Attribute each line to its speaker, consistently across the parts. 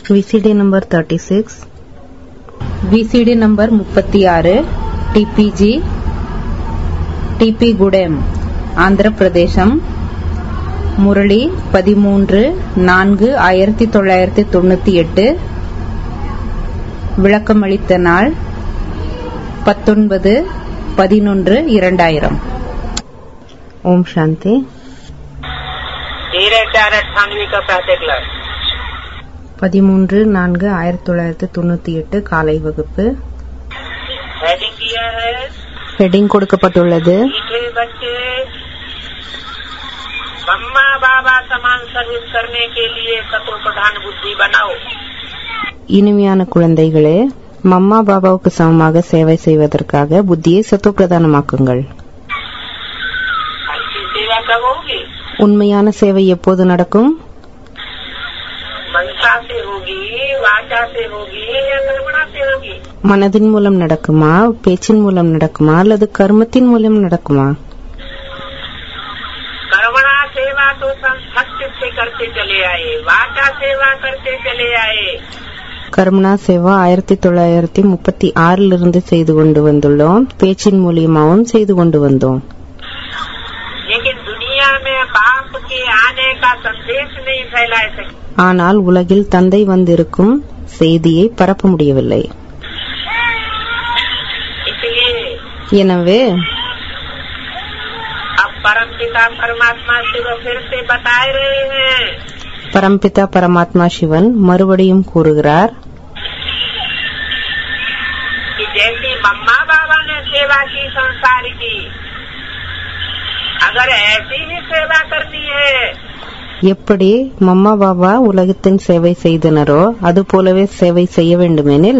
Speaker 1: VCD number 36,
Speaker 2: VCD number 36, TPG, TP Gudem, Andhra Pradesham, Murali 13/4/1998, விளக்கமளித்த நாள் 19/11/2000.
Speaker 1: Om Shanti. 13/4/1998 காலை வகுப்பு. Heading கொடுக்கப்பட்டுள்ளது.
Speaker 3: मम्मा बाबा समान सर्विस करने के लिए सतो प्रधान बुद्धि बनाओ.
Speaker 1: இனிமையான குழந்தைகளே, மம்மா பாபாவுக்கு சமமாக சேவை செய்வதற்காக புத்தியை சத்தோ பிரதானமாக்குங்கள்.
Speaker 3: सेवा कब होगी?
Speaker 1: உண்மையான சேவை எப்போது நடக்கும்?
Speaker 3: मनसा से होगी, वाचा से होगी या कर्मणा से होगी?
Speaker 1: மனதின் மூலம் நடக்குமா, பேச்சின் மூலம் நடக்குமா அல்லது கர்மத்தின் மூலம் நடக்குமா?
Speaker 3: कर्मणा सेवा तो संस्कृत से करते चले आए, वाचा सेवा करते चले आए.
Speaker 1: கர்மனா சேவா 1936 செய்து கொண்டு வந்துள்ளோம். பேச்சின் மூலியமாகவும் செய்து கொண்டு வந்தோம்.
Speaker 3: लेकिन दुनिया में बाप के आने का संदेश नहीं फैला सके.
Speaker 1: ஆனால் உலகில் தந்தை வந்திருக்கும் செய்தியை பரப்ப முடியவில்லை.
Speaker 3: इसलिए
Speaker 1: எனவே
Speaker 3: अब परमपिता परमात्मा शिव फिर से बता रहे हैं.
Speaker 1: பரம்பிதா பரமாத்மா சிவன் மறுபடியும் கூறுகிறார்,
Speaker 3: कि जैसी मम्मा बाबा ने सेवा की संसार की, अगर ऐसी ही सेवा करनी है
Speaker 1: எப்படி மம்மா பாபா உலகத்தின் சேவை செய்தனரோ அது போலவே சேவை செய்ய வேண்டுமெனில்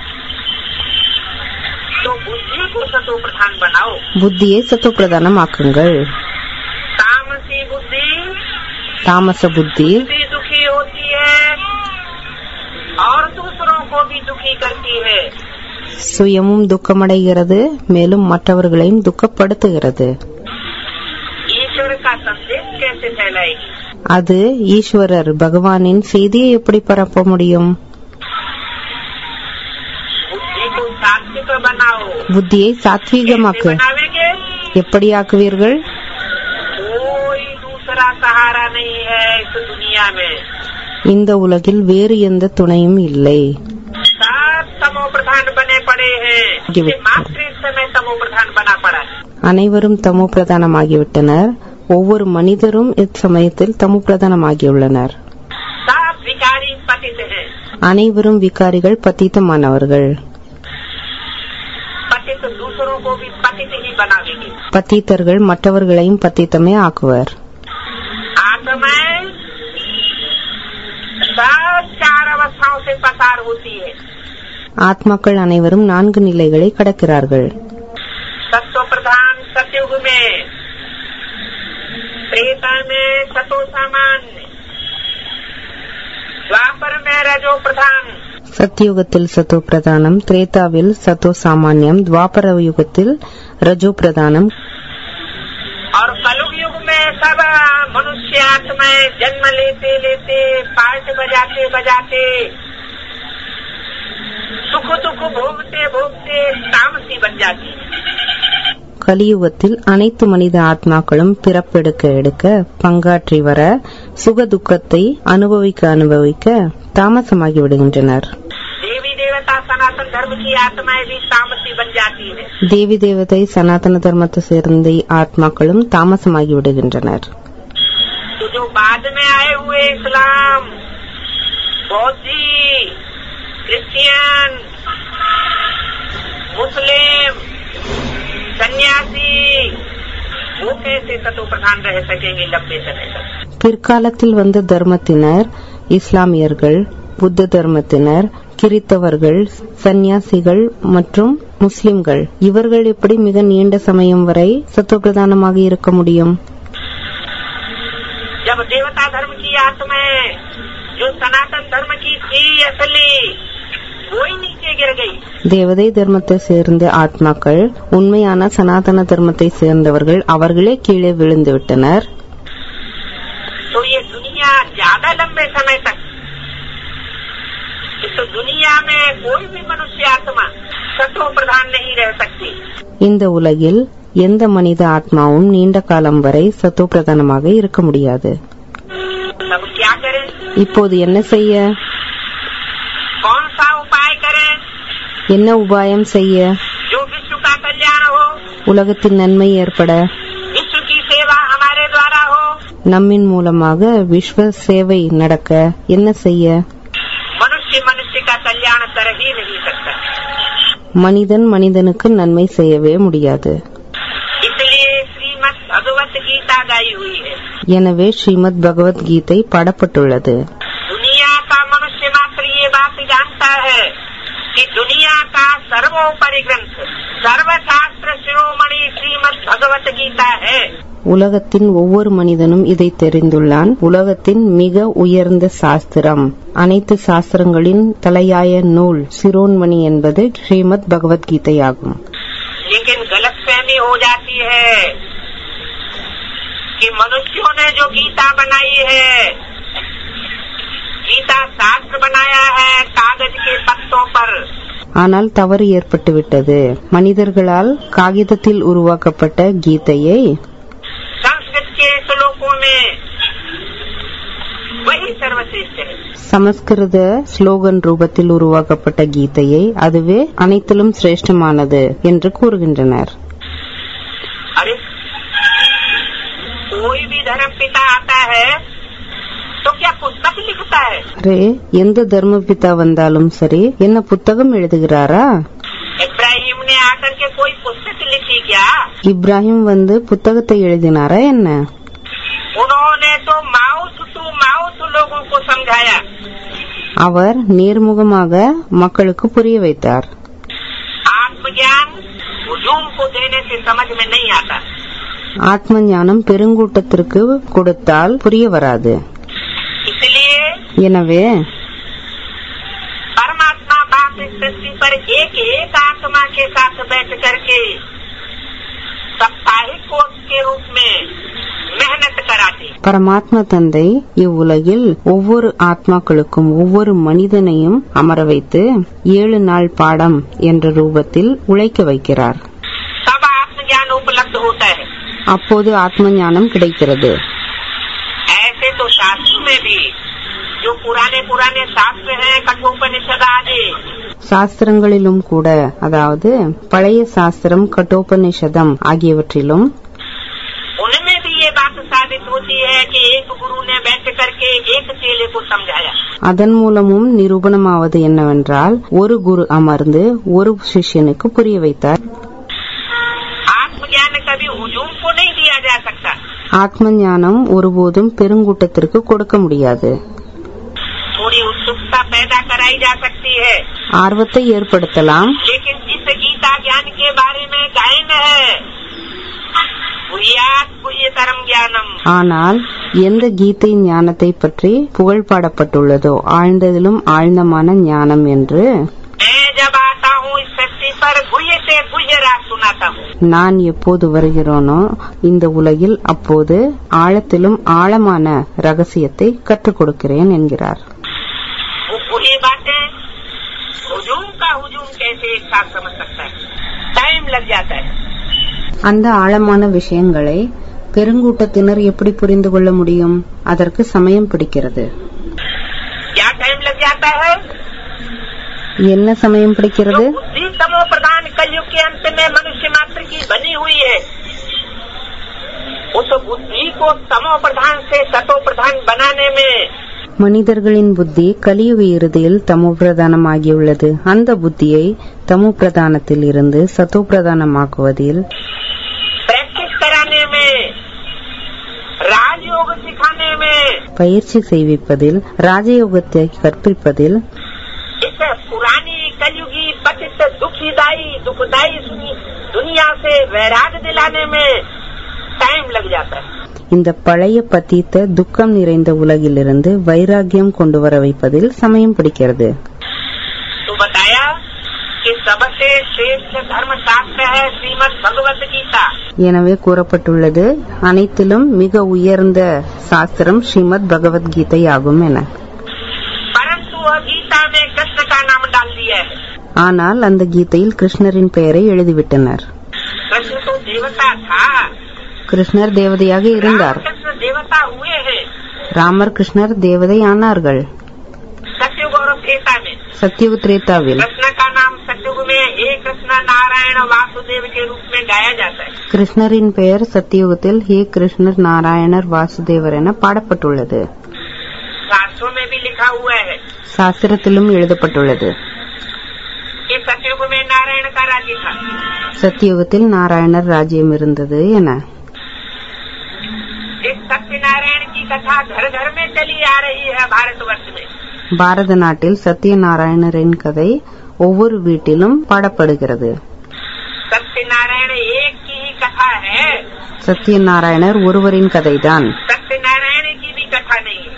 Speaker 3: तो बुद्धि को सतो प्रधान बनाओ.
Speaker 1: புத்தியை சத்தோ பிரதானமாக்குங்கள்.
Speaker 3: तामसी बुद्धि
Speaker 1: தாமச புத்தி
Speaker 3: भी दुखी होती है और दूसरों को भी दुखी करती है.
Speaker 1: சுயமும் துக்கமடைகிறது, மேலும் மற்றவர்களையும் துக்கப்படுத்துகிறது.
Speaker 3: ईश्वर का संदेश कैसे फैलाएगी?
Speaker 1: அது ஈஸ்வரர் பகவானின் செய்தியை எப்படி பரப்ப முடியும்?
Speaker 3: बुद्धि को सात्विक बनाओ.
Speaker 1: புத்தியை
Speaker 3: कैसे
Speaker 1: சாத்வீகமாக்கு.
Speaker 3: बनावेंगे?
Speaker 1: எப்படி ஆக்குவீர்கள்?
Speaker 3: कोई दूसरा सहारा नहीं है इस दुनिया में.
Speaker 1: இந்த உலகில் வேறு எந்த துணையும் இல்லை.
Speaker 3: सब तमो प्रधान बने पड़े हैं. मात्र इस समय तमो प्रधान बना पड़ा है.
Speaker 1: அனைவரும் தமோ பிரதானமாகிவிட்டனர். ஒவ்வொரு மனிதரும் இச்சமயத்தில் தமோ பிரதானமாகியுள்ளனர்.
Speaker 3: सब विकारी पतित हैं.
Speaker 1: அனைவரும் விகாரிகள், பத்தித்தமானவர்கள்.
Speaker 3: पतित दूसरों को भी पतित ही बनावेंगे.
Speaker 1: பத்தித்தர்கள் மற்றவர்களையும் பத்தித்தமே ஆக்குவர்.
Speaker 3: आत्माएं सब 4 अवस्थाओं से पसार होती है.
Speaker 1: ஆத்மாக்கள் அனைவரும் 4 நிலைகளை கடக்கிறார்கள்.
Speaker 3: सत्व प्रधान सतयुग में, त्रेता में सतो सामान्य, द्वापर में रजो प्रधान,
Speaker 1: சத்யுகத்தில் சத்தோ பிரதானம், திரேதாவில் சத்தோ சாமான்யம், துவாபர யுகத்தில் ரஜோ பிரதானம்,
Speaker 3: और कलयुग युग में सब मनुष्य आत्माएं जन्म लेते लेते पार्ट बजाते बजाते सुख दुख भोगते भोगते तामसी बन जाती है.
Speaker 1: கலியுகத்தில் அனைத்து மனித ஆத்மாக்களும் பிறப்பெடுக்க எடுக்க பங்காற்றி வர சுக துக்கத்தை அனுபவிக்க அனுபவிக்க தாமசமாகி விடுகின்றனர்.
Speaker 3: देवी देवता सनातन धर्म की आत्माएं भी तामसी बन जाती है.
Speaker 1: தேவி தேவதை சனாதன தர்மத்தை சேர்ந்த ஆத்மாக்களும் தாமசமாகி விடுகின்றனர்.
Speaker 3: तो जो बाद में आए हुए इस्लाम, बौद्धी, क्रिश्चियन, मुस्लिम, सन्यासी, वो कैसे सतो प्रधान रह सकेंगे लंबे समय तक?
Speaker 1: பிற்காலத்தில் வந்த தர்மத்தினர், இஸ்லாமியர்கள், புத்த தர்மத்தினர், கிறித்தவர்கள், சந்நியாசிகள் மற்றும் முஸ்லிம்கள், இவர்கள் எப்படி மிக நீண்ட சமயம் வரை சத்துவபிரதானமாக இருக்க முடியும்?
Speaker 3: जब देवता धर्म की आत्माएं जो सनातन धर्म की थी असली, वो ही नीचे गिर गई.
Speaker 1: தேவதை தர்மத்தை சேர்ந்த ஆத்மாக்கள், உண்மையான சனாதன தர்மத்தை சேர்ந்தவர்கள், அவர்களே கீழே விழுந்து விட்டனர்.
Speaker 3: तो ये दुनिया ज्यादा लंबे समय तक में कोई भी मनुष्य आत्मा सतो प्रधान नहीं रह सकती।
Speaker 1: இந்த உலகில் எந்த மனித ஆத்மாவும் நீண்ட காலம் வரை சத்தோ பிரதானமாக இருக்க முடியாது.
Speaker 3: तब क्या करें?
Speaker 1: இப்போது என்ன செய்ய?
Speaker 3: कौन सा उपाय करें?
Speaker 1: என்ன உபாயம் செய்ய?
Speaker 3: जो विश्व का कल्याण हो,
Speaker 1: உலகத்தின் நன்மை ஏற்பட,
Speaker 3: विश्व की सेवा हमारे द्वारा हो,
Speaker 1: நம்மின் மூலமாக விஸ்வ சேவை நடக்க என்ன செய்ய?
Speaker 3: मनुष्य मनुष्य का कल्याण कर ही नहीं सकता।
Speaker 1: மனிதன் மனிதனுக்கு நன்மை செய்யவே முடியாது.
Speaker 3: इसलिए श्रीमद् भगवत गीता गाई हुई है।
Speaker 1: எனவே ஸ்ரீமத் பகவத்கீதை பாடப்பட்டுள்ளது.
Speaker 3: दुनिया का मनुष्य मात्र ये बात जानता है कि दुनिया का सर्वोपरि ग्रंथ सर्वशास्त्र शिरोमणि श्रीमद् भगवत गीता है।
Speaker 1: உலகத்தின் ஒவ்வொரு மனிதனும் இதை தெரிந்துள்ளான். உலகத்தின் மிக உயர்ந்த சாஸ்திரம், அனைத்து சாஸ்திரங்களின் தலையாய நூல் சிரோன்மணி என்பது ஸ்ரீமத் பகவத்கீதை ஆகும்.
Speaker 3: लेकिन गलतफहमी हो जाती है कि मनुष्यों ने जो गीता बनाई है, गीता शास्त्र बनाया है कागज के पत्तों पर।
Speaker 1: ஆனால் தவறு ஏற்பட்டுவிட்டது. மனிதர்களால் காகிதத்தில் உருவாக்கப்பட்ட கீதையை
Speaker 3: संस्कृत के श्लोकों में वही सर्वश्रेष्ठ है।
Speaker 1: சமஸ்கிருத ஸ்லோகன் ரூபத்தில் உருவாக்கப்பட்ட கீதையை அதுவே அனைத்திலும் சிரேஷ்டமானது என்று கூறுகின்றனர்.
Speaker 3: अरे कोई भी धर्म पिता आता है तो क्या पुस्तक लिखता है?
Speaker 1: அரே, எந்த தர்ம பிதா வந்தாலும் சரி என்ன புத்தகம் எழுதுகிறாரா?
Speaker 3: इब्राहिम ने आकर के कोई पुस्तक लिखी क्या?
Speaker 1: இப்ராஹிம் வந்து புத்தகத்தை எழுதினாரா என்ன?
Speaker 3: उन्होंने तो माउथ टू माउथ लोगों को समझाया।
Speaker 1: அவர் நேர்முகமாக மக்களுக்கு புரிய வைத்தார்.
Speaker 3: आत्मज्ञान हुजूम को देने से समझ में नहीं आता।
Speaker 1: ஆத்ம ஞானம் பெருங்கூட்டத்திற்கு கொடுத்தால் புரிய வராது.
Speaker 3: इसलिए
Speaker 1: எனவே
Speaker 3: परमात्मा बाप इस पृथ्वी पर एक एक आत्मा के साथ बैठ करके साप्ताहिक कोर्स के रूप में मेहनत कराते।
Speaker 1: பரமாத்மா தந்தை இவ்வுலகில் ஒவ்வொரு ஆத்மாக்களுக்கும் ஒவ்வொரு மனிதனையும் அமர வைத்து 7 நாள் பாடம் என்ற ரூபத்தில் உழைக்க வைக்கிறார்.
Speaker 3: तब आत्मज्ञान उपलब्ध होता है।
Speaker 1: அப்போது ஆத்ம ஞானம் கிடைக்கிறது.
Speaker 3: ऐसे तो शास्त्र में भी जो पुराने शास्त्र हैं कठोपनिषद आदि,
Speaker 1: சாஸ்திரங்களிலும் கூட, அதாவது பழைய சாஸ்திரம் கட்டோபனிஷதம் ஆகியவற்றிலும்
Speaker 3: उनमें भी ये बात साबित होती है कि एक गुरु ने बैठ करके एक चेले को समझाया।
Speaker 1: அதன் மூலமும் நிரூபணமாவது என்னவென்றால் ஒரு குரு அமர்ந்து ஒரு சிஷ்யனுக்கு புரிய வைத்தார்.
Speaker 3: आत्मज्ञान कभी हुजूम को नहीं दिया जा सकता।
Speaker 1: ஆத்ம ஞானம் ஒருபோதும் பெருங்கூட்டத்திற்கு கொடுக்க முடியாது.
Speaker 3: थोड़ी उत्सुकता पैदा कराई जा सकती है,
Speaker 1: ஆர்வத்தை ஏற்படுத்தலாம்.
Speaker 3: लेकिन जिस गीता ज्ञान के बारे में गायन है गुह्यतरम ज्ञानम,
Speaker 1: ஆனால் எந்த கீதை ஞானத்தை பற்றி புகழ் பாடப்பட்டுள்ளதோ ஆழ்ந்ததிலும் ஆழ்ந்தமான ஞானம் என்று
Speaker 3: मैं जब आता हूँ इस धरती पर गुह्य से गुह्य राज सुनाता हूँ।
Speaker 1: நான் எப்போது வருகிறோனோ இந்த உலகில் அப்போது ஆழத்திலும் ஆழமான ரகசியத்தை கற்றுக் கொடுக்கிறேன் என்கிறார்.
Speaker 3: वो गुह्य बातें हुजूम का हुजूम कैसे एक साथ समझ सकता है? टाइम लग जाता है।
Speaker 1: அந்த ஆழமான விஷயங்களை பெருங்கூட்டத்தினர் எப்படி புரிந்து கொள்ள முடியும்? அதற்கு சமயம் பிடிக்கிறது.
Speaker 3: क्या टाइम लग जाता है?
Speaker 1: என்ன சமயம் பிடிக்கிறது?
Speaker 3: जो बुद्धि तमो प्रधान कलयुग के अंत में मनुष्य मात्र की बनी हुई है, उस बुद्धि को तमो प्रधान से सतो प्रधान बनाने में
Speaker 1: மனிதர்களின் புத்தி கலியுக இறுதியில் தமோ பிரதானமாகியுள்ளது. அந்த புத்தியை தமோ பிரதானத்தில் இருந்து சத்தோ பிரதானமாக்குவதில்,
Speaker 3: प्रैक्टिस कराने में, राजयोग सिखाने में,
Speaker 1: பயிற்சி செய்விப்பதில், ராஜயோகத்தை கற்பிப்பதில்,
Speaker 3: इस पुरानी कलयुगी पतित दुखदायी दुनिया से वैराग दिलाने में टाइम लग जाता है।
Speaker 1: இந்த பழைய பத்தித்த துக்கம் நிறைந்த உலகிலிருந்து வைராகியம் கொண்டு வர வைப்பதில் சமயம் பிடிக்கிறது.
Speaker 3: तो बताया कि सबसे श्रेष्ठ धर्म शास्त्र है श्रीमद् भगवत गीता।
Speaker 1: எனவே கூறப்பட்டுள்ளது அனைத்திலும் மிக உயர்ந்த சாஸ்திரம் ஸ்ரீமத் பகவத்கீதை ஆகும் என.
Speaker 3: परंतु वह गीता में कृष्ण का नाम डाल दिया। दिया है।
Speaker 1: ஆனால் அந்த கீதையில் கிருஷ்ணரின் பெயரை எழுதிவிட்டனர்.
Speaker 3: कृष्ण तो देवता था,
Speaker 1: கிருஷ்ணர் தேவதையாக இருந்தார்.
Speaker 3: कृष्ण देवता हुए हैं
Speaker 1: ராமர் கிருஷ்ணர் தேவதை ஆனார்கள்.
Speaker 3: सतयुग और त्रेता में।
Speaker 1: சத்யுக திரேதாவில்
Speaker 3: कृष्ण का नाम सतयुग में हे कृष्ण नारायण वासुदेव के रूप में गाया जाता है।
Speaker 1: கிருஷ்ணரின் பெயர் சத்தியுகத்தில் ஹே கிருஷ்ணர் நாராயணர் வாசுதேவர் என பாடப்பட்டுள்ளது.
Speaker 3: शास्त्रों में भी लिखा हुआ है
Speaker 1: சாஸ்திரத்திலும் எழுதப்பட்டுள்ளது.
Speaker 3: कि सतयुग में नारायण का राज्य था।
Speaker 1: சத்தியுகத்தில் நாராயணர் ராஜ்யம் இருந்தது என.
Speaker 3: इस सत्यनारायण की कथा घर घर में चली आ रही है भारतवर्ष में।
Speaker 1: பாரத நாட்டில் சத்யநாராயணரின் கதை ஒவ்வொரு வீட்டிலும் பாடப்படுகிறது.
Speaker 3: सत्यनारायण एक की ही कथा है,
Speaker 1: சத்யநாராயணர் ஒருவரின் கதைதான்.
Speaker 3: सत्यनारायण की भी कथा नहीं है,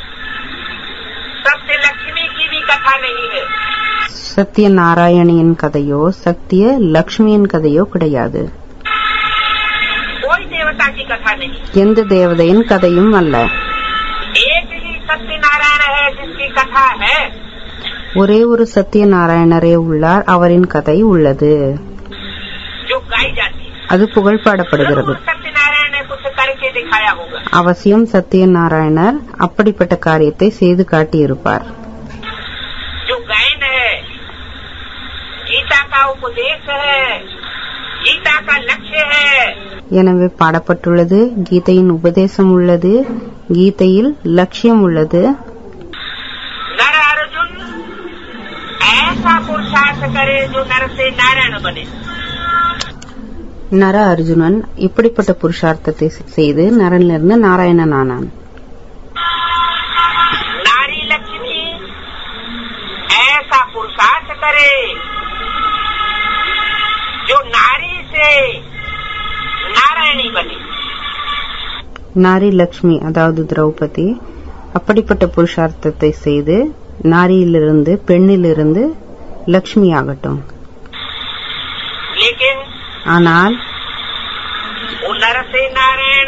Speaker 3: सत्य लक्ष्मी की भी कथा नहीं है।
Speaker 1: சத்யநாராயணியின் கதையோ சத்திய லக்ஷ்மியின் கதையோ கிடையாது.
Speaker 3: कोई देवता की कथा नहीं,
Speaker 1: எந்த தேவதையின் கதையும் அல்ல.
Speaker 3: एक ही सत्यनारायण है जिसकी कथा है,
Speaker 1: ஒரே ஒரு சத்யநாராயணரே உள்ளார், அவரின் கதை உள்ளது,
Speaker 3: जो गाई जाती है।
Speaker 1: அது புகழ் பாடப்படுகிறது.
Speaker 3: सत्यनारायण ने कुछ करके दिखाया होगा।
Speaker 1: அவசியம் சத்யநாராயணர் அப்படிப்பட்ட காரியத்தை செய்து காட்டியிருப்பார்.
Speaker 3: जो गायन है गीता का उपदेश है, गीता का लक्ष्य है।
Speaker 1: எனவே பாடப்பட்டுள்ளது, கீதையின் உபதேசம் உள்ளது, கீதையில் லட்சியம் உள்ளது.
Speaker 3: नर अर्जुन ऐसा पुरुषार्थ करे जो नर से नारायण बने।
Speaker 1: நர அர்ஜுனன் இப்படிப்பட்ட புருஷார்த்தத்தை செய்து நரனிலிருந்து நாராயணன் ஆனான்.
Speaker 3: नारी लक्ष्मी ऐसा पुरुषार्थ करे जो नारी से नारायणी बने।
Speaker 1: நாரி லட்சுமி அதாவது திரௌபதி அப்படிப்பட்ட புருஷார்த்தத்தை செய்து நாரியிலிருந்து பெண்ணிலிருந்து லட்சுமி ஆகட்டும்.
Speaker 3: लेकिन
Speaker 1: ஆனால்
Speaker 3: वो नर से नारायण,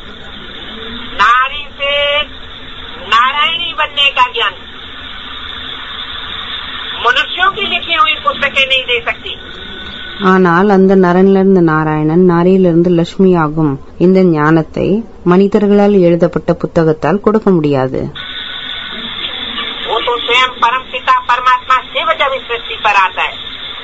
Speaker 3: नारी से नारायणी बनने का ज्ञान मनुष्यों की लिखी हुई पुस्तकें नहीं दे सकती।
Speaker 1: ஆனால் அந்த நரனிலிருந்து நாராயணன் நாரியிலிருந்து லட்சுமி ஆகும் இந்த ஞானத்தை மனிதர்களால் எழுதப்பட்ட புத்தகத்தால் கொடுக்க முடியாது.
Speaker 3: वो तो स्वयं परम पिता परमात्मा शिव जब इस सृष्टि पर आता है,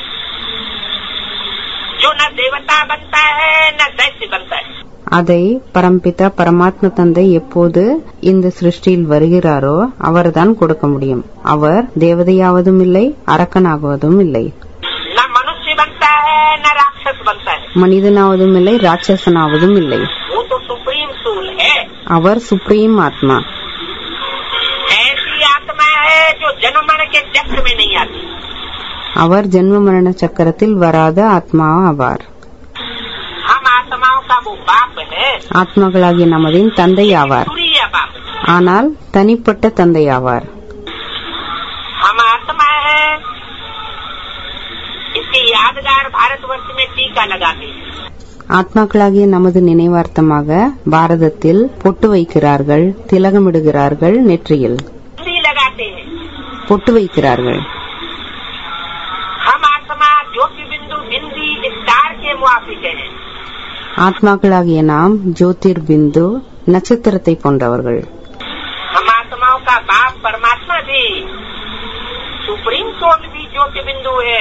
Speaker 3: जो न देवता बनता है न दैत्य बनता है।
Speaker 1: அதை பரம்பிதா பரமாத்ம தந்தை எப்போது இந்த சிருஷ்டியில் வருகிறாரோ அவர்தான் கொடுக்க முடியும். அவர் தேவதையாவதும் இல்லை, அரக்கனாகுவதும் இல்லை,
Speaker 3: न मनुष्य बनता है न राक्षस बनता है।
Speaker 1: மனிதனாவதும் இல்லை, ராட்சசனாவதும் இல்லை.
Speaker 3: वो तो सुप्रीम सोल है,
Speaker 1: அவர் சுப்ரீம் ஆத்மா.
Speaker 3: ऐसी आत्मा है जो जन्म मरण के चक्र में नहीं आती।
Speaker 1: அவர் ஜென்ம மரண சக்கரத்தில் வராத ஆத்மா ஆவார்.
Speaker 3: हम आत्माओं का वो बाप है,
Speaker 1: ஆத்மாக்களாகிய நமதின் தந்தை ஆவார்,
Speaker 3: सूर्य बाप।
Speaker 1: ஆனால் தனிப்பட்ட தந்தை ஆவார்.
Speaker 3: हम आत्मा है, इसकी यादगार भारतवर्ष में टीका लगाते हैं।
Speaker 1: ஆத்மாக்களாகிய நமது நினைவார்த்தமாக பாரதத்தில் பொட்டு வைக்கிறார்கள், திலகமிடுகிறார்கள், நெற்றியில்
Speaker 3: टी लगाते हैं।
Speaker 1: பொட்டு வைக்கிறார்கள்.
Speaker 3: हम आत्मा ज्योति बिंदु बिंदी स्टार के मुआफिक हैं।
Speaker 1: ஆத்மாக்களாகிய நாம் ஜோதிர் பிந்து நட்சத்திரத்தை போன்றவர்கள்.
Speaker 3: हम आत्माओं का बाप परमात्मा भी, सुप्रीम सोल भी ज्योति बिंदु है।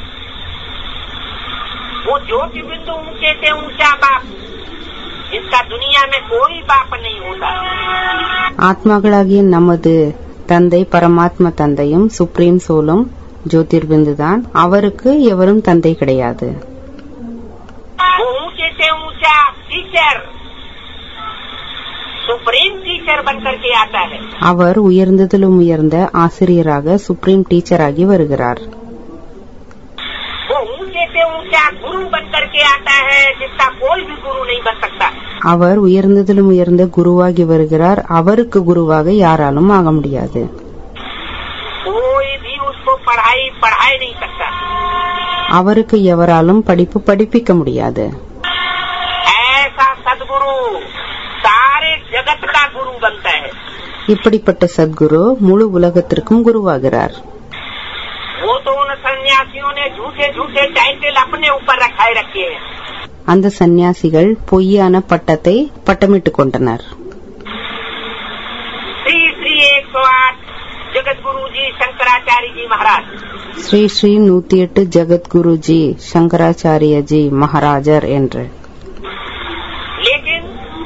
Speaker 3: वो ज्योति बिंदु ऊंचे से ऊंचा बाप, जिसका दुनिया में कोई बाप नहीं होता।
Speaker 1: ஆத்மாக்களாகிய நமது தந்தை பரமாத்ம தந்தையும் சுப்ரீம் சோலும் ஜோதிர்பிந்து தான், அவருக்கு எவரும் தந்தை கிடையாது.
Speaker 3: वो ऊंचे से ऊंचा टीचर, सुप्रीम टीचर बनकर के आता है।
Speaker 1: அவர் உயர்ந்ததிலும் உயர்ந்த ஆசிரியராக சுப்ரீம் டீச்சராகி வருகிறார்.
Speaker 3: वो ऊंचे से ऊंचा गुरु बनकर के आता है, जिसका कोई भी गुरु नहीं बन सकता।
Speaker 1: அவர் உயர்ந்ததிலும் உயர்ந்த குருவாகி வருகிறார், அவருக்கு குருவாக யாராலும் ஆக முடியாது.
Speaker 3: कोई भी उसको पढ़ाई नहीं सकता।
Speaker 1: அவருக்கு எவராலும் படிப்பு படிப்பிக்க முடியாது.
Speaker 3: ऐसा सदगुरु सारे जगत का गुरु बनता है।
Speaker 1: இப்படிப்பட்ட சத்குரு முழு உலகத்திற்கும் குருவாகிறார்.
Speaker 3: वो तो उन सन्यासियों ने झूठे झूठे टाइटल अपने ऊपर रखाए रखे हैं.
Speaker 1: அந்த சந்நியாசிகள் பொய்யான பட்டத்தை பட்டமிட்டுக் கொண்டனர்.
Speaker 3: श्री श्री 108 जगत गुरु जी शंकराचार्य जी महाराज.
Speaker 1: ஸ்ரீ ஸ்ரீ 108 ஜகத்குருஜி சங்கராச்சாரியஜி மகாராஜர் என்று.
Speaker 3: लेकिन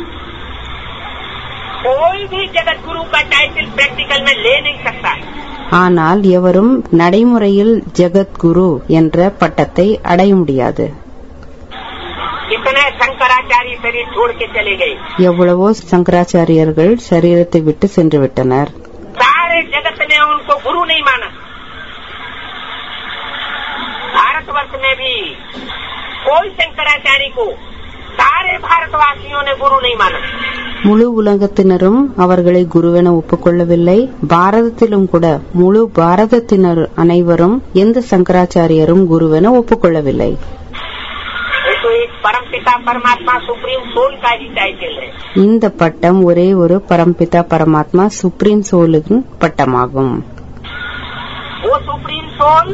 Speaker 3: कोई भी जगत गुरु का टाइटल प्रैक्टिकल में ले नहीं सकता.
Speaker 1: ஆனால் எவரும் நடைமுறையில் ஜகத்குரு என்ற பட்டத்தை அடைய முடியாது.
Speaker 3: कितने शंकराचार्य शरीर छोड़ के चले गए.
Speaker 1: எவ்வளவோ சங்கராச்சாரியர்கள் சரீரத்தை விட்டு சென்று விட்டனர்.
Speaker 3: सारे जगत ने उनको गुरु नहीं माना. भारतवर्ष में भी कोई शंकराचार्य को सारे भारतवासियों ने गुरु नहीं माना.
Speaker 1: முழு உலகத்தினரும் அவர்களை குருவென ஒப்புக்கொள்ளவில்லை. பாரதத்திலும் கூட முழு பாரதத்தினர் அனைவரும் எந்த சங்கராச்சாரியரும் குருவென ஒப்புக்கொள்ளவில்லை.
Speaker 3: तो एक परम पिता परमात्मा सुप्रीम सोल का ही टाइटल है.
Speaker 1: இந்த பட்டம் ஒரே ஒரு பரம்பிதா பரமாத்மா சுப்ரீம் சோலின் பட்டமாகும்.
Speaker 3: वो सुप्रीम सोल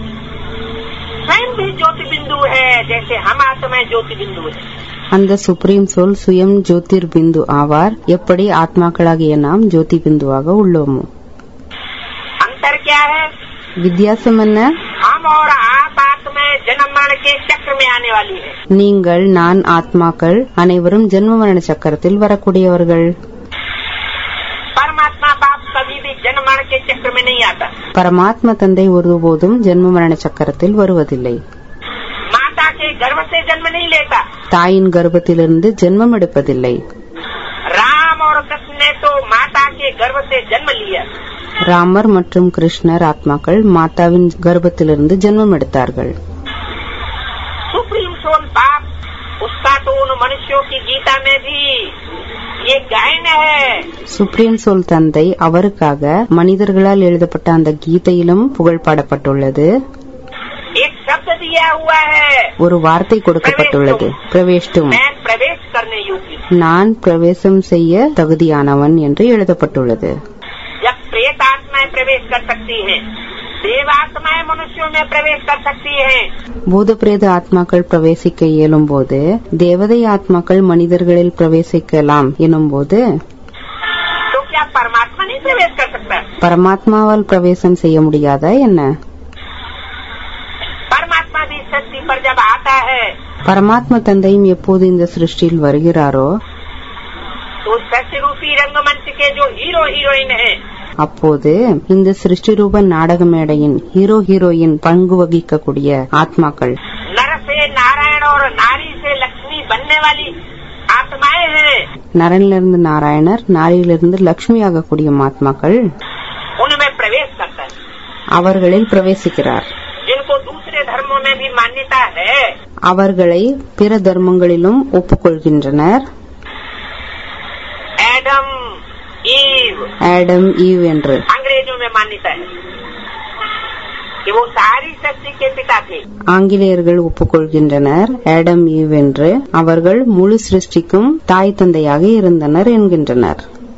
Speaker 3: स्वयं भी ज्योति बिंदु है, जैसे हम आत्मा ज्योति बिंदु है.
Speaker 1: அந்த சுப்ரீம் சோல் சுயம் ஜோதிர் பிந்து ஆவார். எப்படி ஆத்மாக்களாகிய நாம் ஜோதி பிந்துவாக உள்ளோமோ.
Speaker 3: अंतर क्या है?
Speaker 1: வித்தியாசம் என்ன?
Speaker 3: हम और आप आत्मा जन्म मरण के चक्र में आने वाली है.
Speaker 1: நீங்கள் நான் ஆத்மாக்கள் அனைவரும் ஜென்ம மரண சக்கரத்தில் வரக்கூடியவர்கள்.
Speaker 3: परमात्मा बाप कभी भी जन्म मरण के चक्र में नहीं आता.
Speaker 1: பரமாத்மா தந்தை ஒருபோதும் ஜென்ம மரண சக்கரத்தில் வருவதில்லை.
Speaker 3: माता के गर्भ से जन्म नहीं लेता.
Speaker 1: தாயின் கர்ப்பத்திலிருந்து ஜென்மம் எடுப்பதில்லை.
Speaker 3: राम और कृष्ण ने तो माता के गर्भ से जन्म लिया.
Speaker 1: ராமர் மற்றும் கிருஷ்ணர் ஆத்மாக்கள் மாதாவின் கர்ப்பத்திலிருந்து ஜென்மம் எடுத்தார்கள்.
Speaker 3: सुप्रीम सोल बाप उसका तो उन मनुष्यों की गीता में भी ये गायन है.
Speaker 1: சுப்ரீம் சோல் தந்தை அவருக்காக மனிதர்களால் எழுதப்பட்ட அந்த கீதையிலும் புகழ் பாடப்பட்டுள்ளது.
Speaker 3: एक शब्द दिया हुआ है.
Speaker 1: ஒரு வார்த்தை கொடுக்கப்பட்டுள்ளது. பிரவேஷ்டும்,
Speaker 3: मैं प्रवेश करने योग्य.
Speaker 1: நான் பிரவேசம் செய்ய தகுதியானவன் என்று எழுதப்பட்டுள்ளது.
Speaker 3: जब प्रेत आत्माएं प्रवेश कर सकती हैं, देव आत्माएं मनुष्यों में प्रवेश कर सकती हैं.
Speaker 1: பூத பிரேத ஆத்மாக்கள் பிரவேசிக்க இயலும் போது தேவதை ஆத்மாக்கள் மனிதர்களில் பிரவேசிக்கலாம் எனும் போது
Speaker 3: तो क्या परमात्मा नहीं प्रवेश कर सकता?
Speaker 1: பரமாத்மாவால் பிரவேசம் செய்ய முடியாதா என்ன?
Speaker 3: परमात्मा भी सृष्टि पर जब आता है
Speaker 1: பரமாத்மா தந்தையும் எப்போது இந்த சிருஷ்டியில் வருகிறாரோ
Speaker 3: तो सृष्टि रूपी रंगमंच के जो हीरो हीरोइन है
Speaker 1: அப்போது இந்த சிருஷ்டி ரூப நாடக மேடையின் ஹீரோ ஹீரோயின் பங்கு வகிக்கக்கூடிய ஆத்மாக்கள்,
Speaker 3: नर से नारायण और नारी से लक्ष्मी बनने वाली आत्माएं हैं.
Speaker 1: நரனிலிருந்து நாராயணர், நாரியிலிருந்து லட்சுமி ஆகக்கூடிய ஆத்மாக்கள்
Speaker 3: उनमें प्रवेश करता है.
Speaker 1: அவர்களில் பிரவேசிக்கிறார்.
Speaker 3: जिनको दूसरे धर्मों में भी मान्यता है,
Speaker 1: அவர்களை பிற தர்மங்களிலும் ஒப்புக்கொள்கின்றனர்.
Speaker 3: एडम ईव
Speaker 1: ஆடம் ஈவ் என்று
Speaker 3: अंग्रेजों में मान्यता है कि वो सारी सृष्टि के पिता थे.
Speaker 1: ஆங்கிலேயர்கள் ஒப்புக்கொள்கின்றனர் ஆடம் ஈவ் என்று. அவர்கள் முழு சிருஷ்டிக்கும் தாய் தந்தையாக இருந்தனர் என்கின்றனர்.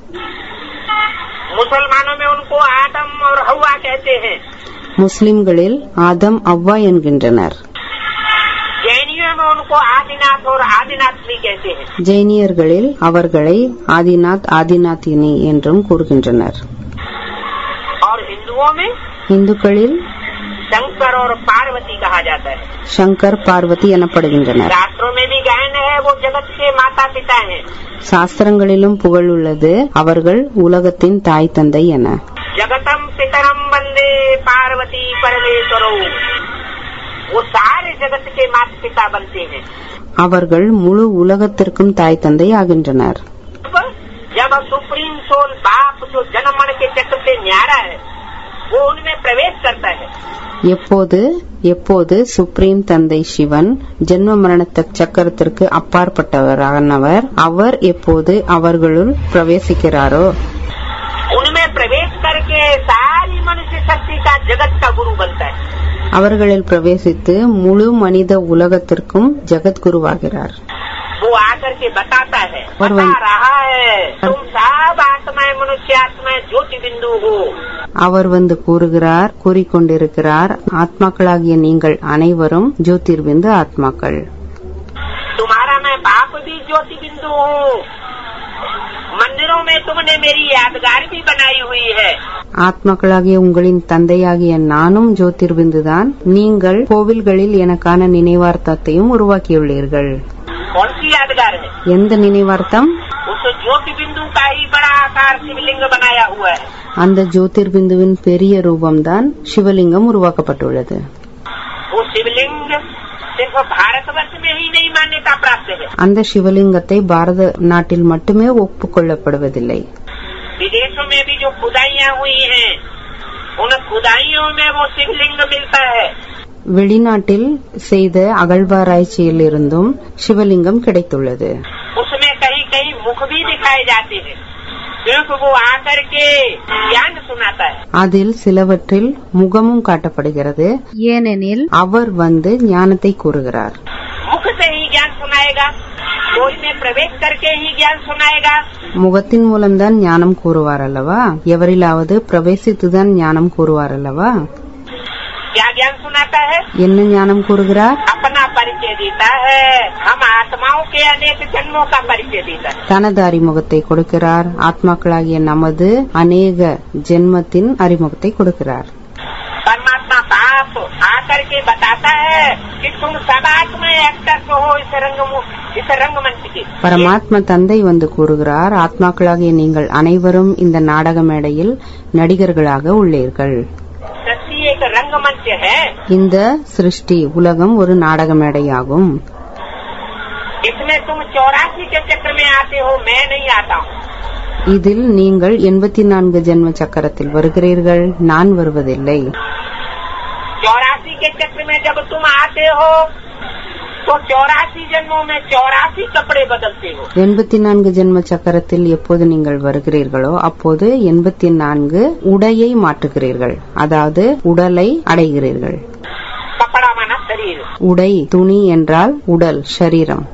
Speaker 3: मुसलमानों में उनको आदम और हवा कहते हैं.
Speaker 1: முஸ்லிம்களில் ஆதம் அவ்வா என்கின்றனர்.
Speaker 3: जैनियों में उनको आदिनाथ और आदिनाथनी कहते हैं.
Speaker 1: ஜெயினியர்களில் அவர்களை ஆதிநாத் ஆதிநாத்தினி என்றும் கூறுகின்றனர்.
Speaker 3: और हिंदुओं में
Speaker 1: இந்துக்களில்
Speaker 3: शंकर और पार्वती कहा जाता है.
Speaker 1: சங்கர் பார்வதி எனப்படுகின்றனர்.
Speaker 3: शास्त्रों में भी गायन है वो जगत के माता पिता हैं.
Speaker 1: சாஸ்திரங்களிலும் புகழ் உள்ளது அவர்கள் உலகத்தின் தாய் தந்தை என.
Speaker 3: जगतम पितरम वंदे पार्वती परमेश्वरो. वो सारे जगत के माता पिता बनते हैं.
Speaker 1: அவர்கள் முழு உலகத்திற்கும் தாய் தந்தை ஆகின்றனர்.
Speaker 3: जब सुप्रीम सोल बाप जो जन्म मरण के चक्र से न्यारा है वो उनमें प्रवेश करता है.
Speaker 1: எப்போது சுப்ரீம் தந்தை சிவன் ஜென்ம மரண சக்கரத்திற்கு அப்பாற்பட்டவரானவர் அவர் எப்போது அவர்களுள் பிரவேசிக்கிறாரோ
Speaker 3: उनमें प्रवेश करके सारी मनुष्य शक्ति का जगत का गुरु बनता है.
Speaker 1: அவர்களில் பிரவேசித்து முழு மனித உலகத்திற்கும் ஜெகத்குருவாகிறார்.
Speaker 3: वो आकर के बताता है, बता रहा है तुम सब आत्माएं मनुष्य आत्माएं ज्योति बिंदु हो.
Speaker 1: அவர் வந்து கூறிக்கொண்டிருக்கிறார், ஆத்மாக்களாகிய நீங்கள் அனைவரும் ஜோதிர்பிந்து ஆத்மாக்கள்.
Speaker 3: तुम्हारा मैं बाप भी ज्योति बिंदु हूँ, मंदिरों में तुमने मेरी यादगार भी बनाई हुई है.
Speaker 1: ஆத்மாக்களாகிய உங்களின் தந்தையாகிய நானும் ஜோதிர்பிந்துதான். நீங்கள் கோவில்களில் எனக்கான நினைவார்த்தத்தையும் உருவாக்கியுள்ளீர்கள்.
Speaker 3: कौन सी यादगार है?
Speaker 1: எந்த நினைவார்த்தம்?
Speaker 3: उस ज्योति बिंदु का ही बड़ा आकार शिवलिंग बनाया हुआ है.
Speaker 1: அந்த ஜோதிர்பிந்துவின் பெரிய ரூபம்தான் சிவலிங்கம் உருவாக்கப்பட்டுள்ளது.
Speaker 3: वो शिवलिंग सिर्फ भारतवर्ष में ही नहीं मान्यता प्राप्त है.
Speaker 1: அந்த சிவலிங்கத்தை பாரத நாட்டில் மட்டுமே ஒப்புக்கொள்ளப்படுவதில்லை.
Speaker 3: विदेशों में भी जो खुदाइयाँ हुई हैं, उन खुदाइयों में वो शिवलिंग मिलता है.
Speaker 1: வெளிநாட்டில் செய்த அகழ்வாராய்ச்சியில் இருந்தும் சிவலிங்கம் கிடைத்துள்ளது.
Speaker 3: उसमें कहीं कहीं मुख भी दिखाए जाते हैं, क्योंकि वो आकर के ज्ञान सुनाता है.
Speaker 1: அதில் சிலவற்றில் முகமும் காட்டப்படுகிறது, ஏனெனில் அவர் வந்து ஞானத்தை கூறுகிறார்.
Speaker 3: मुख से ही ज्ञान सुनाएगा, कोई में प्रवेश करके ही ज्ञान सुनाएगा.
Speaker 1: முகத்தின் மூலம்தான் ஞானம் கூறுவார் அல்லவா? எவரிலாவது பிரவேசித்துதான் ஞானம் கூறுவார் அல்லவா?
Speaker 3: क्या ज्ञान सुनाता है?
Speaker 1: என்ன ஞானம் கூறுகிறார்?
Speaker 3: अपना परिचय देता है. हम आत्माओं के अनेक जन्मों का परिचय देता है.
Speaker 1: தனது அறிமுகத்தை கொடுக்கிறார். ஆத்மாக்களாகிய நமது அநேக ஜென்மத்தின் அறிமுகத்தை கொடுக்கிறார்.
Speaker 3: परमात्मा बाप आकर के बताता है कि तुम सब आत्माएं एक्टर्स हो इस रंगमंच के.
Speaker 1: பரமாத்மா தந்தை வந்து கூறுகிறார், ஆத்மாக்களாகிய நீங்கள் அனைவரும் இந்த நாடக மேடையில் நடிகர்களாக உள்ளீர்கள்.
Speaker 3: सृष्टि एक रंगमंच है.
Speaker 1: இந்த சிருஷ்டி உலகம் ஒரு நாடக மேடையாகும்.
Speaker 3: इसमें तुम 84 के चक्र में आते हो, मैं नहीं आता हूँ.
Speaker 1: இதில் நீங்கள் 84 ஜென்ம சக்கரத்தில் வருகிறீர்கள், நான் வருவதில்லை.
Speaker 3: 84 के चक्र में जब तुम आते हो तो 84 जन्मों में 84 कपड़े बदलते हो. 84
Speaker 1: ஜென்ம சக்கரத்தில் எப்போது நீங்கள் வருகிறீர்களோ அப்போது 84 உடையை மாற்றுகிறீர்கள், அதாவது உடலை அடைகிறீர்கள்.
Speaker 3: कपड़ा माना शरीर.
Speaker 1: உடை துணி என்றால் உடல், शरीரம்.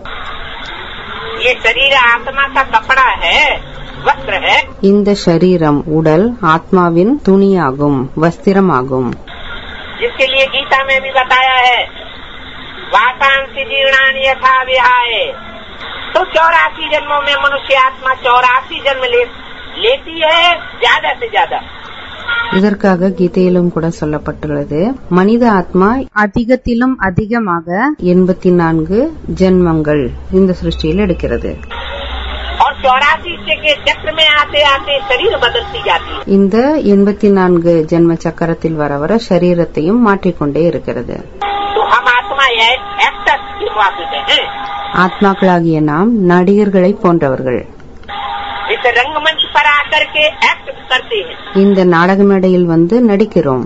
Speaker 3: ये शरीर आत्मा का कपड़ा है, वस्त्र है.
Speaker 1: இந்த शरीரம் உடல் ஆத்மாவின் துணியாகும், வஸ்திரமாகும்.
Speaker 3: जिसके लिए गीता में भी बताया है, वासांसी जीर्णानि यथा विहाय. तो 84 जन्मों में मनुष्य आत्मा 84 जन्म लेती है, ज्यादा से ज्यादा.
Speaker 1: இதற்காக கீதையிலும் கூட சொல்லப்பட்டுள்ளது, மனித ஆத்மா அதிகத்திலும் அதிகமாக 84 ஜென்மங்கள் இந்த சிருஷ்டியில் எடுக்கிறது.
Speaker 3: और 84 के चक्र में आते आते शरीर बदलती जाती है.
Speaker 1: இந்த 84 ஜென்ம சக்கரத்தில் வர வர சரீரத்தையும் மாற்றிக்கொண்டே இருக்கிறது.
Speaker 3: तो हम आत्मा एक्टर्स की वासित हैं.
Speaker 1: ஆத்மாக்களாகிய நாம் நடிகர்களை போன்றவர்கள்.
Speaker 3: इस रंगमंच पर आकर के एक्ट करते हैं.
Speaker 1: இந்த நாடக மேடையில் வந்து நடிக்கிறோம்.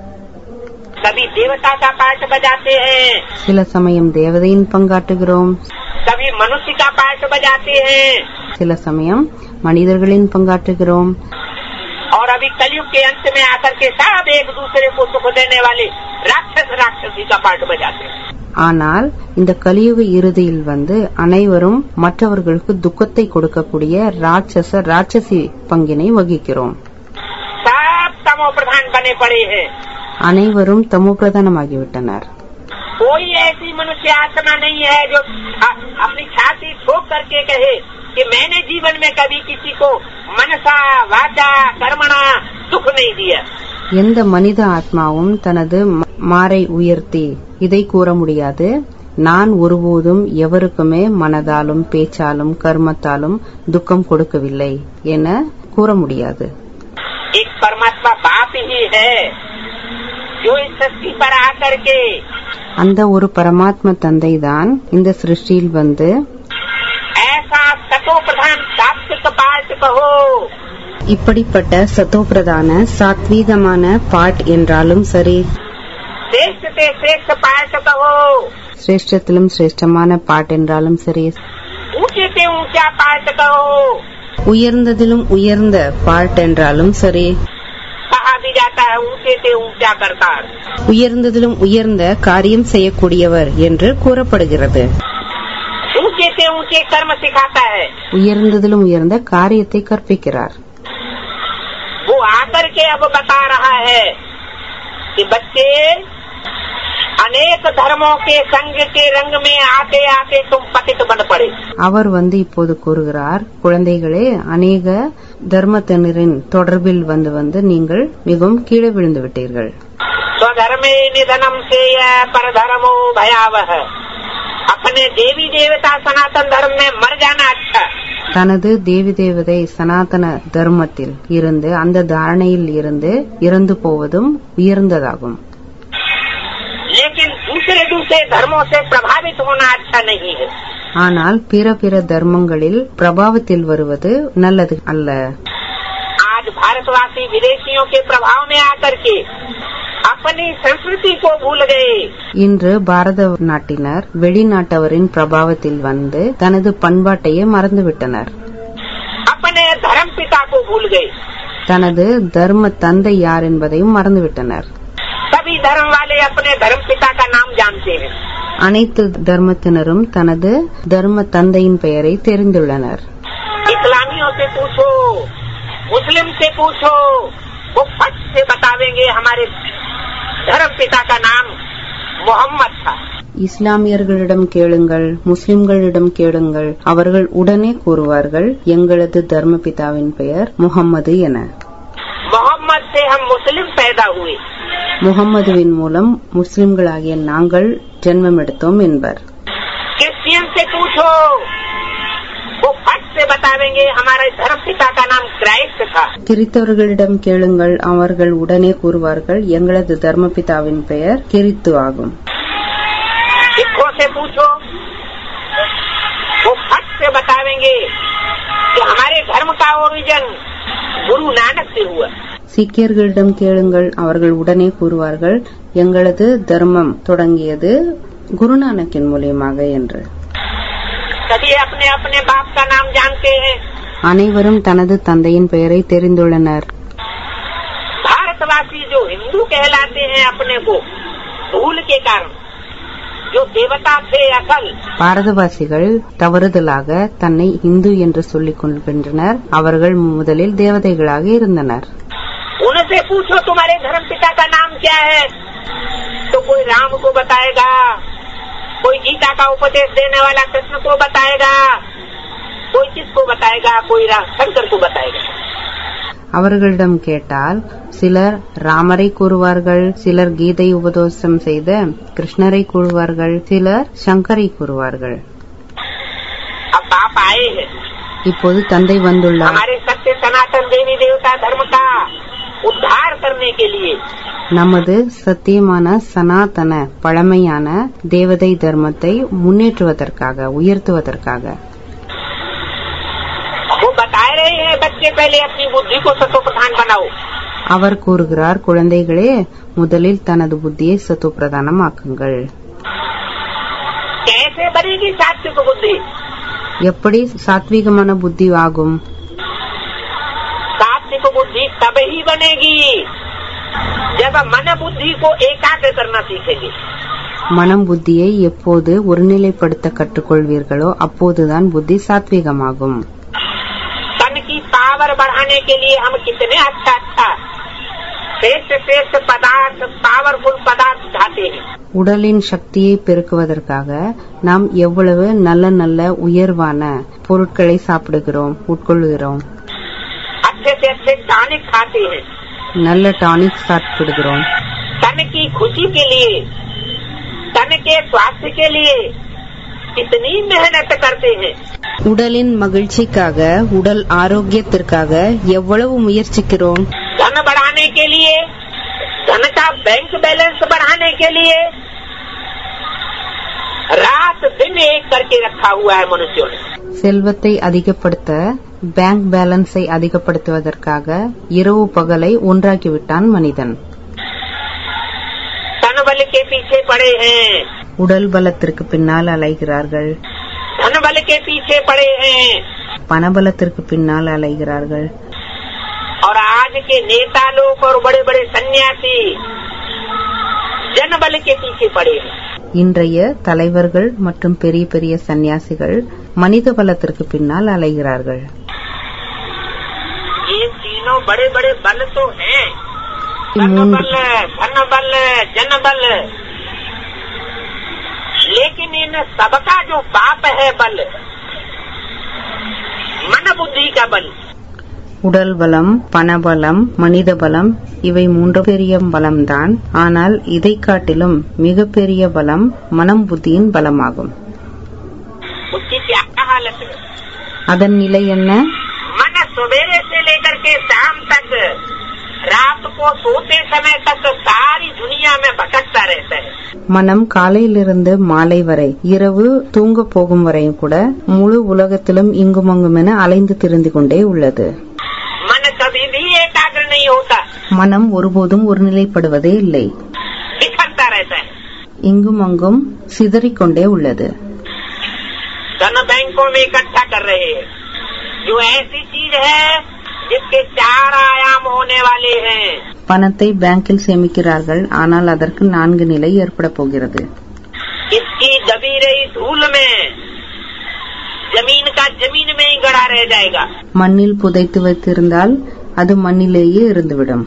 Speaker 3: कभी देवता का पार्ट बजाते हैं,
Speaker 1: சில சமயம் தேவதையின் பங்காற்றுகிறோம்,
Speaker 3: कभी मनुष्य का पार्ट बजाते हैं,
Speaker 1: சில சமயம் மனிதர்களின் பங்காற்றுகிறோம்.
Speaker 3: और अभी कलयुग के अंत में आकर के सब एक दूसरे को सुख देने वाले राक्षसी का पार्ट बजाते हैं.
Speaker 1: ஆனால் இந்த கலியுக இறுதியில் வந்து அனைவரும் மற்றவர்களுக்கு துக்கத்தை கொடுக்கக்கூடிய ராட்சசி பங்கினை வகிக்கிறோம்.
Speaker 3: सब तमो प्रधान बने पड़े हैं.
Speaker 1: அனைவரும் தமோ பிரதானமாகிவிட்டனர்.
Speaker 3: कोई ऐसी मनुष्य आत्मा नहीं है जो अपनी छाती ठोक करके कहे कि मैंने जीवन में कभी किसी को मनसा वाचा कर्मणा दुख नहीं दिया.
Speaker 1: எந்த மனித ஆத்மாவும் தனது மாரை உயர்த்தி இதை கூற முடியாது, நான் ஒருபோதும் எவருக்குமே மனதாலும் பேச்சாலும் கர்மத்தாலும் துக்கம் கொடுக்கவில்லை என கூற முடியாது.
Speaker 3: एक परमात्मा बाप ही है जो इस सृष्टि पर आकर के
Speaker 1: அந்த ஒரு பரமாத்மா தந்தை தான் இந்த சிருஷ்டியில் வந்து
Speaker 3: ऐसा सतो प्रधान सात्विक पाठ कहो.
Speaker 1: இப்படிப்பட்ட சத்தோபிரதான சாத்வீகமான பாட் என்றாலும் சரி,
Speaker 3: श्रेष्ठ से श्रेष्ठ पाठ कहो,
Speaker 1: சிரேஷ்டத்திலும் சிரேஷ்டமான பாட் என்றாலும் சரி,
Speaker 3: ऊंचे से ऊंचा पाठ कहो.
Speaker 1: உயர்ந்ததிலும் உயர்ந்த பாட் என்றாலும் சரி,
Speaker 3: कहा भी जाता है ऊंचे से ऊंचा करतार.
Speaker 1: உயர்ந்ததிலும் உயர்ந்த காரியம் செய்யக்கூடியவர் என்று கூறப்படுகிறது.
Speaker 3: ऊंचे से ऊंचे कर्म सिखाता है.
Speaker 1: உயர்ந்ததிலும் உயர்ந்த காரியத்தை கற்பிக்கிறார்.
Speaker 3: वो आकर के अब बता रहा है कि बच्चे अनेक धर्मों के संग के रंग में आते आते तुम पतित बन पड़े.
Speaker 1: அவர் இப்போது கூறுகிறார், குழந்தைகளே, அநேக தர்மத்தினரின் தொடர்பில் வந்து நீங்கள் மிகவும் கீழே விழுந்து விட்டீர்கள்.
Speaker 3: स्वधर्मे निधनम से परधर्मो भयावह. अपने देवी देवता सनातन धर्म में मर जाना अच्छा.
Speaker 1: தனது தேவி தேவதை சனாதன தர்மத்தில் இருந்து அந்த தாரணையில் இருந்து இறந்து போவதும் உயர்ந்ததாகும்.
Speaker 3: लेकिन दूसरे धर्मों से प्रभावित होना अच्छा नहीं है.
Speaker 1: ஆனால் பிற தர்மங்களில் பிரபாவத்தில் வருவது நல்லது அல்ல.
Speaker 3: आज भारतवासी विदेशियों के प्रभाव में आकर के अपनी संस्कृति को भूल गए.
Speaker 1: இன்று பாரத நாட்டினர் வெளிநாட்டவரின் பிரபாவத்தில் வந்து தனது பண்பாட்டையே மறந்துவிட்டனர்.
Speaker 3: अपने धर्म पिता को भूल गए.
Speaker 1: தனது தர்ம தந்தை யார் என்பதையும் மறந்துவிட்டனர்.
Speaker 3: सभी धर्म वाले अपने धर्म पिता का नाम जानते हैं.
Speaker 1: அனைத்து தர்மத்தினரும் தனது தர்ம தந்தையின் பெயரை தெரிந்துள்ளனர்.
Speaker 3: इस्लामियों से पूछो, मुस्लिम से पूछो, वो फट से बतावेंगे हमारे धर्म पिता का नाम मोहम्मद था.
Speaker 1: இஸ்லாமியர்களிடம் கேளுங்கள், முஸ்லிம்களிடம் கேளுங்கள், அவர்கள் உடனே கூறுவார்கள் எங்களது தர்ம பிதாவின் பெயர் முகம்மது என.
Speaker 3: मोहम्मद से हम मुस्लिम पैदा हुए.
Speaker 1: முகம்மதுவின் மூலம் முஸ்லிம்களாகிய நாங்கள் ஜென்மம் எடுத்தோம் என்பர்.
Speaker 3: क्रिश्चियन से पूछो, वो फट से बतावेंगे हमारे धर्म पिता का नाम क्राइस्ट था.
Speaker 1: கிறித்தவர்களிடம் கேளுங்கள், அவர்கள் உடனே கூறுவார்கள் எங்களது தர்ம பிதாவின் பெயர் கிறித்து ஆகும்.
Speaker 3: सिखों से पूछो, वो फट से बतावेंगे कि हमारे धर्म का ओरिजिन गुरु नानक से हुआ.
Speaker 1: சீக்கியர்களிடம் கேளுங்கள், அவர்கள் உடனே கூறுவார்கள் எங்களது தர்மம் தொடங்கியது குருநானக்கின் மூலியமாக என்று.
Speaker 3: सभी अपने अपने बाप का नाम जानते हैं.
Speaker 1: அனைவரும் தனது தந்தையின் பெயரை தெரிந்துள்ளனர்.
Speaker 3: भारतवासी जो हिंदू कहलाते हैं अपने को भूल के कारण, जो देवता थे असल,
Speaker 1: பாரதவாசிகள் தவறுதலாக தன்னை இந்து என்று சொல்லிக் கொள்கின்றனர். அவர்கள் முதலில் தேவதைகளாக இருந்தனர்.
Speaker 3: उनसे पूछो तुम्हारे धर्म पिता का नाम क्या है, तो कोई राम को बताएगा, कोई गीता का उपदेश देने वाला कृष्ण को बताएगा, कोई किसको बताएगा, कोई शंकर को बताएगा.
Speaker 1: அவர்களிடம் கேட்டால் சிலர் ராமரை கூறுவார்கள், சிலர் கீதை உபதேசம் செய்த கிருஷ்ணரை கூறுவார்கள், சிலர் சங்கரை கூறுவார்கள்.
Speaker 3: अब बाप आए हैं.
Speaker 1: இப்போது தந்தை வந்துள்ளார்.
Speaker 3: हमारे सत्य सनातन देवी देवता धर्म का उद्धार करने के लिए,
Speaker 1: நமது சத்தியமான சனாதன பழமையான தேவதை தர்மத்தை முன்னேற்றுவதற்காக, உயர்த்துவதற்காக
Speaker 3: वो बता रहे हैं बच्चे पहले अपनी बुद्धि को सतो प्रधान बनाओ.
Speaker 1: அவர் கூறுகிறார், குழந்தைகளே, முதலில் தனது புத்தியை சத்து பிரதானமாக்குங்கள்.
Speaker 3: कैसे बनेगी सात्विक बुद्धि?
Speaker 1: எப்படி சாத்வீகமான புத்தி ஆகும்?
Speaker 3: सात्विक बुद्धि तब ही बनेगी जब मन बुद्धि को एकाग्र करना सीखेंगे.
Speaker 1: மனம் புத்தியை எப்போது ஒருநிலைப்படுத்த கற்றுக்கொள்வீர்களோ அப்போதுதான் புத்தி சாத்வீகமாகும்.
Speaker 3: तन की पावर बढ़ाने के लिए हम कितने अच्छा श्रेष्ठ पदार्थ, पावरफुल पदार्थ खाते हैं.
Speaker 1: உடலின் சக்தியை பெருக்குவதற்காக நாம் எவ்வளவு நல்ல நல்ல உயர்வான பொருட்களை சாப்பிடுகிறோம், உட்கொள்கிறோம்.
Speaker 3: अच्छे से अच्छे टॉनिक खाते हैं.
Speaker 1: நல்ல டானிக் சாப்பிடுகிறோம்.
Speaker 3: तन की खुशी के लिए, तन के स्वास्थ्य के लिए कितनी मेहनत करते हैं.
Speaker 1: உடலின் மகிழ்ச்சிக்காக, உடல் ஆரோக்கியத்திற்காக எவ்வளவு முயற்சிக்கிறோம்.
Speaker 3: धन बढ़ाने के लिए, धन का बैंक बैलेंस बढ़ाने के लिए रात दिन एक करके रखा हुआ है मनुष्यों ने.
Speaker 1: செல்வத்தை அதிகப்படுத்த, பேங்க் பேலன்ஸை அதிகப்படுத்துவதற்காக இரவு பகலை ஒன்றாக்கிவிட்டான் மனிதன்.
Speaker 3: धन बल के पीछे पड़े हैं,
Speaker 1: உடல் பலத்திற்கு பின்னால் அலைகிறார்கள்.
Speaker 3: धन बल के पीछे पड़े हैं,
Speaker 1: பணபலத்திற்கு பின்னால் அலைகிறார்கள்.
Speaker 3: और आज के नेता लोग और बड़े बड़े सन्यासी जन बल के पीछे पड़े हैं.
Speaker 1: இன்றைய தலைவர்கள் மற்றும் பெரிய பெரிய சன்னியாசிகள் மனித பலத்திற்கு பின்னால் அலைகிறார்கள்.
Speaker 3: ये तीनों बड़े बड़े बल तो हैं, कर्म बल, धन बल, जन बल, लेकिन इन सबका जो बाप है बल, मन बुद्धि का बल.
Speaker 1: உடல் பலம், பணபலம், மனித பலம் இவை மூன்று பெரிய பலம்தான். ஆனால் இதை காட்டிலும் மிகப்பெரிய பலம் மனம் புத்தியின் பலமாகும். அதன் நிலை என்ன?
Speaker 3: मन सवेरे से लेकर के शाम तक, रात को सोते समय तक सारी दुनिया में भटकता रहता है.
Speaker 1: மனம் காலையிலிருந்து மாலை வரை, இரவு தூங்க போகும் வரையும் கூட முழு உலகத்திலும் இங்குமங்கும் என அலைந்து திரிந்து கொண்டே உள்ளது.
Speaker 3: मन कभी भी एकाग्र नहीं होता.
Speaker 1: மனம் ஒருபோதும் ஒருநிலைப்படுவதே இல்லை.
Speaker 3: बिखरता रहता है.
Speaker 1: இங்கும் அங்கும் சிதறிக்கொண்டே உள்ளது.
Speaker 3: धन बैंकों में इकट्ठा कर रहे हैं, जो ऐसी चीज है जिसके 4 आयाम होने वाले हैं.
Speaker 1: பணத்தை பேங்கில் சேமிக்கிறார்கள், ஆனால் அதற்கு 4 நிலை ஏற்பட போகிறது.
Speaker 3: इसकी दबी रही धूल में जमीन का जमीन में ही गड़ा रह जाएगा.
Speaker 1: மண்ணில் புதைத்து வைத்திருந்தால் அது மண்ணிலேயே இருந்துவிடும்.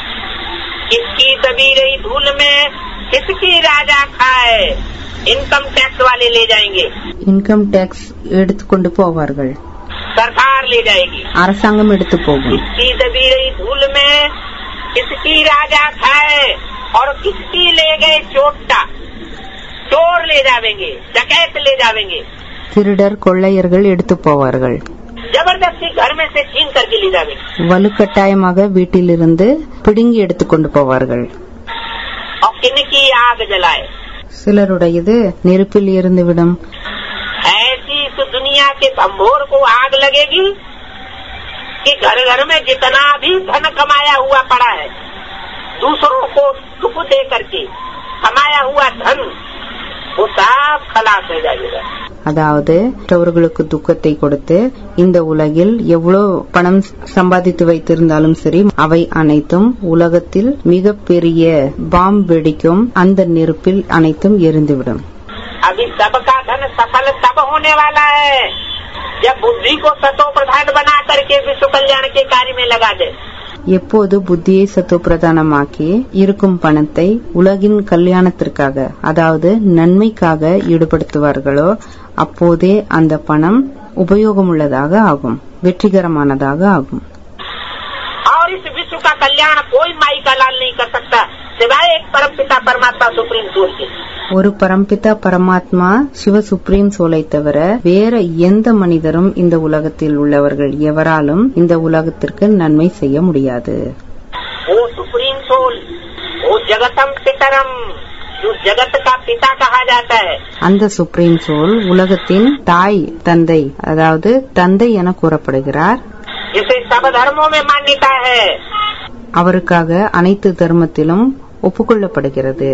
Speaker 3: इसकी दबी रही धूल में किसकी राजा खाए, इनकम टैक्स वाले ले जाएंगे.
Speaker 1: இன்கம் டேக்ஸ் எடுத்துக்கொண்டு போவார்கள்,
Speaker 3: सरकार ले जाएगी.
Speaker 1: அரசாங்கம் எடுத்து போகும்.
Speaker 3: इसकी दबी रही धूल में किसकी राजा खाए और किसकी ले गए चोटा, चोर ले जावेंगे, डकैत ले जावेंगे.
Speaker 1: திருடர் கொள்ளையர்கள் எடுத்து போவார்கள்.
Speaker 3: जबरदस्ती घर में से छीन करके ले जावेंगे.
Speaker 1: வலுக்கட்டாயமாக வீட்டிலிருந்து பிடுங்கி எடுத்துக்கொண்டு போவார்கள்.
Speaker 3: और किनकी आग जलाए,
Speaker 1: சிலருடையது நெருப்பில் இருந்துவிடும்.
Speaker 3: ऐसी इस दुनिया के भंभोर को आग लगेगी कि घर घर में जितना भी धन कमाया हुआ पड़ा है, दूसरों को सुख दे करके कमाया हुआ धन वो सब खलास हो जाएगा.
Speaker 1: அதாவது மற்றவர்களுக்கு துக்கத்தை கொடுத்து இந்த உலகில் எவ்வளவு பணம் சம்பாதித்து வைத்திருந்தாலும் சரி, அவை அனைத்தும் உலகத்தில் மிகப்பெரிய பாம்பு வெடிக்கும் அந்த நெருப்பில் அனைத்தும் எரிந்துவிடும்.
Speaker 3: अभी सबका धन सफल तब होने वाला है जब बुद्धि को सतो प्रधान बना करके विश्व कल्याण के कार्य में लगा दे.
Speaker 1: எப்போது புத்தியை சத்தோ பிரதானமாக்கி இருக்கும் பணத்தை உலகின் கல்யாணத்திற்காக, அதாவது நன்மைக்காக ஈடுபடுத்துவார்களோ அப்போதே அந்த பணம் உபயோகமுள்ளதாக ஆகும், வெற்றிகரமானதாக ஆகும்.
Speaker 3: और इस विश्व का कल्याण कोई माई का लाल नहीं कर सकता सिवाय एक परम पिता परमात्मा सुप्रीम सोल के.
Speaker 1: ஒரு பரம்பிதா பரமாத்மா சிவ சுப்ரீம் சோலை தவிர வேற எந்த மனிதரும் இந்த உலகத்தில் உள்ளவர்கள் எவராலும் இந்த உலகத்திற்கு நன்மை செய்ய முடியாது.
Speaker 3: वो सुप्रीम सोल, वो जगतम पितरम, जो जगत का पिता कहा जाता है.
Speaker 1: அந்த சுப்ரீம் சோல் உலகத்தின் தாய் தந்தை, அதாவது தந்தை என கூறப்படுகிறார்.
Speaker 3: जिसे सब धर्मों में मान्यता है.
Speaker 1: அவருக்காக அனைத்து தர்மத்திலும் ஒப்புக்கொள்ளப்படுகிறது.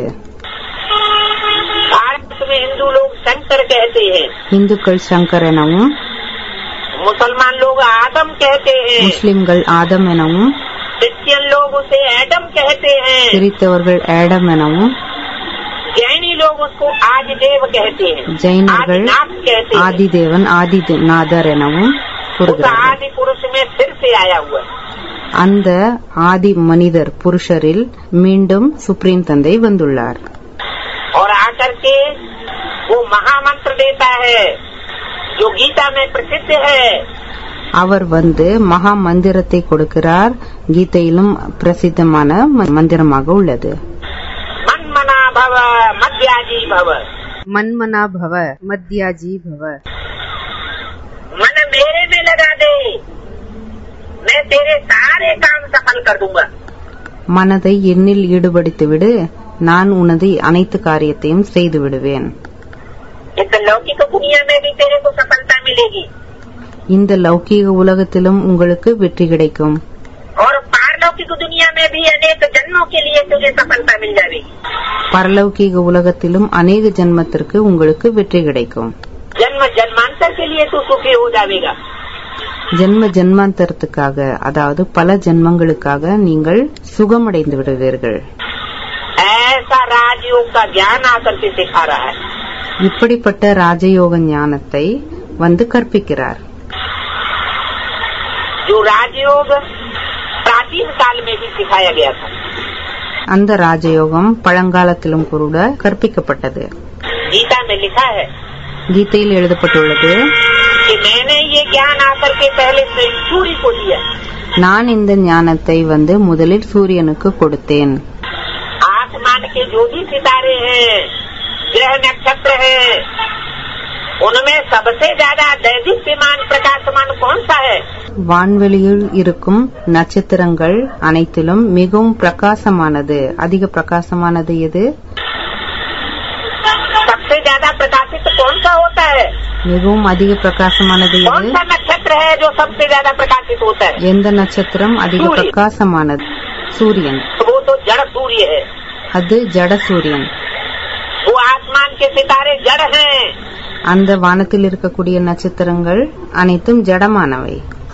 Speaker 3: भारत में हिंदू लोग शंकर कहते हैं,
Speaker 1: இந்துக்கள் சங்கர் எனவும்,
Speaker 3: मुसलमान लोग आदम कहते हैं,
Speaker 1: முஸ்லிம்கள் ஆதம் எனவும்,
Speaker 3: क्रिश्चियन लोग उसे एडम कहते हैं,
Speaker 1: கிறிஸ்தவர்கள் ஏடம் எனவும்,
Speaker 3: जैनी लोग उसको आदिदेव कहते हैं,
Speaker 1: ஜெயினர்கள்
Speaker 3: आदिनाथ कहते हैं.
Speaker 1: ஆதிதேவன் ஆதிநாதர் எனவும்
Speaker 3: उस
Speaker 1: கூறுகிறார்கள்.
Speaker 3: आदि पुरुष में फिर से आया हुआ है.
Speaker 1: அந்த ஆதி மனிதர் புருஷரில் மீண்டும் சுப்ரீம் தந்தை வந்துள்ளார்.
Speaker 3: और आकर के वो महामंत्र देता है जो गीता में प्रसिद्ध है.
Speaker 1: அவர் வந்து மகா மந்திரத்தை கொடுக்கிறார், கீதையிலும் பிரசித்தமான மந்திரமாக உள்ளது.
Speaker 3: मन्मना भव मध्याजी भव.
Speaker 1: மன்மனா பவ மத்யாஜி பவ.
Speaker 3: मन मेरे में लगा दे, मैं तेरे सारे काम सफल कर दूंगा.
Speaker 1: மனதை என்னில் ஈடுபடுத்திவிடு, நான் உனது அனைத்து காரியத்தையும் செய்து விடுவேன்.
Speaker 3: इस लौकिक दुनिया में भी तेरे को सफलता मिलेगी
Speaker 1: இந்த லௌகீக உலகத்திலும் உங்களுக்கு வெற்றி கிடைக்கும்.
Speaker 3: और पारलौकिक दुनिया में भी अनेक जन्मों के लिए तुझे सफलता मिल जाएगी.
Speaker 1: பரலௌகீக உலகத்திலும் அநேக ஜென்மத்திற்கு உங்களுக்கு வெற்றி கிடைக்கும்.
Speaker 3: जन्म जन्मांतर के लिए तू सुखी हो जाएगा.
Speaker 1: ஜென்ம ஜென்மாந்தரத்துக்காக, அதாவது பல ஜென்மங்களுக்காக நீங்கள் சுகமடைந்து விடுவீர்கள்.
Speaker 3: ऐसा राजयोग का ज्ञान आकर के सिखा रहा है.
Speaker 1: இப்படிப்பட்ட ராஜயோக ஞானத்தை வந்து கற்பிக்கிறார்.
Speaker 3: जो राजयोग प्राचीन काल में भी सिखाया गया था।
Speaker 2: அந்த ராஜயோகம் பழங்காலத்திலும் கூட கற்பிக்கப்பட்டது.
Speaker 3: गीता में लिखा है,
Speaker 2: கீதையில் எழுதப்பட்டுள்ளது,
Speaker 3: कि मैंने ये ज्ञान आकर के पहले सूर्य को दिया,
Speaker 2: நான் இந்த ஞானத்தை முதலில் சூரியனுக்கு கொடுத்தேன்.
Speaker 3: आसमान के जो भी सितारे हैं, ग्रह नक्षत्र हैं, उनमें सबसे ज्यादा दैदीप्यमान प्रकाशमान कौन सा है?
Speaker 2: வான்வெளியில் இருக்கும் நட்சத்திரங்கள் அனைத்திலும் மிகவும் பிரகாசமானது, அதிக பிரகாசமானது எது?
Speaker 3: सबसे ज्यादा प्रकाशित कौन सा होता है?
Speaker 2: மிகவும் அதிக பிரகாசமானது
Speaker 3: कौन
Speaker 2: எது?
Speaker 3: सा नक्षत्र है जो सबसे ज्यादा प्रकाशित होता है?
Speaker 2: எந்த நட்சத்திரம் அதிக பிரகாசமானது? சூரியன்.
Speaker 3: वो तो जड़ सूर्य है,
Speaker 2: அது ஜட சூரியன்.
Speaker 3: वो आसमान के सितारे जड़ हैं,
Speaker 2: அந்த வானத்தில் இருக்கக்கூடிய நட்சத்திரங்கள் அனைத்தும் ஜடமானவை.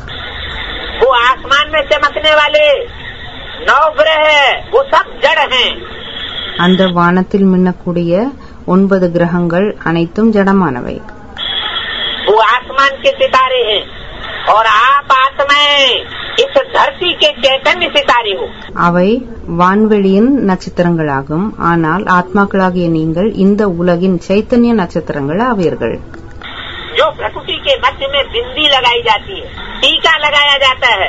Speaker 3: वो आसमान में चमकने वाले 9 ग्रह वो सब जड़ हैं,
Speaker 2: அந்த வானத்தில் மின்னக்கூடிய 9 கிரகங்கள் அனைத்தும் ஜடமானவை.
Speaker 3: वो आसमान के सितारे हैं और आप आत्माएं इस धरती के चैतन्य सितारे हो।
Speaker 2: அவை வான்வெளியின் நட்சத்திரங்களாகும். ஆனால் ஆத்மாக்களாகிய நீங்கள் இந்த உலகின் சைத்தன்ய நட்சத்திரங்கள் ஆவீர்கள்.
Speaker 3: जो प्रकृति के मध्य में बिंदी लगाई जाती है, टीका लगाया जाता है,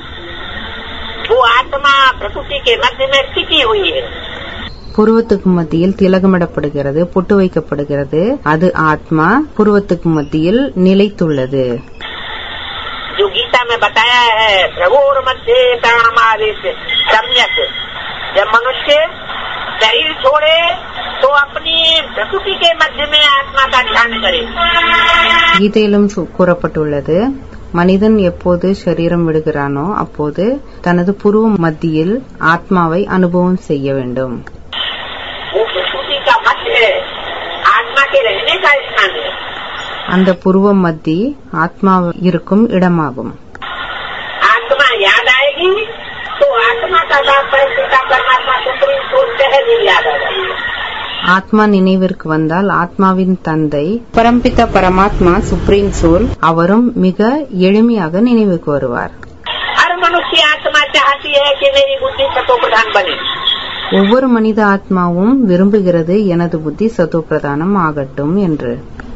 Speaker 3: वो आत्मा प्रकृति के मध्य में टिकी हुई है।
Speaker 2: புருவத்துக்கு மத்தியில் திலகமிடப்படுகிறது, பொட்டு வைக்கப்படுகிறது. அது ஆத்மா புருவத்துக்கு மத்தியில் நிலைத்துள்ளது.
Speaker 3: जो गीता में बताया है, प्रभुर मध्य प्राणमावेश सम्यक, जब मनुष्य शरीर छोड़े तो अपनी प्रकृति के मध्य में आत्मा का ध्यान करे.
Speaker 2: கீதையிலும் கூறப்பட்டுள்ளது, மனிதன் எப்போது சரீரம் விடுகிறானோ அப்போது தனது புருவ மத்தியில் ஆத்மாவை அனுபவம் செய்ய வேண்டும்.
Speaker 3: वो प्रकृति का मध्य आत्मा के रहने का स्थान है.
Speaker 2: அந்த புருவ மத்தி ஆத்மா இருக்கும் இடமாகும்.
Speaker 3: आत्मा याद आएगी तो आत्मा का बाप परिस्थिति परमात्मा सुप्रीम सोच है नहीं याद आ जाएगी.
Speaker 2: ஆத்மா நினைவிற்கு வந்தால் ஆத்மாவின் தந்தை பரம்பிதா பரமாத்மா சுப்ரீம் சோல் அவரும் மிக எளிமையாக நினைவுக்கு வருவார்.
Speaker 3: हर मनुष्य आत्मा चाहती है कि मेरी बुद्धि सतो प्रधान बने.
Speaker 2: ஒவ்வொரு மனித ஆத்மாவும் விரும்புகிறது எனது புத்தி சத்தோ பிரதானம் ஆகட்டும் என்று.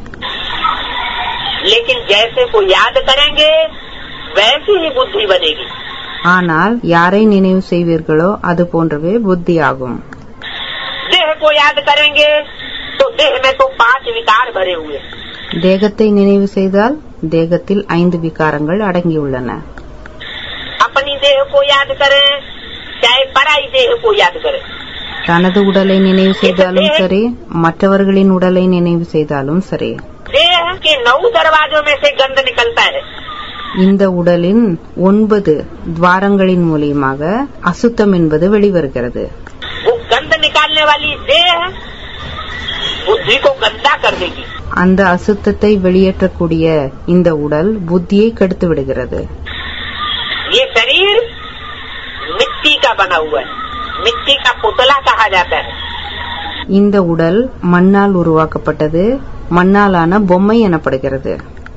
Speaker 3: लेकिन जैसे को याद करेंगे वैसी ही बुद्धि बनेगी.
Speaker 2: ஆனால் யாரை நினைவு செய்வீர்களோ அது போன்றவே புத்தி ஆகும்.
Speaker 3: देह को याद करेंगे तो देह में तो 5 विकार भरे हुए.
Speaker 2: தேகத்தை நினைவு செய்தால் தேகத்தில் 5 விகாரங்கள் அடங்கியுள்ளன.
Speaker 3: अपनी देह को याद करें चाहे पराई देह को याद करें.
Speaker 2: தனது உடலை நினைவு செய்தாலும் சரி, மற்றவர்களின் உடலை நினைவு செய்தாலும் சரி,
Speaker 3: देह के 9 दरवाजों में से गंध निकलता है.
Speaker 2: இந்த உடலின் 9 துவாரங்களின் மூலியமாக அசுத்தம் என்பது வெளிவருகிறது.
Speaker 3: वो गंध निकालने वाली देह बुद्धि को गंदा कर देगी.
Speaker 2: அந்த அசுத்தத்தை வெளியேற்றக்கூடிய இந்த உடல் புத்தியை கெடுத்து விடுகிறது.
Speaker 3: ये शरीर मिट्टी का बना हुआ है, मिट्टी का पुतला कहा जाता है.
Speaker 2: இந்த உடல் மண்ணால் உருவாக்கப்பட்டது, மண்ணாலான பொம்மை எனப்படுகிறது.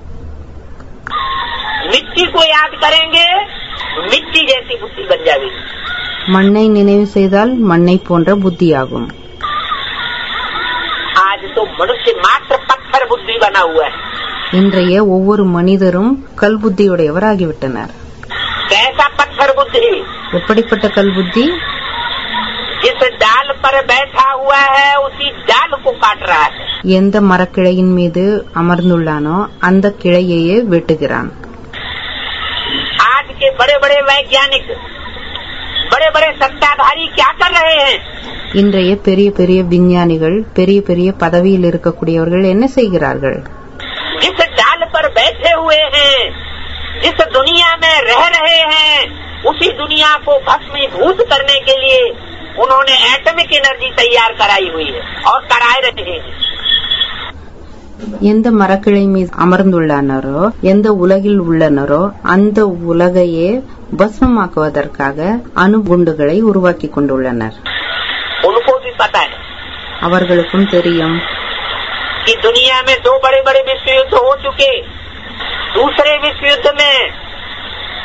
Speaker 3: मिट्टी को याद करेंगे मिट्टी जैसी बुद्धि बन जाएगी.
Speaker 2: மண்ணை நினைவு செய்தால் மண்ணை போன்ற புத்தியாகும்.
Speaker 3: आज तो मनुष्य मात्र पत्थर बुद्धि बना हुआ है.
Speaker 2: இன்றைய ஒவ்வொரு மனிதரும் கல் புத்தியுடையவராகிவிட்டனர்.
Speaker 3: कैसा पत्थर बुद्धि?
Speaker 2: எப்படிப்பட்ட கல் புத்தி?
Speaker 3: जिस डाल पर बैठा हुआ है उसी डाल को काट रहा है.
Speaker 2: எந்த மரக்கிளையின் மீது அமர்ந்துள்ளானோ அந்த கிளையையே வெட்டுகிறான்.
Speaker 3: आज के बड़े बड़े वैज्ञानिक, बड़े बड़े सत्ताधारी क्या कर रहे हैं?
Speaker 2: இன்றைய பெரிய பெரிய விஞ்ஞானிகள், பெரிய பெரிய பதவியில் இருக்கக்கூடியவர்கள் என்ன செய்கிறார்கள்?
Speaker 3: जिस डाल पर बैठे हुए हैं, जिस दुनिया में रह रहे हैं, उसी दुनिया को भस्मीभूत करने के लिए उन्होंने एटॉमिक एनर्जी तैयार कराई हुई है और कराए रहे हैं.
Speaker 2: எந்த மரக்கிளை மீது அமர்ந்துள்ளனரோ, எந்த உலகில் உள்ளனரோ அந்த உலகையே பஸ்மமாக்குவதற்காக அணுகுண்டுகளை உருவாக்கி கொண்டுள்ளனர்.
Speaker 3: उनको भी पता है
Speaker 2: அவர்களுக்கும் தெரியும்
Speaker 3: कि दुनिया में 2 बड़े बड़े विश्व युद्ध हो चुके. दूसरे विश्व युद्ध में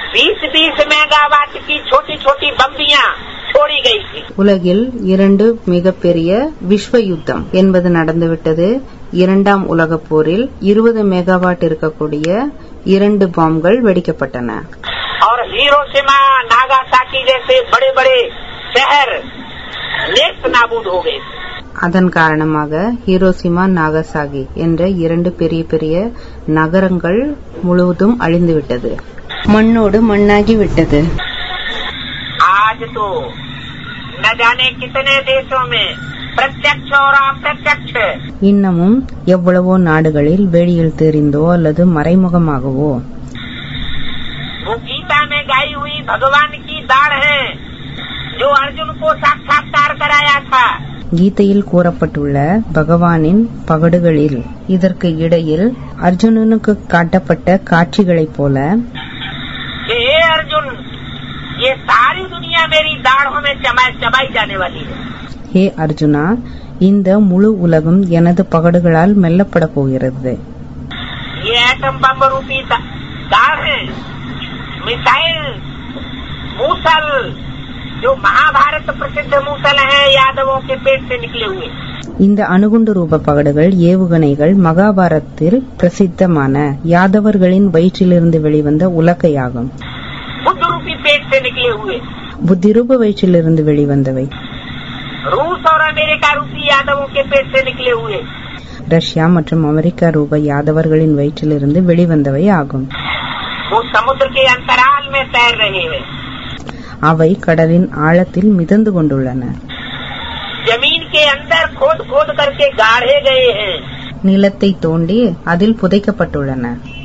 Speaker 3: 20-20 मेगावाट की छोटी छोटी बम्बियां छोड़ी गई थी.
Speaker 2: உலகில் 2 மிகப்பெரிய விஸ்வ யுத்தம் என்பது நடந்துவிட்டது. இரண்டாம் உலகப் போரில் 20 மெகாவாட் இருக்கக்கூடிய 2 பாம்கள் வெடிக்கப்பட்டன.
Speaker 3: और हिरोशिमा नागासाकी जैसे बड़े बड़े शहर नेस्त नाबूद हो गए.
Speaker 2: அதன் காரணமாக ஹிரோசிமா நாகசாகி என்ற 2 பெரிய பெரிய நகரங்கள் முழுவதும் அழிந்துவிட்டது, மண்ணோடு மண்ணாகி விட்டது.
Speaker 3: आज तो न जाने कितने देशों में प्रत्यक्ष और अप्रत्यक्ष
Speaker 2: இன்னமும் எவ்வளவோ நாடுகளில் வெளியில் தெரிந்தோ அல்லது மறைமுகமாகவோ
Speaker 3: वो गीता में गाई हुई भगवान की दाढ़ है जो अर्जुन को साक्षात्कार कराया था.
Speaker 2: கீதையில் கூறப்பட்டுள்ள பகவானின் பகடுகளில் இதற்கு இடையில் அர்ஜுனனுக்கு காட்டப்பட்ட காட்சிகளைப் போல,
Speaker 3: हे अर्जुन ये सारी दुनिया मेरी दाढ़ों में चबाई जाने वाली है.
Speaker 2: ஹே அர்ஜுனா, இந்த முழு உலகம் எனது பகடுகளால் மெல்லப்பட போகிறது.
Speaker 3: ये एटम बम रूपी दाढ़ है. मिसाइल मूसल जो महाभारत प्रसिद्ध मूसल है यादवों के पेट से निकले हुए.
Speaker 2: இந்த அணுகுண்டு ரூப பகடுகள் ஏவுகணைகள் மகாபாரத்தில் பிரசித்தமான யாதவர்களின் வயிற்றிலிருந்து வெளிவந்த உலக்கையாகும்.
Speaker 3: बुद्ध रूपी पेट से निकले हुए.
Speaker 2: புத்தி ரூப வயிற்றிலிருந்து வெளிவந்தவை.
Speaker 3: रूस और अमेरिका रूपी यादवों के पेट से निकले हुए.
Speaker 2: ரஷ்யா மற்றும் அமெரிக்கா ரூப யாதவர்களின் வயிற்றிலிருந்து வெளிவந்தவை ஆகும்.
Speaker 3: वो समुद्र के अंतराल में तैर रहे हैं.
Speaker 2: அவை கடலின் ஆழத்தில் மிதந்து கொண்டுள்ளன.
Speaker 3: जमीन के अंदर खोद खोद करके गाढ़े गए हैं.
Speaker 2: நிலத்தை தோண்டி அதில் புதைக்கப்பட்டுள்ளன.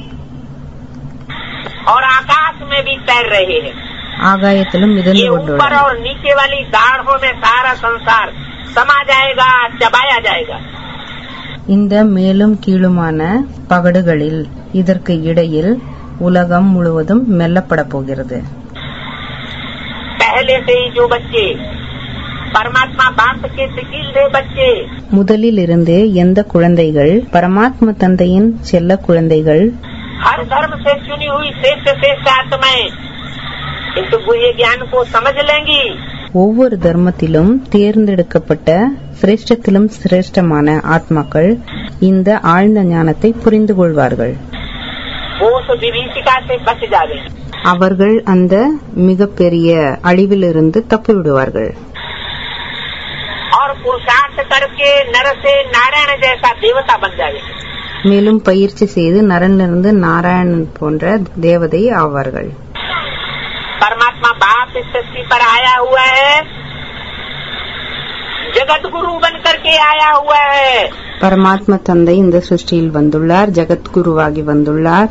Speaker 3: और आकाश में भी तैर रहे हैं.
Speaker 2: ஆகாயத்திலும் மிதந்து
Speaker 3: ये ऊपर
Speaker 2: கொண்டுள்ளன.
Speaker 3: और नीचे वाली दाढ़ों में सारा संसार समा जाएगा, चबाया जाएगा.
Speaker 2: இந்த மேலும் கீழுமான பகடுகளில் இதற்கு இடையில் உலகம் முழுவதும் மெல்லப்பட போகிறது.
Speaker 3: पहले से ही जो बच्चे परमात्मा बाप के सिकील बच्चे
Speaker 2: முதலில் இருந்தே எந்த குழந்தைகள் பரமாத்ம தந்தையின் செல்ல குழந்தைகள்
Speaker 3: हर धर्म से चुनी हुई श्रेष्ठ श्रेष्ठ आत्माएं इस गुह्य ज्ञान को समझ लेंगी.
Speaker 2: ஒவ்வொரு தர்மத்திலும் தேர்ந்தெடுக்கப்பட்ட சிரேஷ்டத்திலும் சிரேஷ்டமான ஆத்மாக்கள் இந்த ஆழ்ந்த ஞானத்தை புரிந்து கொள்வார்கள்.
Speaker 3: वो उस विभीषिका से बच जावे.
Speaker 2: அவர்கள் அந்த மிகப்பெரிய அழிவிலிருந்து தப்பிவிடுவார்கள்.
Speaker 3: और पुरुषार्थ करके नर से नारायण जैसा देवता बन जावे.
Speaker 2: மேலும் பயிற்சி செய்து நரனிலிருந்து நாராயணன் போன்ற தேவதை ஆவார்கள்.
Speaker 3: परमात्मा बाप इस सृष्टि पर आया हुआ है, जगत गुरु बन करके आया हुआ है.
Speaker 2: பரமாத்ம தந்தை இந்த சிருஷ்டியில் வந்துள்ளார், ஜகத்குருவாகி வந்துள்ளார்.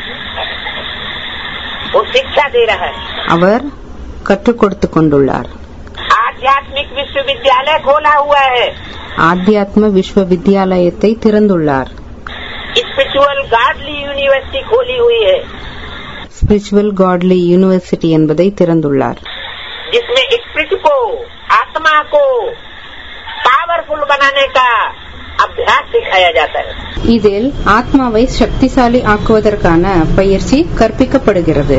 Speaker 3: वो शिक्षा दे रहा है.
Speaker 2: அவர் கற்றுக் கொடுத்துக் கொண்டுள்ளார்.
Speaker 3: आध्यात्मिक विश्वविद्यालय खोला हुआ है.
Speaker 2: ஆத்தியாத்ம விஸ்வ வித்யாலயத்தை திறந்துள்ளார்.
Speaker 3: स्पिरिचुअल गार्डली यूनिवर्सिटी खोली हुई है.
Speaker 2: ஸ்பிரிச்சுவல் காட்லி யூனிவர்சிட்டி என்பதை திறந்துள்ளார்.
Speaker 3: जिसमें स्पिरिट को आत्मा को पावरफुल बनाने का अभ्यास सिखाया जाता है.
Speaker 2: இதில் ஆத்மாவை சக்திசாலி ஆக்குவதற்கான பயிற்சி கற்பிக்கப்படுகிறது.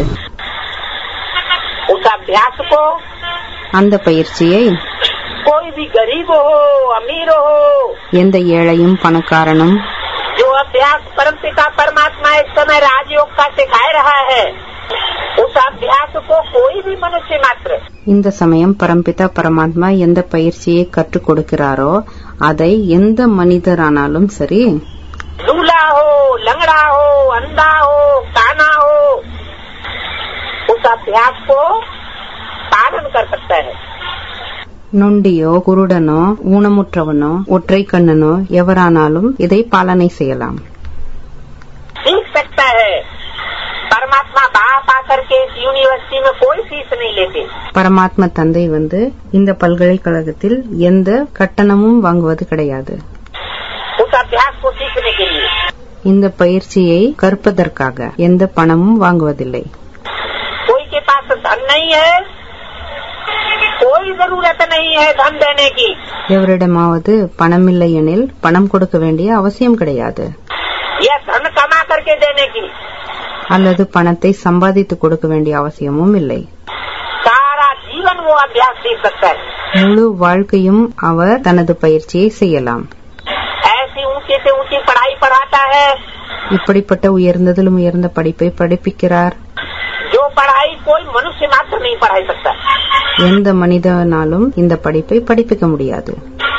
Speaker 3: उस अभ्यास को
Speaker 2: அந்த பயிற்சியை
Speaker 3: कोई भी गरीब हो अमीर हो,
Speaker 2: எந்த ஏழையும் பணக்காரனும்
Speaker 3: जो अभ्यास परमपिता परमात्मा इस समय राजयोग का सिखा रहा है, उस अभ्यास को कोई भी मनुष्य मात्र
Speaker 2: இந்த சமயம் பரம்பிதா பரமாத்மா எந்த பயிற்சியை கற்றுக் கொடுக்கிறாரோ அதை எந்த மனிதரானாலும் சரி,
Speaker 3: लूला हो लंगड़ा हो अंधा हो काना हो, उस अभ्यास को पालन कर सकता है.
Speaker 2: நொண்டியோ குருடனோ ஊனமுற்றவனோ ஒற்றை கண்ணனோ எவரானாலும் இதை பாலனை செய்யலாம்.
Speaker 3: सीख सकता है. परमात्मा बाप आकर के इस यूनिवर्सिटी में कोई फीस नहीं लेते.
Speaker 2: பரமாத்ம தந்தை வந்து இந்த பல்கலைக்கழகத்தில் எந்த கட்டணமும் வாங்குவது கிடையாது.
Speaker 3: उस अभ्यास को सीखने के लिए
Speaker 2: இந்த பயிற்சியை கற்பதற்காக எந்த பணமும் வாங்குவதில்லை.
Speaker 3: कोई के पास धन नहीं है, कोई जरूरत नहीं है धन देने की.
Speaker 2: எவரிடமாவது பணமில்லை எனில் பணம் கொடுக்க வேண்டிய அவசியம் கிடையாது.
Speaker 3: यह धन कमा करके देने की.
Speaker 2: அல்லது பணத்தை சம்பாதித்து கொடுக்க வேண்டிய அவசியமும் இல்லை.
Speaker 3: सारा जीवन वो अभ्यास सीख सकता है.
Speaker 2: முழு வாழ்க்கையும் அவர் தனது பயிற்சியை செய்யலாம்.
Speaker 3: ऐसी ऊंची से ऊंची पढ़ाई पढ़ाता है.
Speaker 2: இப்படிப்பட்ட உயர்ந்ததிலும் உயர்ந்த படிப்பை படிப்பிக்கிறார்.
Speaker 3: जो पढ़ाई कोई मनुष्य मात्र नहीं पढ़ाई सकता.
Speaker 2: எந்த மனிதனாலும் இந்த படிப்பை படிப்பிக்க முடியாது.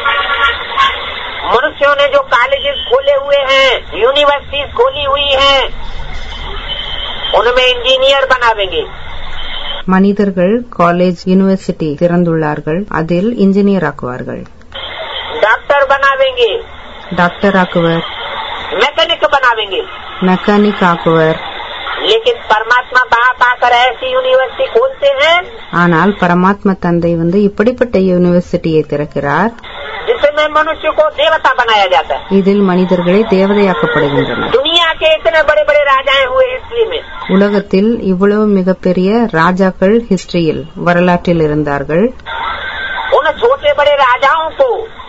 Speaker 3: मनुष्यों ने जो कॉलेजेस खोले हुए हैं, यूनिवर्सिटीज खोली हुई हैं, उनमें इंजीनियर बनावेंगे.
Speaker 2: மனிதர்கள் காலேஜ் யூனிவர்சிட்டி திறந்துள்ளார்கள், அதில் இன்ஜினியர் ஆக்குவார்கள்.
Speaker 3: डॉक्टर बनावेंगे,
Speaker 2: டாக்டர் ஆக்குவர்,
Speaker 3: मैकेनिक बनावेंगे.
Speaker 2: மெக்கானிக் ஆக்குவர்.
Speaker 3: लेकिन परमात्मा बाप आकर ऐसी यूनिवर्सिटी खोलते हैं
Speaker 2: ஆனால் பரமாத்மா தந்தை இப்படிப்பட்ட யூனிவர்சிட்டியை திறக்கிறார்,
Speaker 3: जिसमें मनुष्य को देवता बनाया जाता है.
Speaker 2: இதில் மனிதர்களே தேவதையாக்கப்படுகின்றனர்.
Speaker 3: दुनिया के इतने बड़े बड़े राजाएं हुए हिस्ट्री में.
Speaker 2: உலகத்தில் இவ்வளவு மிகப்பெரிய ராஜாக்கள் ஹிஸ்டரியில் வரலாற்றில் இருந்தார்கள்.
Speaker 3: उन छोटे बड़े राजाओं को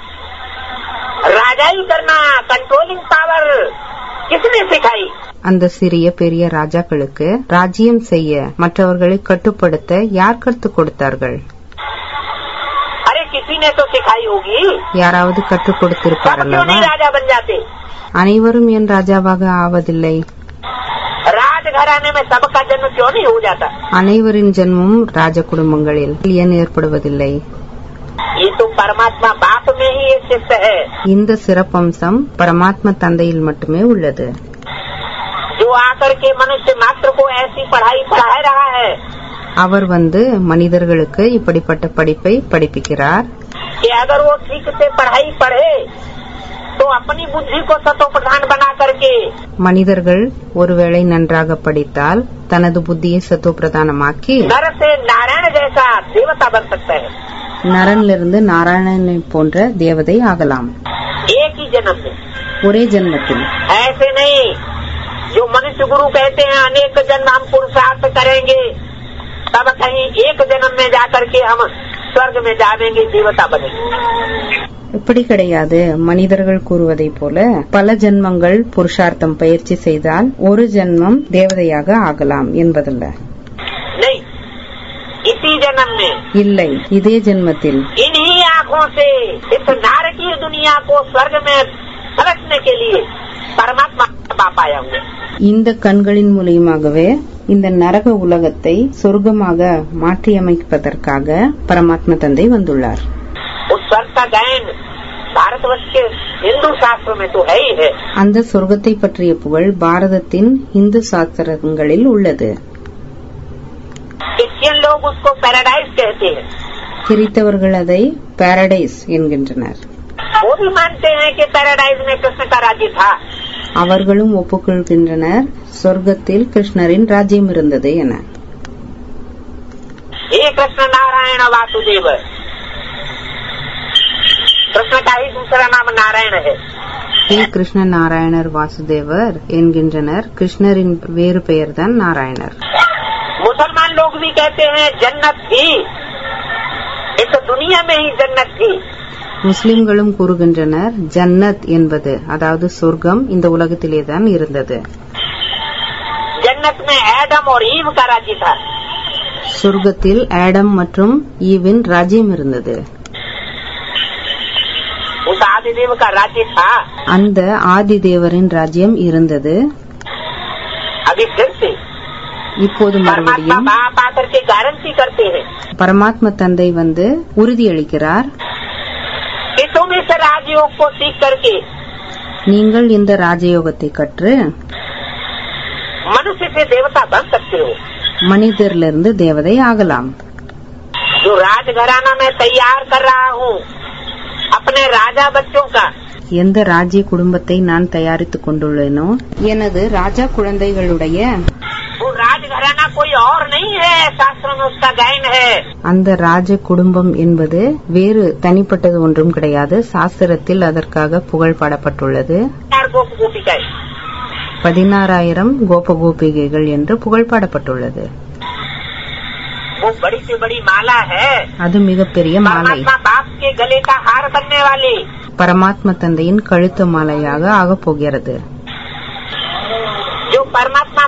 Speaker 3: राजाई करना, कंट्रोलिंग पावर किसने सिखाई?
Speaker 2: அந்த சிறிய பெரிய ராஜாக்களுக்கு ராஜ்யம் செய்ய, மற்றவர்களை கட்டுப்படுத்த யார் கற்றுக் கொடுத்தார்கள்?
Speaker 3: अरे किसी ने तो सिखाई होगी.
Speaker 2: யாராவது கற்றுக்
Speaker 3: सब
Speaker 2: கொடுத்திருப்பார்
Speaker 3: क्यों
Speaker 2: அல்லவா?
Speaker 3: नहीं राजा बन जाते?
Speaker 2: அனைவரும் ஏன் ராஜாவாக ஆவதில்லை?
Speaker 3: राजघराने में सबका जन्म क्यों नहीं हो जाता?
Speaker 2: அனைவரின் ஜென்மம் ராஜ குடும்பங்களில் ஏன் ஏற்படுவதில்லை?
Speaker 3: ये तो परमात्मा बाप में ही ये शिष्ट है.
Speaker 2: இந்த சிறப்பம்சம் பரமாத்மா தந்தையில் மட்டுமே உள்ளது.
Speaker 3: जो आकर के मनुष्य मात्र को ऐसी पढ़ाई पढ़ा रहा है
Speaker 2: அவர் மனிதர்களுக்கு இப்படிப்பட்ட படிப்பை படிப்பிக்கிறார்.
Speaker 3: कि अगर वो ठीक से पढ़ाई पढ़े तो अपनी बुद्धि को सतो प्रधान बना करके
Speaker 2: மனிதர்கள் ஒருவேளை நன்றாக படித்தால் தனது புத்தியை சத்தோ பிரதானமாக்கி
Speaker 3: नर से नारायण जैसा देवता बन सकता है.
Speaker 2: நரனிலிருந்து நாராயணனை போன்ற தேவதை ஆகலாம்,
Speaker 3: एक ही जन्म में.
Speaker 2: ஒரே ஜென்மத்தில்.
Speaker 3: ऐसे नहीं जो मनुष्य गुरु कहते हैं अनेक जन्म हम पुरुषार्थ करेंगे तब कहीं एक जन्म में जाकर के हम स्वर्ग में जावेंगे, देवता बनेंगे.
Speaker 2: இப்படி கிடையாது. மனிதர்கள் கூறுவதை போல பல ஜென்மங்கள் புருஷார்த்தம் பயிற்சி செய்தால் ஒரு ஜென்மம் தேவதையாக ஆகலாம் என்பதல்ல.
Speaker 3: नहीं, इसी जन्म में
Speaker 2: இல்லை, இதே ஜென்மத்தில்
Speaker 3: इन्हीं आँखों से इस नारकीय दुनिया को स्वर्ग में पलटने के लिए परमात्मा बाप आया हुआ.
Speaker 2: இந்த கண்களின் மூலியமாகவே இந்த நரக உலகத்தை சொர்க்கமாக மாற்றியமைப்பதற்காக பரமாத்மா தந்தை வந்துள்ளார்.
Speaker 3: उस स्वर्ग का गायन भारतवर्ष के हिंदू शास्त्र में तो है ही है.
Speaker 2: அந்த சொர்க்கத்தை பற்றிய புகழ் பாரதத்தின் இந்து சாஸ்திரங்களில் உள்ளது.
Speaker 3: क्रिश्चियन लोग उसको पैराडाइज कहते हैं.
Speaker 2: கிறித்தவர்கள் அதை பாரடைஸ் என்கின்றனர்.
Speaker 3: वो भी मानते हैं कि पैराडाइज में कृष्ण का राज्य था.
Speaker 2: அவர்களும் ஒப்புக்கொள்கின்றனர் சொர்க்கத்தில் கிருஷ்ணரின் ராஜ்யம் இருந்தது என.
Speaker 3: हे कृष्ण नारायण वासुदेव, कृष्ण का ही दूसरा नाम नारायण है.
Speaker 2: ஹே கிருஷ்ண நாராயணர் வாசுதேவர் என்கின்றனர். கிருஷ்ணரின் வேறு பெயர்தான் நாராயணர்.
Speaker 3: मुसलमान लोग भी कहते हैं जन्नत थी, इस दुनिया में ही जन्नत थी.
Speaker 2: முஸ்லிம்களும் கூறுகின்றனர் ஜன்னத் என்பது, அதாவது சொர்க்கம் இந்த உலகத்திலேதான் இருந்தது.
Speaker 3: जन्नत में एडम और ईव का राज्य था.
Speaker 2: சொர்க்கத்தில் ஆடம் மற்றும் ஈவின் ராஜ்யம் இருந்தது.
Speaker 3: उस आदिदेव का राज्य था.
Speaker 2: அந்த ஆதி தேவரின் ராஜ்யம் இருந்தது.
Speaker 3: अभी फिर से
Speaker 2: இப்போது
Speaker 3: परमात्मा
Speaker 2: மறுபடியும்
Speaker 3: बाप आकर के गारंटी करते हैं
Speaker 2: பரமாத்மா தந்தை உறுதியளிக்கிறார்,
Speaker 3: कि तुम इस राजयोग को सीख करके
Speaker 2: நீங்கள் இந்த ராஜயோகத்தை கற்று
Speaker 3: मनुष्य से देवता बन सकते हो.
Speaker 2: மனிதரிலிருந்து தேவதை ஆகலாம்.
Speaker 3: जो राजघराना में तैयार कर रहा हूँ अपने राजा बच्चों का,
Speaker 2: எந்த ராஜ்ய குடும்பத்தை நான் தயாரித்துக் கொண்டுள்ளேனோ எனது ராஜா குழந்தைகளுடைய
Speaker 3: वो राजघराना कोई और नहीं है, शास्त्रों में उसका गायन है.
Speaker 2: அந்த ராஜ குடும்பம் என்பது வேறு தனிப்பட்டது ஒன்றும் கிடையாது. சாஸ்திரத்தில் அதற்காக புகழ் பாடப்பட்டுள்ளது.
Speaker 3: गोपिका
Speaker 2: 16,000 கோபகோபிகைகள் என்று புகழ் பாடப்பட்டுள்ளது.
Speaker 3: वो बड़ी से बड़ी माला है.
Speaker 2: அது மிகப்பெரிய மாலை,
Speaker 3: परमात्मा बाप के गले का हार बनने वाली.
Speaker 2: பரமாத்மா தந்தையின் கழுத்து மாலையாக ஆகப் போகிறது.
Speaker 3: जो परमात्मा बाप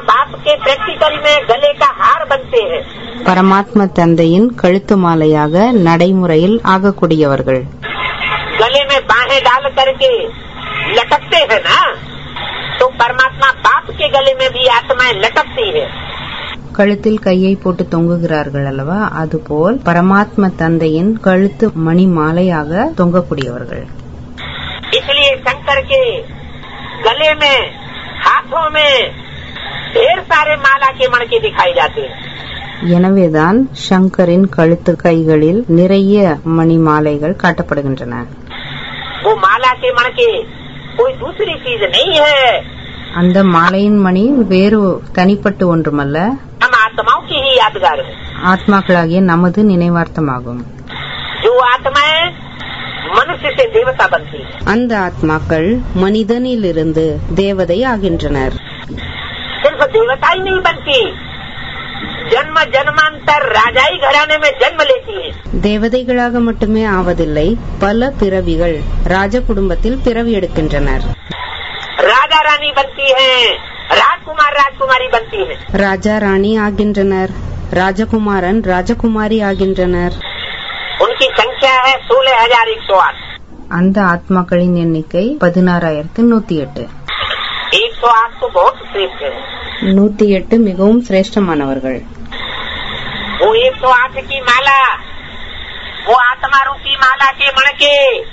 Speaker 3: के प्रैक्टिकली में गले का हार बनते हैं।
Speaker 2: பரமாத்ம தந்தையின் கழுத்து மாலையாக நடைமுறையில் ஆகக்கூடியவர்கள்.
Speaker 3: गले में बाहें डाल करके लटकते हैं ना, तो परमात्मा बाप के गले में भी आत्माएं लटकती है।
Speaker 2: கழுத்தில் கையை போட்டு தொங்குகிறார்கள் அல்லவா, அதுபோல் பரமாத்ம தந்தையின் கழுத்து மணி மாலையாக தொங்கக்கூடியவர்கள்.
Speaker 3: इसलिए शंकर के गले में हाथों में ढेर सारे माला के मणके दिखाई जाते हैं।
Speaker 2: எனவேதான் சங்கரின் கழுத்து கைகளில் நிறைய மணி மாலைகள் காட்டப்படுகின்றன.
Speaker 3: वो माला के मणके कोई दूसरी चीज नहीं है,
Speaker 2: அந்த மாலையின் மணி வேறு தனிப்பட்டு ஒன்றுமல்ல,
Speaker 3: हम आत्माओं की ही यादगार है।
Speaker 2: ஆத்மாக்களாகிய நமது நினைவார்த்தமாகும்.
Speaker 3: जो आत्माएं मनुष्य से देवता बनती है,
Speaker 1: அந்த ஆத்மாக்கள் மனிதனிலிருந்து தேவதை ஆகின்றனர்.
Speaker 3: सिर्फ देवता ही नहीं बनती, जन्म जन्मांतर राजाई घराने में जन्म लेती है।
Speaker 1: தேவதைகளாக மட்டுமே ஆவதில்லை, பல பிறவிகள் ராஜ குடும்பத்தில் பிறவி எடுக்கின்றனர்.
Speaker 3: राजा रानी बनती है, राजकुमार राजकुमारी बनती है।
Speaker 1: ராஜா ராணி ஆகின்றனர், ராஜகுமாரன் ராஜகுமாரி ஆகின்றனர்.
Speaker 3: उनकी संख्या है 16,108।
Speaker 2: அந்த ஆத்மாக்களின் எண்ணிக்கை 16,108.
Speaker 3: 108 तो बहुत श्रेष्ठ है।
Speaker 2: 108 மிகவும் சிரேஷ்டமானவர்கள்.
Speaker 3: वो 108 की माला, वो आत्मा रूपी माला के मणके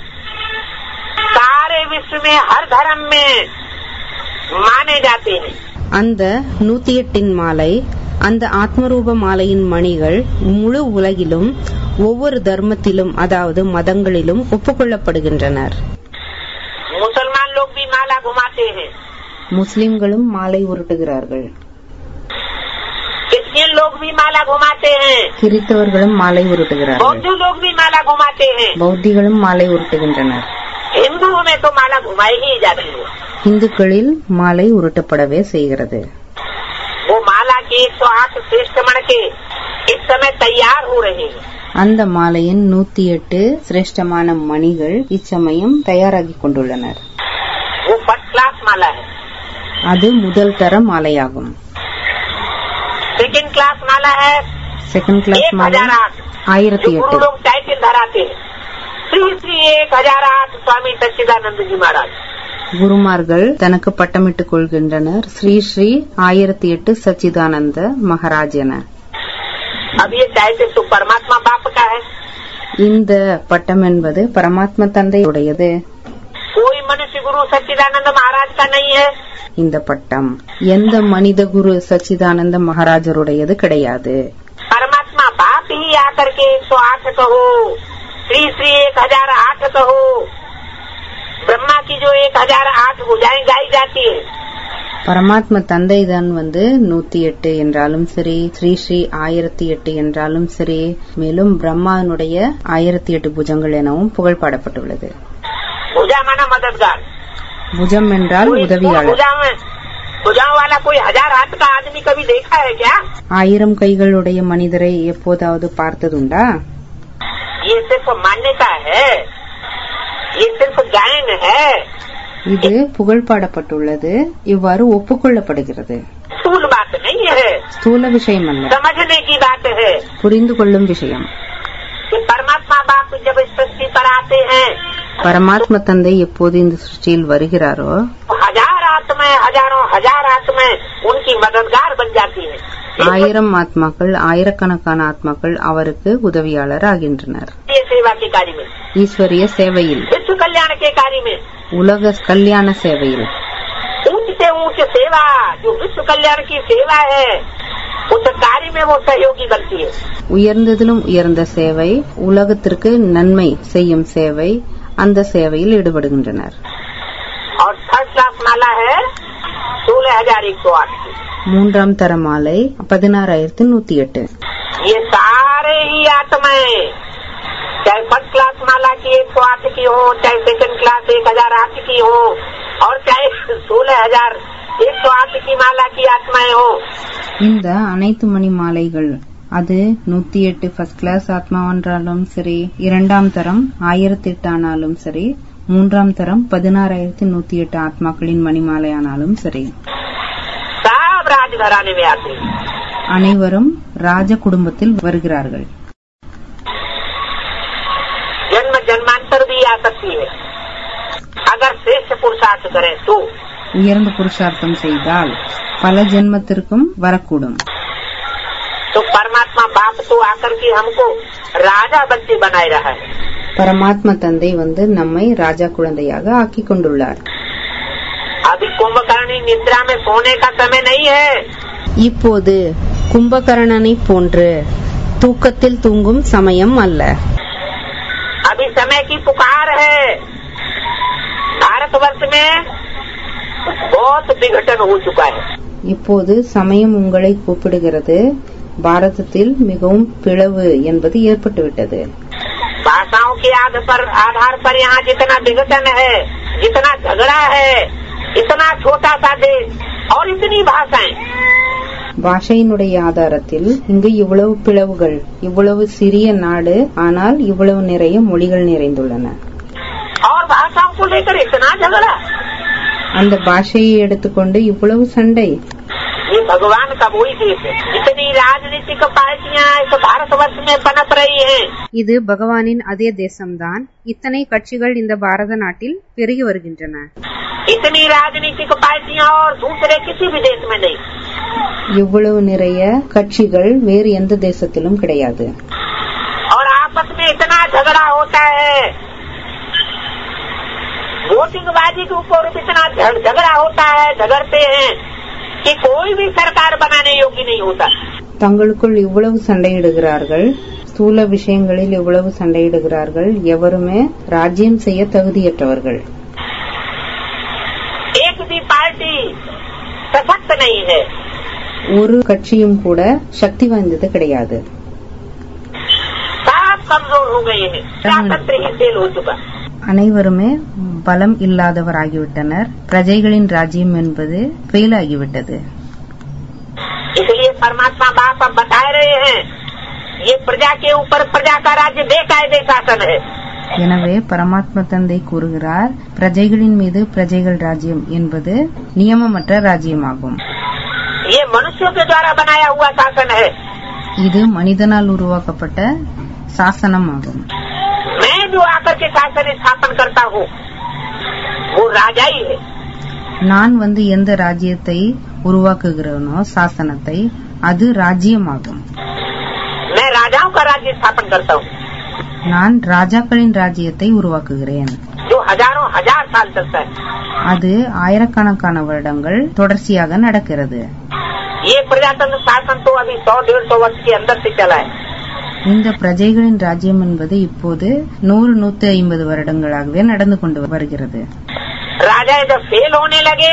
Speaker 3: सारे विश्व में हर धर्म में माने जाते हैं।
Speaker 1: அந்த 108 மாலை, அந்த ஆத்மரூப மாலையின் மணிகள் முழு உலகிலும் ஒவ்வொரு தர்மத்திலும், அதாவது மதங்களிலும் ஒப்புக்கொள்ளப்படுகின்றனர்.
Speaker 3: मुसलमान लोग भी माला घुमाते हैं,
Speaker 2: முஸ்லிம்களும் மாலை உருட்டுகிறார்கள்.
Speaker 3: क्रिश्चियन लोग भी माला घुमाते हैं,
Speaker 2: கிறித்தவர்களும் மாலை உருட்டுகிறார்கள்.
Speaker 3: बौद्ध लोग भी माला घुमाते हैं।
Speaker 2: பௌத்திகளும் மாலை உருட்டுகின்றனர்.
Speaker 3: हिंदुओं में तो माला घुमाई ही जाती है।
Speaker 2: இந்துக்களில் மாலை உருட்டப்படவே செய்கிறது.
Speaker 3: वो माला के 108 श्रेष्ठ मणके इस समय तैयार हो रहे हैं।
Speaker 2: அந்த மாலையின் 108 சிரேஷ்டமான மணிகள் இச்சமயம் தயாராகிக் கொண்டுள்ளனர்.
Speaker 3: वो फर्स्ट क्लास माला है।
Speaker 2: அது முதல் தர மாலையாகும்.
Speaker 3: सेकंड क्लास माला है
Speaker 2: செகண்ட் கிளாஸ் மாலை
Speaker 3: 1008, जो गुरु
Speaker 2: 1008.
Speaker 3: लोग टाइटल धराते हैं। श्री श्री 1008 स्वामी सच्चिदानंद जी महाराज।
Speaker 2: குருமார்கள் தனக்கு பட்டமிட்டுக் கொள்கின்றனர், ஸ்ரீ ஸ்ரீ 1008 சச்சிதானந்த மகாராஜ் என.
Speaker 3: अब ये टाइटल तो परमात्मा बाप का है।
Speaker 2: இந்த பட்டம் என்பது பரமாத்ம தந்தையுடையது.
Speaker 3: कोई मनुष्य गुरु सच्चिदानंद महाराज का नहीं है।
Speaker 2: இந்த பட்டம் எந்த மனித குரு சச்சிதானந்த மகாராஜருடையது கிடையாது.
Speaker 3: परमात्मा बाप ही आकर के 108 कहो, श्री श्री 1008 कहो, ब्रह्मा की जो 1008 भुजाएं गाई जाती है,
Speaker 2: பரமாத்ம தந்தை தான் 108 என்றாலும் சரி, ஸ்ரீ ஸ்ரீ 1008 என்றாலும் சரி, மேலும் பிரம்மானுடைய 1008 புஜங்கள் எனவும் புகழ் பாடப்பட்டுள்ளது.
Speaker 3: भुजा माना मददगार।
Speaker 2: புஜம் என்றால் உதவியாளர்.
Speaker 3: भुजाओं वाला कोई 1000 हाथ का आदमी कभी देखा है क्या?
Speaker 2: 1000 கைகளுடைய மனிதரை எப்போதாவது பார்த்ததுண்டா?
Speaker 3: ये सिर्फ मान्यता है, ये सिर्फ गायन है,
Speaker 2: இது புகழ் பாடப்பட்டுள்ளது, இவ்வாறு ஒப்புக்கொள்ளப்படுகிறது.
Speaker 3: स्थूल बात नहीं है,
Speaker 2: ஸ்தூல விஷயம் அல்ல,
Speaker 3: समझने की बात है।
Speaker 2: புரிந்து கொள்ளும் விஷயம்.
Speaker 3: कि परमात्मा बाप जब इस सृष्टि पर आते हैं,
Speaker 2: பரமாத்ம தந்தை எப்போது இந்த சிருஷ்டியில் வருகிறாரோ,
Speaker 3: हजार आत्माएं, हजारों हजार आत्माएं उनकी मददगार बन जाती है।
Speaker 2: 1000 ஆத்மாக்கள், ஆயிரக்கணக்கான ஆத்மாக்கள் அவருக்கு உதவியாளர் ஆகின்றனர்.
Speaker 3: ये सेवा के कार्य में,
Speaker 2: ஈஸ்வரிய சேவையில்,
Speaker 3: विश्व कल्याण के कार्य में,
Speaker 2: உலக கல்யாண சேவையில்,
Speaker 3: ऊंच से ऊंच सेवा जो विश्व कल्याण की सेवा है, उस कार्य में वो सहयोगी बनती है।
Speaker 2: உயர்ந்ததிலும் உயர்ந்த சேவை, உலகத்திற்கு நன்மை செய்யும் சேவை, அந்த சேவையில் ஈடுபடுகின்றனர்.
Speaker 3: और थर्ड क्लास माला है 16,108 की।
Speaker 2: மூன்றாம் தர மாலை 16,108.
Speaker 3: ये सारे ही आत्माएं, चाहे फर्स्ट क्लास माला की 108 की हो, चाहे सेकंड क्लास 1008 की हो, और चाहे 16,108 की माला की आत्माएं हो,
Speaker 2: இந்த அனைத்து மணி மாலைகள், அது 108 ஃபர்ஸ்ட் கிளாஸ் ஆத்மாவென்றாலும் சரி, இரண்டாம் தரம் 1008 ஆனாலும் சரி, மூன்றாம் தரம் 16,108 ஆத்மாக்களின் மணிமாலை ஆனாலும் சரி,
Speaker 3: सब राजघराने में आते हैं।
Speaker 2: அனைவரும் ராஜ குடும்பத்தில் வருகிறார்கள்.
Speaker 3: जन्म जन्मांतर भी आ सकती है अगर श्रेष्ठ पुरुषार्थ करें तो।
Speaker 2: உயர்ந்த புருஷார்த்தம் செய்தால் பல ஜென்மத்திற்கும் வரக்கூடும்.
Speaker 3: तो परमात्मा बाप तो आकर के हमको राजा बच्चे बनाए रहा है।
Speaker 2: பரமாத்மா தந்தை வந்து நம்மை ராஜா குழந்தையாக ஆக்கிக் கொண்டுள்ளார்.
Speaker 3: अभी कुंभकर्णी निद्रा में सोने का समय नहीं है।
Speaker 1: இப்போது கும்பகர்ணனை போன்று தூக்கத்தில் தூங்கும் சமயம் அல்ல.
Speaker 3: अभी समय की पुकार है। भारतवर्ष में बहुत विघटन हो चुका है।
Speaker 2: இப்போது சமயம் உங்களை கூப்பிடுகிறது. பாரதத்தில் மிகவும் பிளவு என்பது ஏற்பட்டுவிட்டது.
Speaker 3: भाषाओं के आधार पर यहाँ जितना विघटन है, जितना झगड़ा है, इतना छोटा सा देश और इतनी भाषाएं।
Speaker 2: பாஷையினுடைய ஆதாரத்தில் இங்கு இவ்வளவு பிளவுகள், இவ்வளவு சிறிய நாடு, ஆனால் இவ்வளவு நிறைய மொழிகள் நிறைந்துள்ளன.
Speaker 3: और भाषाओं को लेकर इतना झगड़ा,
Speaker 2: அந்த பாஷையை எடுத்துக்கொண்டு இவ்வளவு சண்டை.
Speaker 3: ये भगवान का वही देश है। इतनी राजनीतिक पार्टियां इस भारतवर्ष में पनप रही हैं।
Speaker 1: இது பகவானின் அதே தேசம்தான். இத்தனை கட்சிகள் இந்த பாரத நாட்டில் பெருகி வருகின்றன.
Speaker 3: इतनी राजनीतिक पार्टियां और दूसरे किसी भी देश में नहीं।
Speaker 2: இவ்வளவு நிறைய கட்சிகள் வேறு எந்த தேசத்திலும் கிடையாது.
Speaker 3: और आपस में इतना झगड़ा होता है, वोटिंगबाजी के ऊपर इतना झगड़ा होता है, झगड़ते हैं कि कोई भी सरकार बनाने योग्य नहीं होता।
Speaker 2: தங்களுக்குள் இவ்வளவு சண்டையிடுகிறார்கள், ஸ்தூல விஷயங்களில் இவ்வளவு சண்டையிடுகிறார்கள், எவருமே ராஜ்யம் செய்ய தகுதியற்றவர்கள்.
Speaker 3: एक भी पार्टी सशक्त नहीं है।
Speaker 2: ஒரு கட்சியும் கூட சக்தி வாய்ந்தது கிடையாது.
Speaker 3: सब कमजोर हो गए हैं। प्रजातंत्र ही फेल हो चुका।
Speaker 2: அனைவருமே பலம் இல்லாதவராகிவிட்டனர். பிரஜைகளின் ராஜ்யம் என்பது ஃபெயில் ஆகிவிட்டது.
Speaker 3: इसलिए परमात्मा बाप अब बता रहे हैं, ये प्रजा के ऊपर प्रजा का राज्य बेकायदे शासन है।
Speaker 2: எனவே பரமாத்மா தந்தை கூறுகிறார், பிரஜைகளின் மீது பிரஜைகள் ராஜ்யம் என்பது நியமமற்ற ராஜ்யமாகும்.
Speaker 3: ये मनुष्यों के द्वारा बनाया हुआ शासन है।
Speaker 2: இது மனிதனால் உருவாக்கப்பட்ட சாசனமாகும்.
Speaker 3: मैं जो आकर के शासन स्थापन करता हूँ वो राजा ही है।
Speaker 2: நான் வந்து எந்த ராஜ்யத்தை உருவாக்குகிறேனோ சாசனத்தை, அது ராஜ்யமாகும்.
Speaker 3: मैं राजाओं का राज्य स्थापन करता हूँ
Speaker 2: நான் ராஜாக்களின் ராஜ்யத்தை உருவாக்குகிறேன்.
Speaker 3: जो हजारों हजार साल चलता है।
Speaker 2: அது ஆயிரக்கணக்கான வருடங்கள் தொடர்ச்சியாக நடக்கிறது.
Speaker 3: ये प्रजातंत्र शासन तो अभी 100-150 वर्ष के अंदर से चला है।
Speaker 2: இந்த பிரஜைகளின் ராஜ்யம் என்பது இப்போது 100-150 வருடங்களாகவே நடந்து கொண்டு வருகிறது.
Speaker 3: राजा जब फेल होने लगे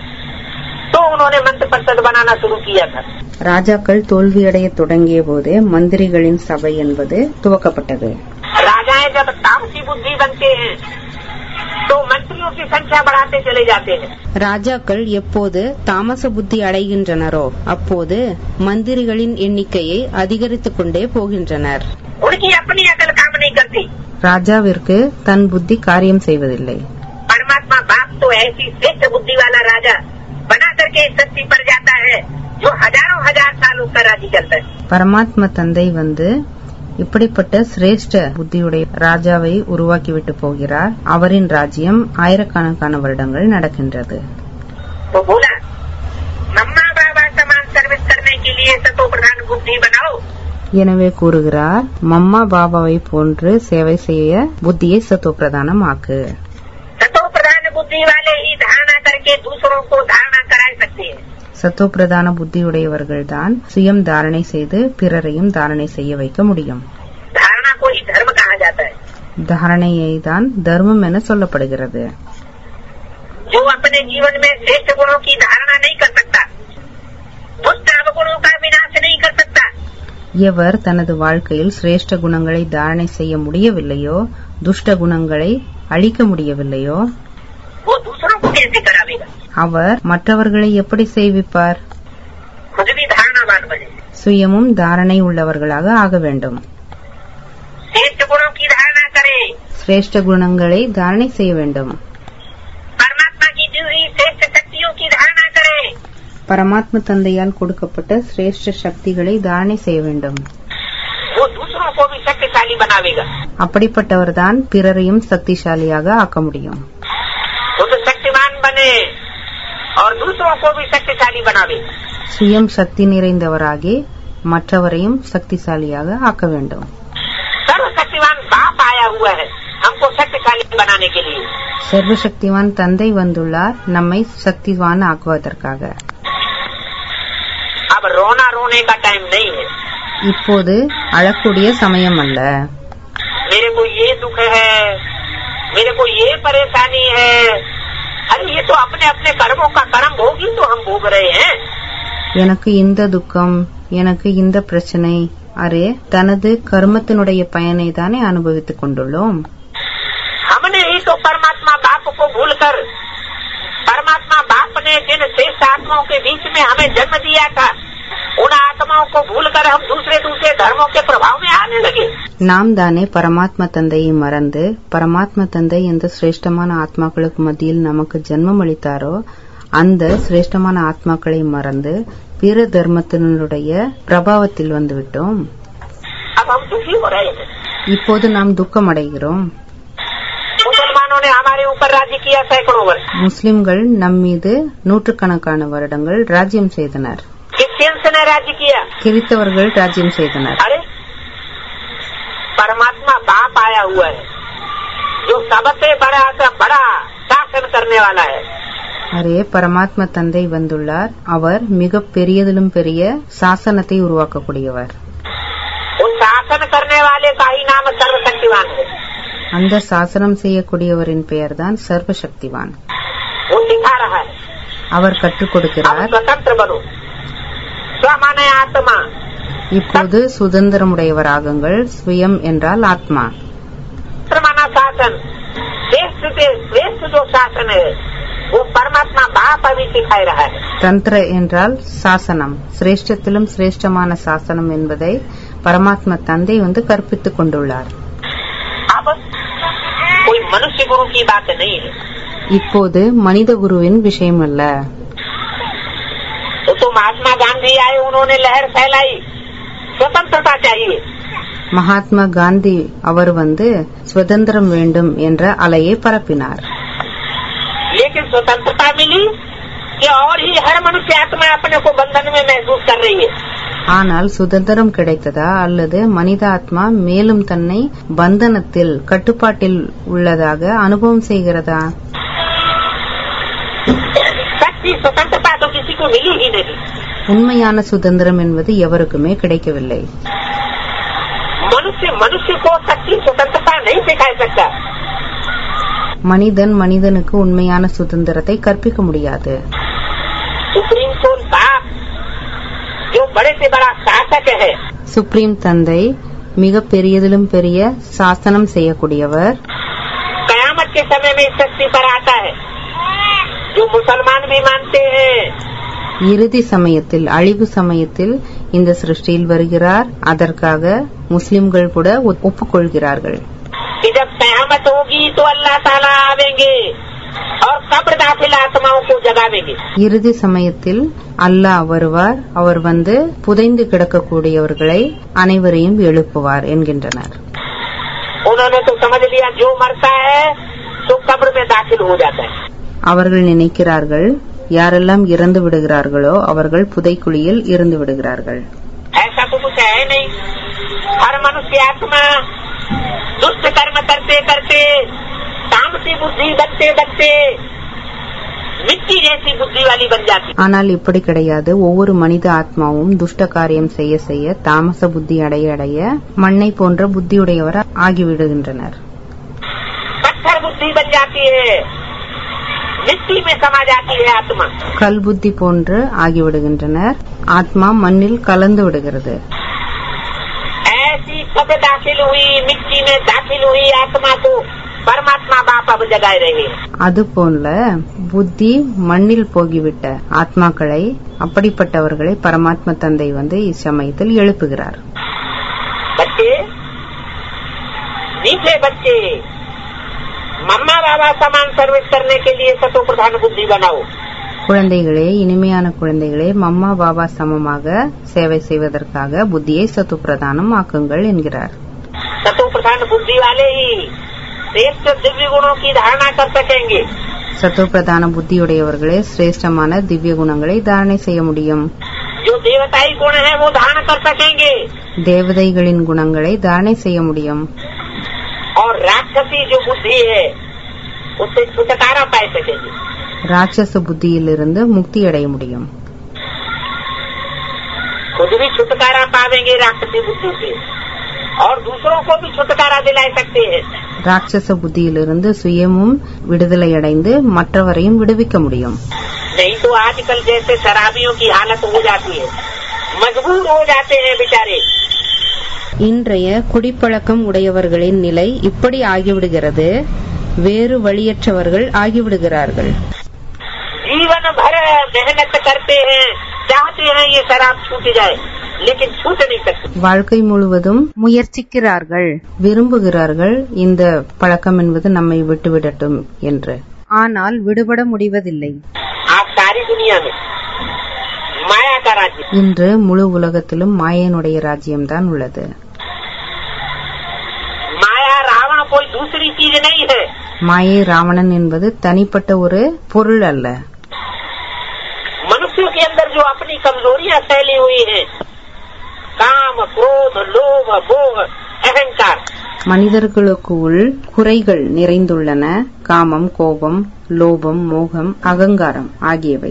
Speaker 3: तो उन्होंने मंत्र परिषद बनाना शुरू किया था।
Speaker 2: ராஜாக்கள் தோல்வியடைய தொடங்கிய போதே மந்திரிகளின் சபை என்பது துவக்கப்பட்டது.
Speaker 3: राजाएं जब तामसी बुद्धि बनते हैं तो मंत्रियों की संख्या बढ़ाते चले जाते हैं।
Speaker 1: ராஜாக்கள் எப்போது தாமச புத்தி அடைகின்றனரோ அப்போது மந்திரிகளின் எண்ணிக்கையை அதிகரித்துக் கொண்டே போகின்றனர்.
Speaker 3: उनकी अपनी अकल काम नहीं करती।
Speaker 2: ராஜாவிற்கு தன் புத்தி காரியம் செய்வதில்லை.
Speaker 3: परमात्मा बाप तो ऐसी श्रेष्ठ बुद्धि वाला राजा बना करके इस धरती पर जाता है जो हजारों हजार सालों का राज्य चलता है। பரமாத்மா தந்தை வந்து இப்படிப்பட்ட சிரேஷ்ட புத்தியுடைய ராஜாவை உருவாக்கிவிட்டு போகிறார். அவரின் ராஜ்யம் ஆயிரக்கணக்கான வருடங்கள் நடக்கின்றது. तो बोला मम्मा बाबा समान सर्विस करने के लिए सतो प्रधान बुद्धि बनाओ।
Speaker 2: எனவே கூறுகிறார், மம்மா பாபாவை போன்று சேவை செய்ய புத்தியை சத்தோ பிரதானமாக்கு.
Speaker 3: सतो प्रधान बुद्धि वाले ही धारणा करके दूसरों को धारणा करा सकते हैं।
Speaker 2: சத்தோ பிரதான புத்தியுடையவர்கள்தான் சுயம் தாரணை செய்து பிறரையும் தாரணை செய்ய வைக்க முடியும்.
Speaker 3: धारणा को ही धर्म कहा जाता है।
Speaker 2: தாரணையை தான் தர்மம் என சொல்லப்படுகிறது.
Speaker 3: जो अपने जीवन में श्रेष्ठ गुणों की धारणा नहीं कर सकता, दुष्ट अवगुणों का विनाश नहीं कर सकता,
Speaker 2: எவர் தனது வாழ்க்கையில் சிரேஷ்ட குணங்களை தாரணை செய்ய முடியவில்லையோ, துஷ்ட குணங்களை அழிக்க முடியவில்லையோ,
Speaker 3: वो दूसरों को कैसे करावेगा?
Speaker 2: அவர் மற்றவர்களை எப்படி செய்விப்பார்?
Speaker 3: खुद भी धारणावान बने।
Speaker 2: சுயமும் தாரணை உள்ளவர்களாக ஆக வேண்டும்.
Speaker 3: श्रेष्ठ गुणों की धारणा करे,
Speaker 2: சிரேஷ்ட குணங்களை தாரணை செய்ய வேண்டும்.
Speaker 3: परमात्मा की दी हुई श्रेष्ठ शक्तियों की धारणा करे,
Speaker 2: பரமாத்ம தந்தையால் கொடுக்கப்பட்ட சிரேஷ்ட சக்திகளை தாரணை செய்ய வேண்டும்.
Speaker 3: वो दूसरों को भी शक्तिशाली बनावेगा.
Speaker 2: அப்படிப்பட்டவர்தான் பிறரையும் சக்திசாலியாக ஆக்க முடியும்.
Speaker 3: वो तो शक्तिमान बने और दूसरों को भी शक्तिशाली बनावे.
Speaker 2: சுயம் சக்தி நிறைந்தவராகி மற்றவரையும் சக்திசாலியாக ஆக்க வேண்டும்.
Speaker 3: सर्वशक्तिमान बाप आया हुआ है हमको शक्तिशाली बनाने के लिए.
Speaker 2: சர்வசக்திவான் தந்தை வந்துள்ளார் நம்மை சக்திவான் ஆக்குவதற்காக.
Speaker 3: अब रोना रोने का टाइम नहीं है.
Speaker 2: இப்போது அழக்கூடிய சமயம் அல்ல.
Speaker 3: मेरे को ये दुख है, मेरे को ये परेशानी है. अरे ये तो अपने अपने कर्मों का कर्म भोगी तो हम भोग रहे हैं.
Speaker 2: எனக்கு இந்த துக்கம், எனக்கு இந்த பிரச்சனை, அரே தனது கர்மத்தினுடைய பயனை தானே அனுபவித்துக் கொண்டுள்ளோம்.
Speaker 3: हमने ही तो परमात्मा बाप को भूलकर, परमात्मा बाप ने जिन श्रेष्ठ आत्माओं के बीच में हमें जन्म दिया था उन आत्माओं को भूलकर हम दूसरे दूसरे धर्मों के प्रभाव में आने लगे.
Speaker 2: நாம் தானே பரமாத்மா தந்தையை மறந்து பரமாத்மா தந்தை எந்த சிரேஷ்டமான ஆத்மாக்களுக்கு மத்தியில் நமக்கு ஜென்மம் அளித்தாரோ அந்த சிரேஷ்டமான ஆத்மாக்களை மறந்து பிற தர்மத்தினுடைய பிரபாவத்தில் வந்துவிட்டோம்.
Speaker 3: अब हम दुखी हो रहे हैं.
Speaker 2: இப்போது நாம் துக்கம் அடைகிறோம்.
Speaker 3: मुसलमानों ने हमारे ऊपर राज्य किया सैकड़ों वर्ष.
Speaker 2: முஸ்லிம்கள் நம் மீது நூற்றுக்கணக்கான வருடங்கள் ராஜ்யம் செய்தனர்.
Speaker 3: क्रिश्चियंस ने राज्य किया.
Speaker 2: கிறிஸ்தவர்கள் ராஜ்யம் செய்தனர்.
Speaker 3: अरे परमात्मा बाप आया हुआ है जो सबसे बड़ा से बड़ा शासन करने वाला है.
Speaker 2: அரே பரமாத்மா தந்தை வந்துள்ளார். அவர் மிக பெரியதிலும் பெரிய சாசனத்தை உருவாக்கக்கூடியவர்.
Speaker 3: उस शासन करने वाले का ही नाम सर्वशक्तिवान है.
Speaker 2: அந்த சாசனம் செய்யக்கூடியவரின் பெயர்தான் சர்வசக்திவான்.
Speaker 3: वो सिखा रहा है.
Speaker 2: அவர் கற்றுக்
Speaker 3: अब
Speaker 2: கொடுக்கிறார்.
Speaker 3: स्वतंत्र बनो. स्वमाने आत्मा.
Speaker 2: இப்போது சுதந்திரமுடையவராகுங்கள். சுயம் என்றால் ஆத்மா.
Speaker 3: माना शासन श्रेष्ठ जो शासन है वो परमात्मा बाप अभी सिखा रहा है.
Speaker 2: தந்திர என்றால் சாசனம். சிரேஷ்டத்திலும் சிரேஷ்டமான சாசனம் என்பதை பரமாத்மா தந்தை கற்பித்துக் கொண்டுள்ளார்.
Speaker 3: अब कोई मनुष्य गुरु की बात नहीं है.
Speaker 2: இப்போது மனித குருவின் விஷயம் அல்ல.
Speaker 3: तो महात्मा गांधी आए, उन्होंने लहर फैलाई, स्वतंत्रता चाहिए.
Speaker 2: மகாத்மா காந்தி அவர் சுதந்திரம் வேண்டும் என்ற அலையை பரப்பினார்.
Speaker 3: लेकिन स्वतंत्रता मिली कि और ही हर मनुष्य आत्मा अपने को बंधन में महसूस कर रही है.
Speaker 2: ஆனால் சுதந்திரம் கிடைத்ததா அல்லது மனித ஆத்மா மேலும் தன்னை பந்தனத்தில் கட்டுப்பாட்டில் உள்ளதாக அனுபவம் செய்கிறதா?
Speaker 3: सच्ची स्वतंत्रता तो किसी को मिली ही नहीं.
Speaker 2: உண்மையான சுதந்திரம் என்பது எவருக்குமே கிடைக்கவில்லை.
Speaker 3: मनुष्य को सच्ची स्वतंत्रता नहीं सिखा सकता.
Speaker 2: மனிதன் மனிதனுக்கு உண்மையான சுதந்திரத்தை கற்பிக்க முடியாது.
Speaker 3: सुप्रीम सोल बाप जो बड़े से बड़ा शासक है,
Speaker 2: சுப்ரீம் தந்தை மிக பெரியதிலும் பெரிய சாசனம் செய்யக்கூடியவர்.
Speaker 3: कयामत के समय में इस शक्ति पर आता है जो मुसलमान भी मानते हैं.
Speaker 2: இறுதி சமயத்தில் அழிவு சமயத்தில் இந்த சிருஷ்டியில் வருகிறார். அதற்காக முஸ்லிம்கள் கூட ஒப்புக்கொள்கிறார்கள்.
Speaker 3: कि जब कयामत होगी तो अल्लाह ताला आवेंगे और कब्र दाखिल आत्माओं को जगावेंगे.
Speaker 2: இறுதி சமயத்தில் அல்லாஹ் வருவார். அவர் புதைந்து கிடக்கக்கூடியவர்களை அனைவரையும் எழுப்புவார் என்கின்றனர்.
Speaker 3: उन्होंने तो समझ लिया जो मरता है तो कब्र में दाखिल हो जाता है.
Speaker 2: அவர்கள் நினைக்கிறார்கள் யாரெல்லாம் இறந்து விடுகிறார்களோ அவர்கள் புதைக்குழியில் இருந்து விடுகிறார்கள்.
Speaker 3: ऐसा तो कुछ है नहीं. हर मनुष्य आत्मा दुष्ट कर्म करते करते तामसी बुद्धि रखते रखते मिट्टी जैसी बुद्धि वाली बन जाती.
Speaker 2: ஆனால் இப்படி கிடையாது. ஒவ்வொரு மனித ஆத்மாவும் துஷ்ட காரியம் செய்ய செய்ய தாமச புத்தி அடைய அடைய மண்ணை போன்ற புத்தியுடையவர் ஆகிவிடுகின்றனர்.
Speaker 3: पत्थर बुद्धि बन जाती है, मिट्टी में समा जाती है आत्मा.
Speaker 2: கல் புத்தி போன்று ஆகிவிடுகின்றனர். ஆத்மா மண்ணில் கலந்து விடுகிறது.
Speaker 3: ऐसी कब दाखिल हुई मिट्टी में दाखिल हुई आत्मा को परमात्मा बाप अब जगाए रहे.
Speaker 2: அதுபோல புத்தி மண்ணில் போகிவிட்ட ஆத்மாக்களை அப்படிப்பட்டவர்களை பரமாத்மா தந்தை இச்சமயத்தில் எழுப்புகிறார்.
Speaker 3: बच्चे, मीठे बच्चे, मम्मा बाबा समान सर्विस करने के लिए सतो प्रधान बुद्धि बनाओ.
Speaker 2: குழந்தைகளே, இனிமையான குழந்தைகளே, மம்மா பாபா சமமாக சேவை செய்வதற்காக புத்தியை சத்து பிரதானம் ஆக்குங்கள் என்கிறார்.
Speaker 3: सतो प्रधान बुद्धि वाले ही श्रेष्ठ दिव्य गुणों की धारणा कर सकेंगे.
Speaker 2: சத்து பிரதான புத்தியுடையவர்களே சிரேஷ்டமான திவ்ய குணங்களை தாரணை செய்ய முடியும்.
Speaker 3: जो देवताई गुण है वो धारण कर सकेंगे.
Speaker 2: தேவதைகளின் குணங்களை தாரணை செய்ய முடியும்.
Speaker 3: और राक्षसी जो बुद्धि है उससे छुटकारा पा सकेंगे.
Speaker 2: ராட்சச புத்தியிலிருந்து முக்தி அடைய முடியும்.
Speaker 3: खुद भी छुटकारा पावेंगे राक्षसी बुद्धि से और दूसरों को भी छुटकारा दिला सकते हैं.
Speaker 2: ராட்சச புத்தியிலிருந்து சுயமும் விடுதலை அடைந்து மற்றவரையும் விடுவிக்க முடியும்.
Speaker 3: नहीं तो आजकल जैसे शराबियों की हालत हो जाती है, मजबूर हो जाते हैं बेचारे.
Speaker 1: இன்றைய குடிப்பழக்கம் உடையவர்களின் நிலை இப்படி ஆகிவிடுகிறது. வேறு வழியற்றவர்கள் ஆகிவிடுகிறார்கள்.
Speaker 3: जीवन भर मेहनत करते हैं, चाहते हैं ये शराब छूट जाए, लेकिन छूट नहीं सकती.
Speaker 2: வாழ்க்கை முழுவதும் முயற்சிக்கிறார்கள், விரும்புகிறார்கள் இந்த பழக்கம் என்பது நம்மை விட்டுவிடட்டும் என்று. ஆனால் விடுபட முடிவதில்லை.
Speaker 3: आज सारी दुनिया में माया का राज्य.
Speaker 2: இன்று முழு உலகத்திலும் மாயனுடைய ராஜ்யம்தான் உள்ளது.
Speaker 3: माया रावण कोई दूसरी चीज नहीं है.
Speaker 2: மாயை ராவணன் என்பது தனிப்பட்ட ஒரு பொருள் அல்ல.
Speaker 3: मनुष्यों के अंदर जो अपनी कमजोरियां फैली हुई हैं, काम, क्रोध, लोभ, भोग, अहंकार,
Speaker 2: மனிதர்களுக்குள் குறைகள் நிறைந்துள்ளன. காமம், கோபம், லோபம், மோகம், அகங்காரம் ஆகியவை.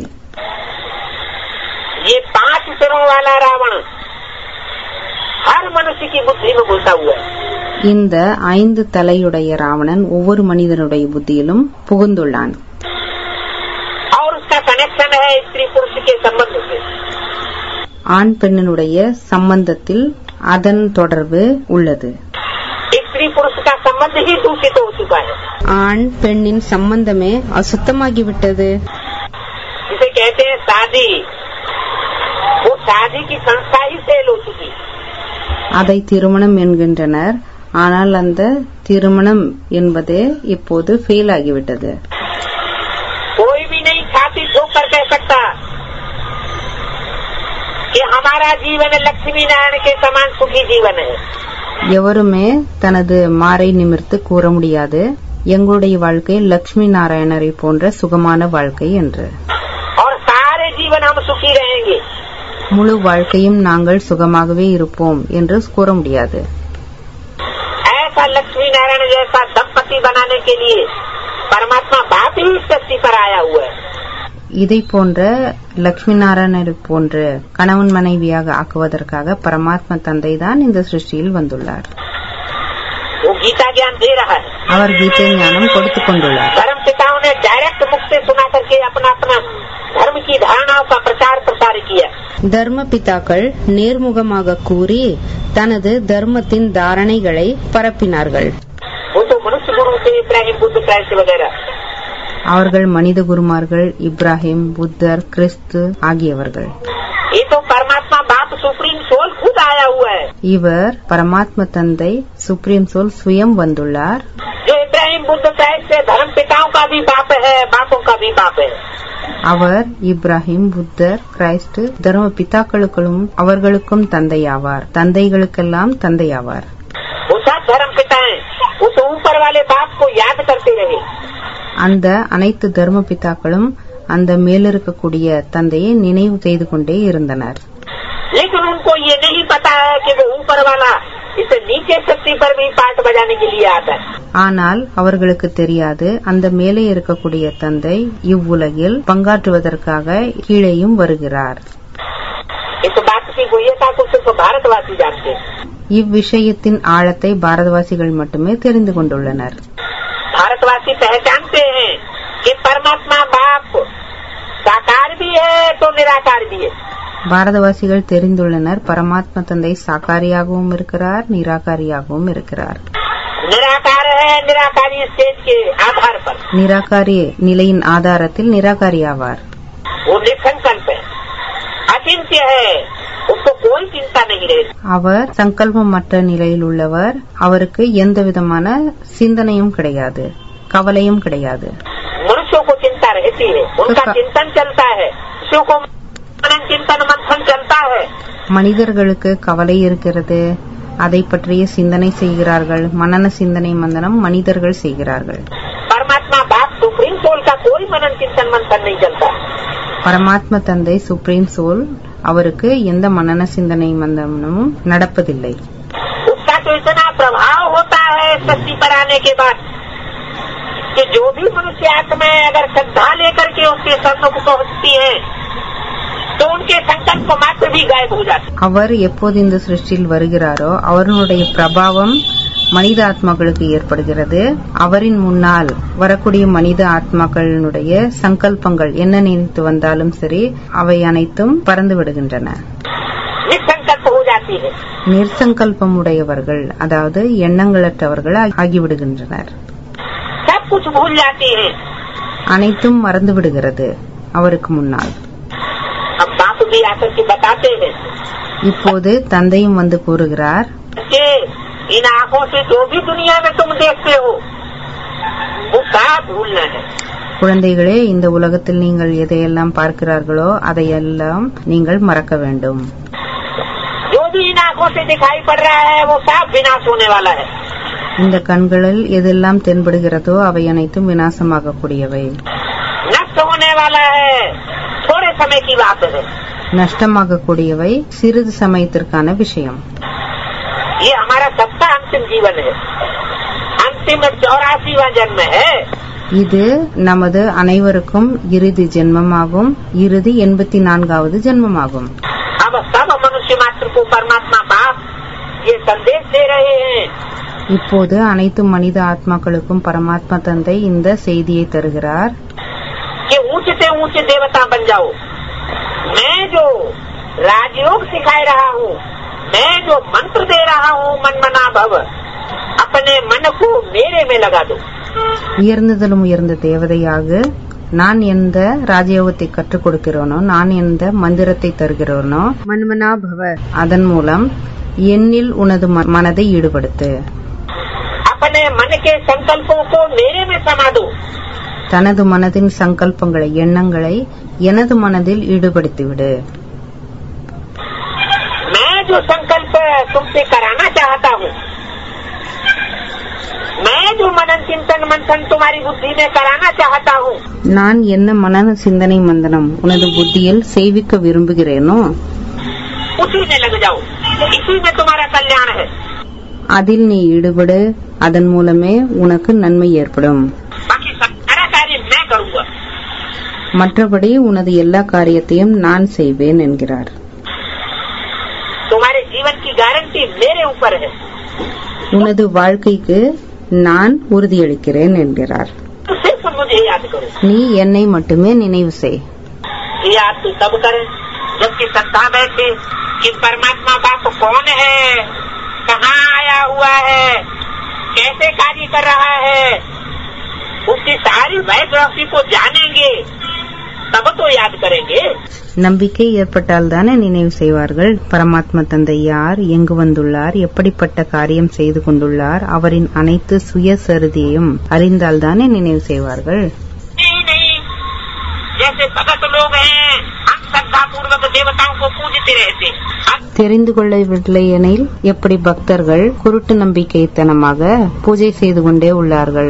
Speaker 3: ये 5 सिरों वाला रावण हर मनुष्य की बुद्धि में घुसा हुआ है.
Speaker 2: இந்த 5 தலையுடைய ராவணன் ஒவ்வொரு மனிதனுடைய புத்தியிலும் புகுந்துள்ளான்.
Speaker 3: और उसका कनेक्शन है स्त्री पुरुष के संबंध से.
Speaker 2: ஆண் பெண்ணினுடைய சம்பந்தத்தில் அதன் தொடர்பு உள்ளது.
Speaker 3: स्त्री पुरुष का संबंध ही दूषित हो चुका है.
Speaker 1: ஆண் பெண்ணின் சம்பந்தமே அசுத்தமாகிவிட்டது.
Speaker 3: जिसे कहते हैं शादी, वो शादी की संस्था ही फेल हो चुकी.
Speaker 2: அதை திருமணம் என்கின்றனர். ஆனால் அந்த திருமணம் என்பதே இப்போது ஃபெயில் ஆகிவிட்டது.
Speaker 3: कोई भी नहीं छाती ठोक कर कह सकता कि हमारा जीवन लक्ष्मी नारायण के समान सुखी जीवन है.
Speaker 2: எவருமே தனது மாரை நிமிர்த்து கூற முடியாது எங்களுடைய வாழ்க்கை லட்சுமி நாராயணரை போன்ற சுகமான வாழ்க்கை என்று.
Speaker 3: और सारे जीवन हम सुखी रहेंगे.
Speaker 2: முழு வாழ்க்கையும் நாங்கள் சுகமாகவே இருப்போம் என்று கூற முடியாது.
Speaker 3: ऐसा लक्ष्मी नारायण जैसा दंपति बनाने के लिए परमात्मा बाप ही इस धरती पर आया हुआ है.
Speaker 2: இதை போன்ற லட்சுமி நாராயணரை போன்ற கணவன் மனைவியாக ஆக்குவதற்காக பரமாத்மா தந்தை தான் இந்த சிருஷ்டியில் வந்துள்ளார்.
Speaker 3: वो गीता ज्ञान दे रहा है.
Speaker 2: அவர் கீதை ஞானம் கொடுத்துக் கொண்டுள்ளார்.
Speaker 3: धर्म पिताओं ने डायरेक्ट मुख से सुना करके अपना अपना धर्म की धारणाओं का प्रचार प्रसार किया.
Speaker 1: தர்ம பிதாக்கள் நேர்முகமாக கூறி தனது தர்மத்தின் தாரணைகளை பரப்பினார்கள்.
Speaker 3: वो तो मनुष्य गुरु थे, इब्राहिम, बुद्ध, क्राइस्ट वगैरह.
Speaker 2: அவர்கள் மனித குருமார்கள், இப்ராஹிம், புத்தர், கிறிஸ்து ஆகியவர்கள்.
Speaker 3: ये तो परमात्मा बाप सुप्रीम सोल खुद आया हुआ है.
Speaker 2: இவர் பரமாத்மா தந்தை சுப்ரீம் சோல் சுயம் வந்துள்ளார்.
Speaker 3: जो इब्राहिम, बुद्ध, क्राइस्ट से धर्म पिताओं का भी बाप है, बापों का भी बाप है.
Speaker 2: அவர் இப்ராஹிம், புத்தர், கிறிஸ்து தர்ம பிதாக்களுக்கும் அவர்களுக்கும் தந்தையாவார், தந்தைகளுக்கெல்லாம் தந்தையாவார்.
Speaker 3: वो सब धर्म पिता है. वो तो ऊपर वाले बाप को याद करते रहे.
Speaker 2: அந்த அனைத்து தர்ம பிதாக்களும் அந்த மேலிருக்கக்கூடிய தந்தையை நினைவு செய்து கொண்டே இருந்தனர்.
Speaker 3: लेकिन उनको ये नहीं पता है कि वो ऊपर वाला इस नीचे शक्ति पर भी पार्ट बजाने के लिए आता है.
Speaker 2: ஆனால் அவர்களுக்கு தெரியாது அந்த மேலே இருக்கக்கூடிய தந்தை இவ்வுலகில் பங்காற்றுவதற்காக கீழேயும் வருகிறார்.
Speaker 3: इस बात की गुह्यता को सिर्फ भारतवासी जानते हैं.
Speaker 2: இவ்விஷயத்தின் ஆழத்தை பாரதவாசிகள் மட்டுமே தெரிந்து கொண்டுள்ளனர்.
Speaker 3: भारतवासी पहचानते हैं कि परमात्मा बाप साकार भी है तो निराकार भी है.
Speaker 2: பாரதவாசிகள் தெரிந்துள்ளனர் பரமாத்மா தந்தை சாக்காரியாகவும் இருக்கிறார், நிராகாரியாகவும் இருக்கிறார்.
Speaker 3: निराकार है निराकारी स्टेज के आधार पर.
Speaker 2: நிராகாரி நிலையின் ஆதாரத்தில் நிராகாரி ஆவார்.
Speaker 3: वो निसंकल्प है, अचिंत्य है, उसको कोई चिंता नहीं रहती.
Speaker 2: அவர் சங்கல்பமற்ற நிலையில் உள்ளவர். அவருக்கு எந்த விதமான சிந்தனையும் கிடையாது, கவலையும் கிடையாது.
Speaker 3: मनुष्यों को चिंता रहती रहती है, उनका चिंतन चलता है, शिव को चिंतन मंथन चलता है.
Speaker 2: மனிதர்களுக்கு கவலை இருக்கிறது, அதை பற்றிய சிந்தனை செய்கிறார்கள். மனன சிந்தனை மந்தனம் மனிதர்கள் செய்கிறார்கள்.
Speaker 3: परमात्मा बाप सुप्रीम सोल का कोई मनन चिंतन मंथन नहीं चलता.
Speaker 2: பரமாத்மா தந்தை சுப்ரீம் சோல் அவருக்கு எந்த மனன சிந்தனை மந்தனமும் நடப்பதில்லை.
Speaker 3: उसका तो इतना प्रभाव होता है सृष्टि पर आने के बाद कि जो भी मनुष्य आत्माएं अगर श्रद्धा लेकर के उसके सन्मुख पहुंचती है तो उनके संकल्प मात्र भी गायब हो जाते.
Speaker 2: அவர் எப்போது இந்த சிருஷ்டியில் வருகிறாரோ அவருடைய பிரபாவம் மனித ஆத்மாக்களுக்கு ஏற்படுகிறது. அவரின் முன்னால் வரக்கூடிய மனித ஆத்மாக்களுடைய சங்கல்பங்கள் என்ன நினைத்து வந்தாலும் சரி அவை அனைத்தும் பறந்து விடுகின்றன. நிர்சங்கல்பம் உடையவர்கள், அதாவது எண்ணங்களற்றவர்கள் ஆகிவிடுகின்றனர். அனைத்தும் மறந்து விடுகிறது அவருக்கு முன்னால். இப்போது தந்தையும் வந்து கூறுகிறார்,
Speaker 3: इन आंखों से जो भी दुनिया में तुम देखते हो वो सब भूलना है.
Speaker 2: குழந்தைகளே, இந்த உலகத்தில் நீங்கள் எதையெல்லாம் பார்க்கிறார்களோ அதையெல்லாம் நீங்கள் மறக்க வேண்டும்.
Speaker 3: जो भी इन आंखों से दिखाई पड़ रहा है वो सब विनाश होने वाला है.
Speaker 2: இந்த கண்களில் எதெல்லாம் தென்படுகிறதோ அவை அனைத்தும் விநாசமாகக்கூடியவை.
Speaker 3: नष्ट होने वाला है, थोड़े समय की बात है.
Speaker 2: நஷ்டமாகக்கூடியவை, சிறிது சமயத்திற்கான விஷயம்.
Speaker 3: ये हमारा सबका अंतिम जीवन है, अंतिम 84वां जन्म है.
Speaker 2: இது நமது அனைவருக்கும் இறுதி ஜென்மமாகும், இறுதி 84வது ஜென்மமாகும்.
Speaker 3: अब सब मनुष्य मात्र को परमात्मा बाप ये संदेश दे रहे हैं.
Speaker 2: இப்போது அனைத்து மனித ஆத்மாக்களுக்கும் பரமாத்மா தந்தை இந்த செய்தியை தருகிறார்.
Speaker 3: कि ऊंचे से ऊंचे देवता बन जाओ. मैं जो राजयोग सिखा रहा हूँ, मैं जो मंत्र दे रहा हूँ मन मना भव, अपने मन को मेरे में लगा दो.
Speaker 2: உயர்ந்ததிலும் உயர்ந்த தேவதையாக நான் எந்த ராஜயோகத்தை கற்றுக் கொடுக்கிறோனோ, நான் எந்த மந்திரத்தை தருகிறோனோ மன்மனா பவ, அதன் மூலம் என்னில் உனது மனதை ஈடுபடுத்து.
Speaker 3: अपने मन के संकल्पों को मेरे में समा दो.
Speaker 2: தனது மனதின் சங்கல்பங்களை, எண்ணங்களை எனது மனதில் ஈடுபடுத்திவிடு.
Speaker 3: मैं जो संकल्प तुमसे कराना चाहता हूँ, मैं जो मनन चिंतन मंथन तुम्हारी बुद्धि में कराना चाहता हूँ,
Speaker 2: நான் என்ன மனன சிந்தனை மந்தனம் உனது புத்தியில் செய்விக்க விரும்புகிறேனோ
Speaker 3: उसी में लग जाओ. इसी में तुम्हारा कल्याण है.
Speaker 2: அதில் நீ ஈடுபடு, அதன் மூலமே உனக்கு நன்மை ஏற்படும்.
Speaker 3: बाकी सारा कार्य मैं करूँगा.
Speaker 2: மற்றபடி உனது எல்லா காரியத்தையும் நான் செய்வேன் என்கிறார்.
Speaker 3: तुम्हारे जीवन की गारंटी मेरे ऊपर है.
Speaker 2: உனது வாழ்க்கைக்கு நான் உறுதியளிக்கிறேன் என்கிறார்.
Speaker 3: सिर्फ मुझे याद करो.
Speaker 2: நீ என்னை மட்டுமே நினைவு செய்.
Speaker 3: याद तो तब करे जबकि श्रद्धा बैठे कि परमात्मा बाप कौन है, कहाँ आया हुआ है, कैसे कार्य कर रहा है, उसकी सारी बायोग्राफी को जानेंगे तब तो याद करेंगे.
Speaker 2: நம்பிக்கை ஏற்பட்டால் தானே நினைவு செய்வார்கள். பரமாத்மா தந்தை யார், எங்கு வந்துள்ளார், எப்படிப்பட்ட காரியம் செய்து கொண்டுள்ளார், அவரின் அனைத்து சுயசரிதையும் அறிந்தால் தானே நினைவு செய்வார்கள். தெரிந்து கொள்ளவில்லை எனில் எப்படி பக்தர்கள் குருட்டு நம்பிக்கைத்தனமாக பூஜை செய்து கொண்டே உள்ளார்கள்.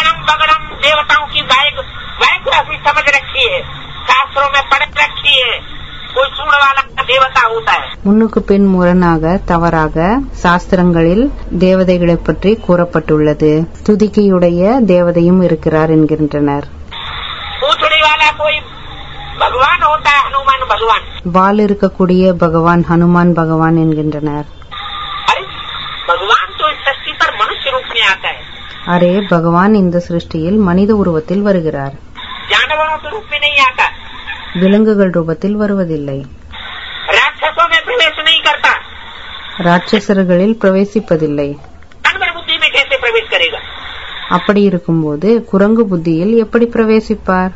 Speaker 2: முன்னுக்கு பின் முரணாக தவறாக சாஸ்திரங்களில் தேவதைகளை பற்றி கூறப்பட்டுள்ளது. துதிக்கையுடைய தேவதையும் இருக்கிறார் என்கின்றனர். வால் இருக்கக்கூடிய பகவான் ஹனுமான் பகவான் என்கின்றனர். அரே, பகவான் இந்த சிருஷ்டியில் மனித உருவத்தில் வருகிறார், விலங்குகள் ரூபத்தில் வருவதில்லை, ராட்சசர்களில் பிரவேசிப்பதில்லை. அப்படி இருக்கும்போது குரங்கு புத்தியில் எப்படி பிரவேசிப்பார்?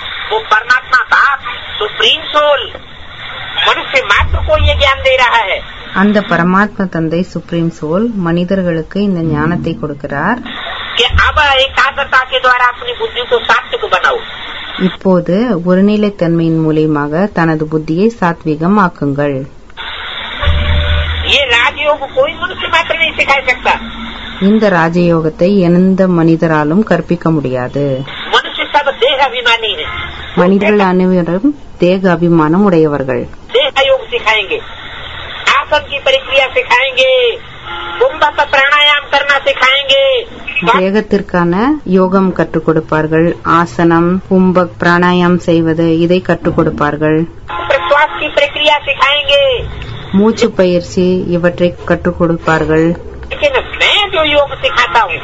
Speaker 2: அந்த பரமாத்மா தந்தை சுப்ரீம் சோல் மனிதர்களுக்கு இந்த ஞானத்தை கொடுக்கிறார். இப்போது ஒருநிலைத்தன்மையின் மூலமாக தனது புத்தியை சாத்வீகம் ஆக்குங்கள்.
Speaker 3: ये राजयोग कोई मनुष्य मात्र नहीं सिखा सकता.
Speaker 2: இந்த ராஜயோகத்தை எந்த மனிதராலும் கற்பிக்க முடியாது.
Speaker 3: मनुष्य सब देह अभिमानी है.
Speaker 2: மனிதர்கள் அனைவரும் தேக அபிமானம் உடையவர்கள்.
Speaker 3: देह योग सिखाएंगे, आसन की प्रक्रिया सिखाएंगे, कुंभक प्राणायाम करना सिखाएंगे.
Speaker 2: தேகத்திற்கான யோகம் கற்றுக் கொடுப்பார்கள். ஆசனம், கும்பக், பிராணாயாம் செய்வது இதை கற்றுக் கொடுப்பார்கள்.
Speaker 3: प्रश्वास की प्रक्रिया सिखाएंगे.
Speaker 2: மூச்சு பயிற்சி இவற்றை கற்றுக் கொடுப்பார்கள்.
Speaker 3: लेकिन मैं जो योग सिखाता हूँ,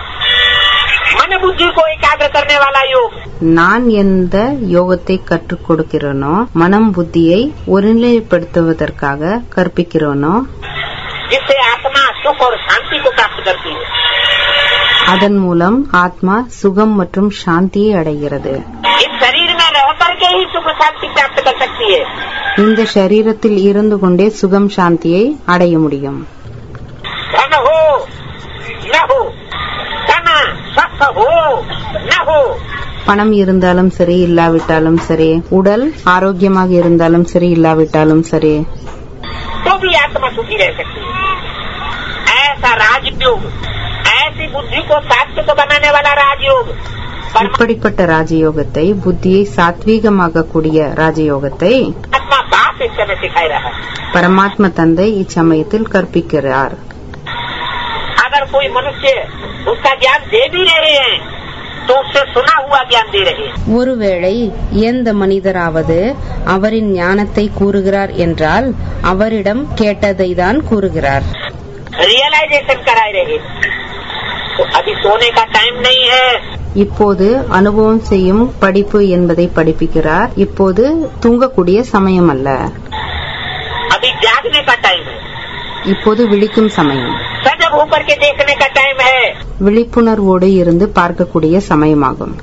Speaker 3: मन बुद्धि को एकाग्र करने वाला योग.
Speaker 2: நான் எந்த யோகத்தை கற்றுக் கொடுக்கிறேனோ, மனம் புத்தியை ஒருநிலைப்படுத்துவதற்காக கற்பிக்கிறேனோ,
Speaker 3: जिससे आत्मा सुख और शांति को प्राप्त करती है.
Speaker 2: அதன் மூலம் ஆத்மா சுகம் மற்றும் சாந்தியை அடைகிறது.
Speaker 3: इस शरीर में रह करके ही सुख शांति प्राप्त कर सकती है.
Speaker 2: இந்த சரீரத்தில் இருந்து கொண்டே சுகம் சாந்தியை அடைய முடியும்.
Speaker 3: धन हो न हो, धन स्वस्थ हो न हो,
Speaker 2: பணம் இருந்தாலும் சரி, இல்லாவிட்டாலும் சரி, உடல் ஆரோக்கியமாக இருந்தாலும் சரி, இல்லாவிட்டாலும் சரி,
Speaker 3: तो भी आत्मा सुखी रह सकती है. ऐसा राजयोग, ऐसी बुद्धि को सात्विक बनाने वाला राजयोग,
Speaker 2: இப்படிப்பட்ட ராஜயோகத்தை, புத்தியை சாத்வீகமாக கூடிய ராஜயோகத்தை
Speaker 3: आत्मा बाप इस समय सिखाई रहा है.
Speaker 2: பரமாத்மா தந்தை இச்சமயத்தில் கற்பிக்கிறார்.
Speaker 3: अगर कोई मनुष्य उसका ज्ञान दे भी रहे हैं तो उससे सुना हुआ ज्ञान दे रहे हैं.
Speaker 1: ஒருவேளை எந்த மனிதராவது அவரின் ஞானத்தை கூறுகிறார் என்றால் அவரிடம் கேட்டதை தான் கூறுகிறார்.
Speaker 3: रियलाइजेशन कराए रहे. तो अभी सोने का टाइम नहीं है.
Speaker 2: இப்போது அனுபவம் செய்யும் படிப்பு என்பதை படிப்பிக்கிறார். இப்போது தூங்கக்கூடிய சமயம் அல்ல,
Speaker 3: अभी जागने का टाइम है.
Speaker 2: இப்போது விழிக்கும் சமயம்,
Speaker 3: सजग होकर के देखने का टाइम है.
Speaker 2: விழிப்புணர்வோடு இருந்து பார்க்கக்கூடிய சமயமாகும்.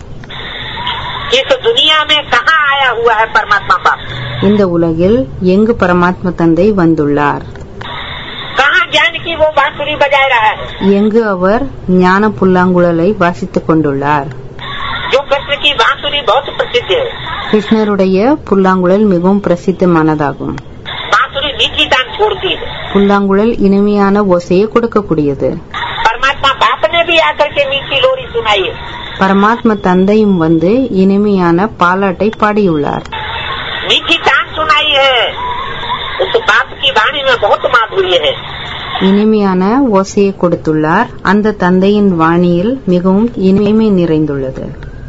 Speaker 3: इस दुनिया में कहाँ आया हुआ है परमात्मा बाप?
Speaker 2: இந்த உலகில் எங்கு பரமாத்மா தந்தை வந்துள்ளார்?
Speaker 3: कहाँ ज्ञान की वो बांसुरी बजाय रहा है?
Speaker 2: எங்கு அவர் ஞான புல்லாங்குழலை வாசித்துக் கொண்டுள்ளார்?
Speaker 3: जो कृष्ण की बांसुरी बहुत प्रसिद्ध है.
Speaker 2: கிருஷ்ணருடைய புல்லாங்குழல் மிகவும் பிரசித்தமானதாகும்.
Speaker 3: बांसुरी मीठी तान छोड़ती है.
Speaker 2: புல்லாங்குழல் இனிமையான ஓசையை கொடுக்கக்கூடியது.
Speaker 3: परमात्मा बाप ने भी आकर के मीठी लोरी सुनाई है.
Speaker 2: பரமாத்மா தந்தையும் வந்து இனிமையான பாலாட்டை பாடியுள்ளார்.
Speaker 3: मीठी तान सुनाई है. उस बाप की वाणी में बहुत माधुर्य है.
Speaker 2: இனிமையான ஓசையை கொடுத்துள்ளார். அந்த தந்தையின் வாணியில் மிகவும் இனிமை நிறைந்துள்ளது.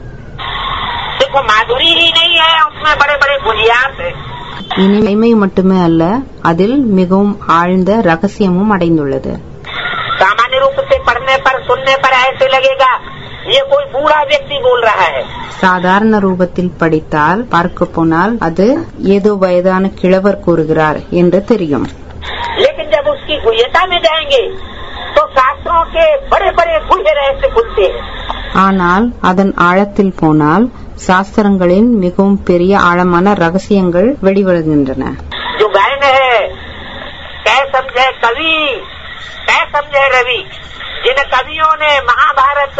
Speaker 3: सिर्फ माधुरी ही नहीं है, उसमें बड़े बड़े बुनियाद है.
Speaker 2: இனிமை மட்டுமே அல்ல, அதில் மிகவும் ஆழ்ந்த ரகசியமும் அடைந்துள்ளது.
Speaker 3: सामान्य रूप से पढ़ने पर सुनने पर ऐसे लगेगा ये कोई बूढ़ा व्यक्ति बोल रहा है.
Speaker 2: சாதாரண ரூபத்தில் படித்தால் பார்க்க போனால் அது ஏதோ வயதான கிழவர் கூறுகிறார் என்று தெரியும்.
Speaker 3: लेकिन जब उसकी गुह्यता में जाएंगे तो शास्त्रों के बड़े बड़े गुह्य रहस्य खुलते हैं.
Speaker 2: ஆனால் அதன் ஆழத்தில் போனால் சாஸ்திரங்களின் மிகவும் பெரிய ஆழமான ரகசியங்கள் வெளிவருகின்றன.
Speaker 3: जो गायन है कह समझे कवि, कह समझे रवि. जिन कवियों ने महाभारत,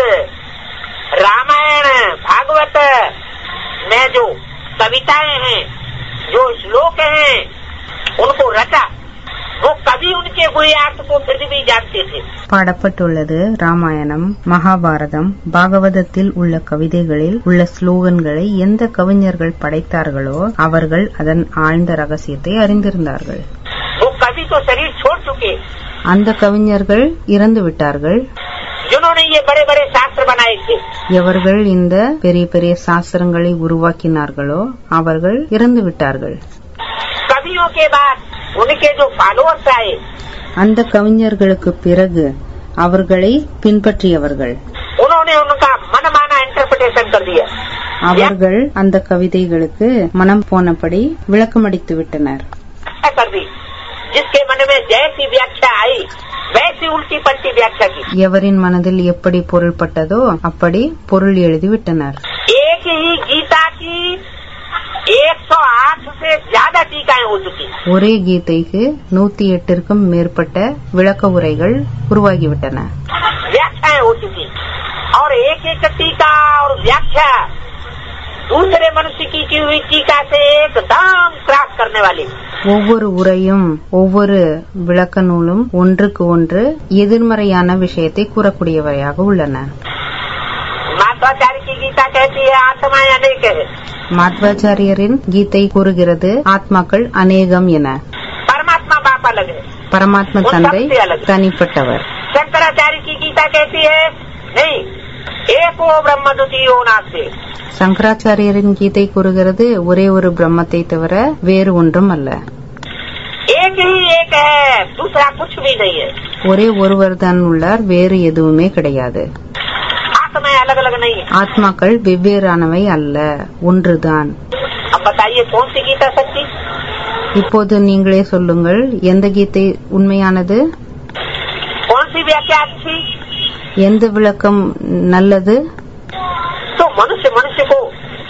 Speaker 3: रामायण, भागवत में जो कविताएं हैं, जो श्लोक हैं, उनको रचा, वो कवि उनके गुह्यार्थ को फिर भी जानते थे.
Speaker 2: பாடப்பட்டுள்ளது ராமாயணம், மகாபாரதம், பாகவதத்தில் உள்ள கவிதைகளில் உள்ள ஸ்லோகன்களை எந்த கவிஞர்கள் படைத்தார்களோ அவர்கள் அதன் ஆழ்ந்த ரகசியத்தை அறிந்திருந்தார்கள்.
Speaker 3: वो कवि तो शरीर छोड़ चुके,
Speaker 2: அந்த கவிஞர்கள் இறந்து விட்டார்கள்.
Speaker 3: जिन्होंने ये बड़े बड़े शास्त्र बनाए थे.
Speaker 2: எவர்கள் இந்த பெரிய பெரிய சாஸ்திரங்களை உருவாக்கினார்களோ அவர்கள் இறந்து விட்டார்கள்.
Speaker 3: कवियों के बाद उनके जो फॉलोअर्स आए,
Speaker 2: அந்த கவிஞர்களுக்கு பிறகு அவர்களை பின்பற்றியவர்கள்,
Speaker 3: उन्होंने उनका मनमाना इंटरप्रिटेशन कर दिया.
Speaker 2: அவர்கள் அந்த கவிதைகளுக்கு மனம் போனபடி விளக்கமளித்து விட்டனர்.
Speaker 3: कर दी. जिसके मन में जैसी व्याख्या आई वैसी उल्टी पलटी व्याख्या की.
Speaker 2: எவரின் மனதில் எப்படி பொருள்பட்டதோ அப்படி பொருள் எழுதிவிட்டனர்.
Speaker 3: एक ही गीता की 108 से ज्यादा टीकाएं हो चुकी.
Speaker 2: ஒரே கீதைக்கு 108க்கும் மேற்பட்ட விளக்க உரைகள் உருவாகிவிட்டன.
Speaker 3: व्याख्याएं हो चुकी और एक एक टीका और व्याख्या दूसरे मनुष्य की हुई टीका से एकदम क्रॉस करने वाली।
Speaker 2: ஒவ்வொரு உரையும் ஒவ்வொரு விளக்க நூலும் ஒன்றுக்கு ஒன்று எதிர்மறையான விஷயத்தை கூறக்கூடியவையாக உள்ளன.
Speaker 3: माध्वाचार्य की गीता कहती है आत्माएं अनेक है।
Speaker 2: மாத்வாச்சாரியரின் கீதை கூறுகிறது ஆத்மாக்கள் அநேகம் என.
Speaker 3: परमात्मा बाप अलग है,
Speaker 2: பரமாத்மா தந்தை தனிப்பட்டவர்.
Speaker 3: शंकराचार्य की गीता कहती है नहीं, एको ब्रह्म द्वितीयो नास्ति।
Speaker 2: சங்கராச்சாரியரின் கீதை கூறுகிறது ஒரே ஒரு பிரம்மத்தை தவிர வேறு ஒன்றும் அல்ல.
Speaker 3: एक ही एक है, दूसरा कुछ भी नहीं है।
Speaker 2: ஒரே ஒருவர் தான் உள்ளார், வேறு எதுவுமே கிடையாது.
Speaker 3: आत्माएं अलग अलग नहीं है।
Speaker 2: ஆத்மாக்கள் வெவ்வேறானவை அல்ல, ஒன்றுதான்.
Speaker 3: अब बताइए कौन सी गीता सच्ची?
Speaker 2: இப்போது நீங்களே சொல்லுங்கள், எந்த கீதை உண்மையானது,
Speaker 3: कौन सी व्याख्या अच्छी?
Speaker 2: எந்த விளக்கம் நல்லது?
Speaker 3: तो मनुष्य मनुष्य को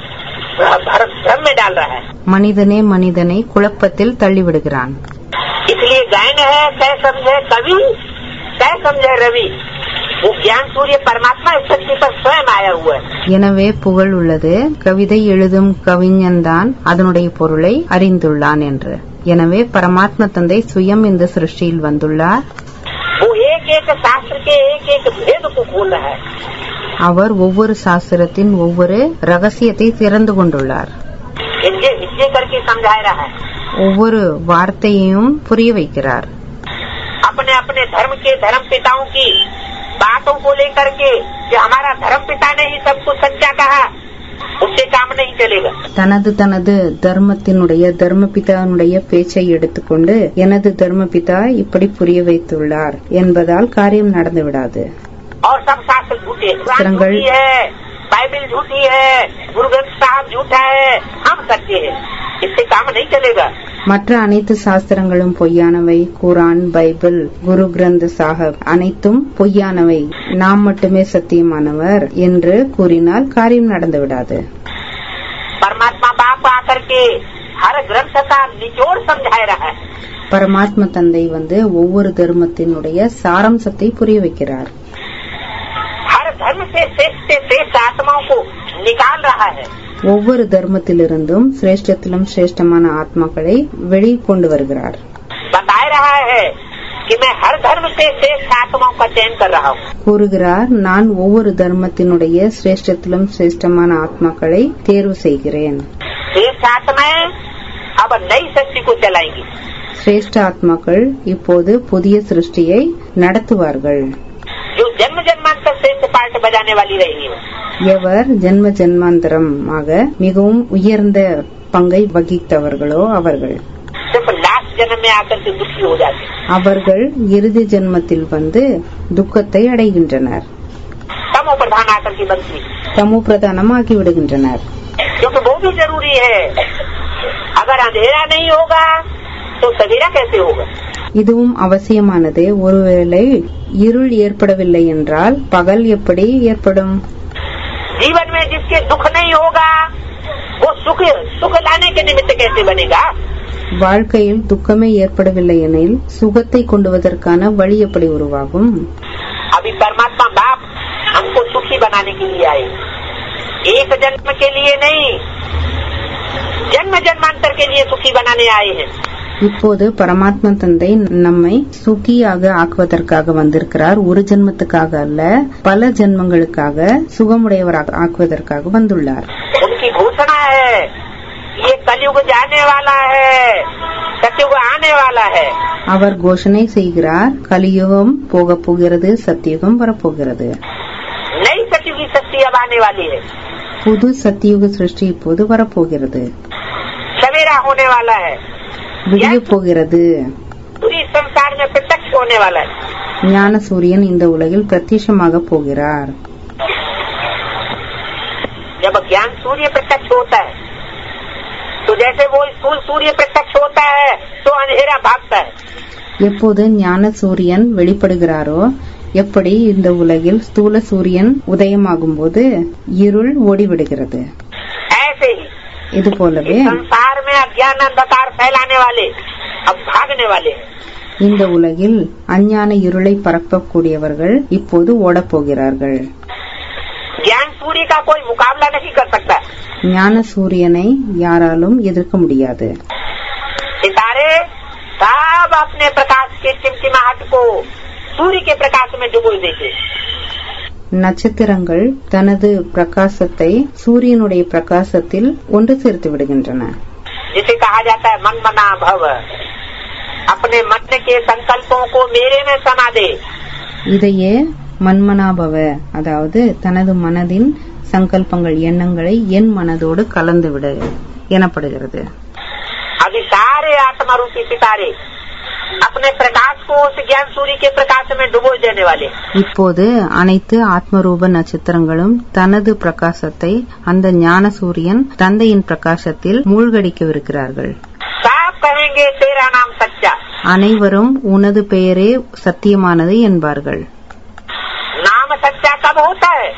Speaker 3: भ्रम में डाल रहा है।
Speaker 2: மனிதனே மனிதனை குழப்பத்தில் தள்ளிவிடுகிறான்.
Speaker 3: इसलिए गायन है सह समझे कवि सह समझे रवि। वो ज्ञान सूर्य परमात्मा इस सृष्टि पर स्वयं आया हुआ है।
Speaker 2: எனவே புகழ் உள்ளது, கவிதை எழுதும் கவிஞன் தான் அதனுடைய பொருளை அறிந்துள்ளான் என்று. எனவே பரமாத்மா தந்தை சுயம் இந்த சிருஷ்டியில் வந்துள்ளார்.
Speaker 3: वो एक एक शास्त्र के एक एक भेद को खोल रहा है।
Speaker 2: அவர் ஒவ்வொரு சாஸ்திரத்தின் ஒவ்வொரு ரகசியத்தை திறந்து கொண்டுள்ளார்.
Speaker 3: इसलिए करके समझा रहा है।
Speaker 2: ஒவ்வொரு வார்த்தையையும் புரிய வைக்கிறார்.
Speaker 3: अपने अपने धर्म के धर्म पिताओं की बातों को लेकर के कि हमारा धर्म पिता ने ही सब कुछ सच्चा कहा, उससे काम नहीं चलेगा।
Speaker 2: தனது தனது தர்மத்தினுடைய தர்மபிதானுடைய பேச்சை எடுத்துக்கொண்டு எனது தர்மபிதா இப்படி புரிய வைத்துள்ளார் என்பதால் காரியம் நடந்து விடாது.
Speaker 3: और सब शास्त्र झूठे, कुरान झूठी है, बाइबल झूठी है, गुरु ग्रंथ साहब झूठा है, हम सच्चे हैं, इससे काम नहीं चलेगा।
Speaker 2: மற்ற அனைத்து சாஸ்திரங்களும் பொய்யானவை, குரான், பைபிள், குரு கிரந்த சாஹப் அனைத்தும் பொய்யானவை, நாம் மட்டுமே சத்தியமானவர் என்று கூறினால் காரியம் நடந்து விடாது.
Speaker 3: परमात्मा बाप आकर के हर ग्रंथ का निचोड़ समझा रहा है।
Speaker 2: பரமாத்மா தந்தை ஒவ்வொரு தர்மத்தினுடைய சாரம்சத்தை புரிய வைக்கிறார்.
Speaker 3: हर धर्म से श्रेष्ठ आत्माओं को निकाल रहा है।
Speaker 2: ஒவ்வொரு தர்மத்திலிருந்தும் சிரேஷ்டத்திலும் சிரேஷ்டமான ஆத்மாக்களை வெளிக்கொண்டு வருகிறார்.
Speaker 3: बता रहा है कि मैं हर धर्म से श्रेष्ठ आत्माओं का चयन कर रहा हूँ।
Speaker 2: கூறுகிறார், நான் ஒவ்வொரு தர்மத்தினுடைய சிரேஷ்டத்திலும் சிரேஷ்டமான ஆத்மாக்களை தேர்வு செய்கிறேன்.
Speaker 3: श्रेष्ठ आत्माएं अब नई सृष्टि को चलाएंगी।
Speaker 2: சிரேஷ்ட ஆத்மாக்கள் இப்போது புதிய சிருஷ்டியை நடத்துவார்கள்.
Speaker 3: जो जन्म जन्मांतर श्रेष्ठ पार्ट बजाने वाली रहेगी।
Speaker 2: எவர் ஜென்ம ஜென்மாந்தரமாக மிகவும் உயர்ந்த பங்கை வகித்தவர்களோ அவர்கள்
Speaker 3: सिर्फ लास्ट जन्म में आकर के दुखी हो जाते,
Speaker 2: அவர்கள் இறுதி ஜென்மத்தில் துக்கத்தை அடைகின்றனர்.
Speaker 3: तमो प्रधान आकर के बनती,
Speaker 2: தமோ பிரதானமாகி விடுகின்றனர்.
Speaker 3: क्योंकि वो भी जरूरी है। अगर अंधेरा नहीं होगा तो सवेरा कैसे होगा?
Speaker 2: இதுவும் அவசியமானது. ஒருவேளை இருள் ஏற்படவில்லை என்றால் பகல் எப்படி ஏற்படும்?
Speaker 3: जीवन में जिसके दुख नहीं होगा वो सुख लाने के निमित्त कैसे बनेगा?
Speaker 2: வாழ்க்கையில் துக்கமே ஏற்படவில்லை எனில் சுகத்தை கொண்டுவதற்கான வழி எப்படி உருவாகும்?
Speaker 3: अभी परमात्मा बाप हमको सुखी बनाने के लिए आए, एक जन्म के लिए नहीं, जन्म जन्मांतर के लिए सुखी बनाने आए हैं।
Speaker 2: இப்போது பரமாத்மா தந்தை நம்மை சுகியாக ஆக்குவதற்காக வந்திருக்கிறார். ஒரு ஜென்மத்துக்காக அல்ல, பல ஜென்மங்களுக்காக சுகமுடையவராக ஆக்குவதற்காக வந்துள்ளார்.
Speaker 3: उनकी घोषणा है ये कलयुग जाने वाला है, सतयुग आने वाला है।
Speaker 2: அவர் கோஷணை செய்கிறார், கலியுகம் போக போகிறது, சத்தியுகம் வரப்போகிறது.
Speaker 3: नई सतयुगी सृष्टि अब आने वाली है।
Speaker 2: புது சத்தியுக சிருஷ்டி இப்போது வரப்போகிறது.
Speaker 3: सवेरा होने वाला है,
Speaker 2: விடிய போகிறது.
Speaker 3: पूरी संसार में प्रत्यक्ष होने वाला है।
Speaker 2: ஞான சூரியன் இந்த உலகில் பிரத்யட்சமாக போகிறார்.
Speaker 3: जब ज्ञान सूर्य प्रत्यक्ष होता है तो जैसे वो स्थूल सूर्य प्रत्यक्ष होता है तो अंधेरा भागता है।
Speaker 2: எப்போது ஞான சூரியன் வெளிப்படுகிறாரோ, எப்படி இந்த உலகில் ஸ்தூல சூரியன் உதயமாகும் போது இருள் ஓடிவிடுகிறது.
Speaker 3: ऐसे ही
Speaker 2: இது போலவே
Speaker 3: संसार में अज्ञान अंधकार फैलाने वाले अब भागने वाले हैं।
Speaker 2: இந்த உலகில் அஞ்ஞான இருளை பரப்பக்கூடியவர்கள் இப்போது ஓடப்போகிறார்கள்.
Speaker 3: ज्ञान सूर्य का कोई मुकाबला नहीं कर सकता।
Speaker 2: ஞான சூரியனை யாராலும் எதிர்க்க முடியாது.
Speaker 3: सितारे सब अपने प्रकाश के चिमचिमाहट को सूर्य के प्रकाश में डुबो देते.
Speaker 2: நட்சத்திரங்கள் தனது பிரகாசத்தை சூரியனுடைய பிரகாசத்தில் ஒன்று சேர்த்து விடுகின்றன.
Speaker 3: जिसे कहा जाता है मन मना भव, अपने मन के संकल्पों को मेरे में समा दे.
Speaker 2: இதையே மன்மனாபவ, அதாவது தனது மனதின் சங்கல்பங்கள் எண்ணங்களை என் மனதோடு கலந்து விட எனப்படுகிறது.
Speaker 3: अभी सारे आत्मा रूपी सितारे अपने प्रकाश को उस ज्ञान सूर्य के प्रकाश में डुबो देने वाले.
Speaker 2: இப்போது அனைத்து ஆத்மரூப நட்சத்திரங்களும் தனது பிரகாசத்தை அந்த ஞான சூரியன் தந்தையின் பிரகாசத்தில் மூழ்கடிக்கவிருக்கிறார்கள்.
Speaker 3: सब कहेंगे तेरा नाम सच्चा.
Speaker 2: அனைவரும் உனது பெயரே சத்தியமானது என்பார்கள்.
Speaker 3: नाम सच्चा कब होता है?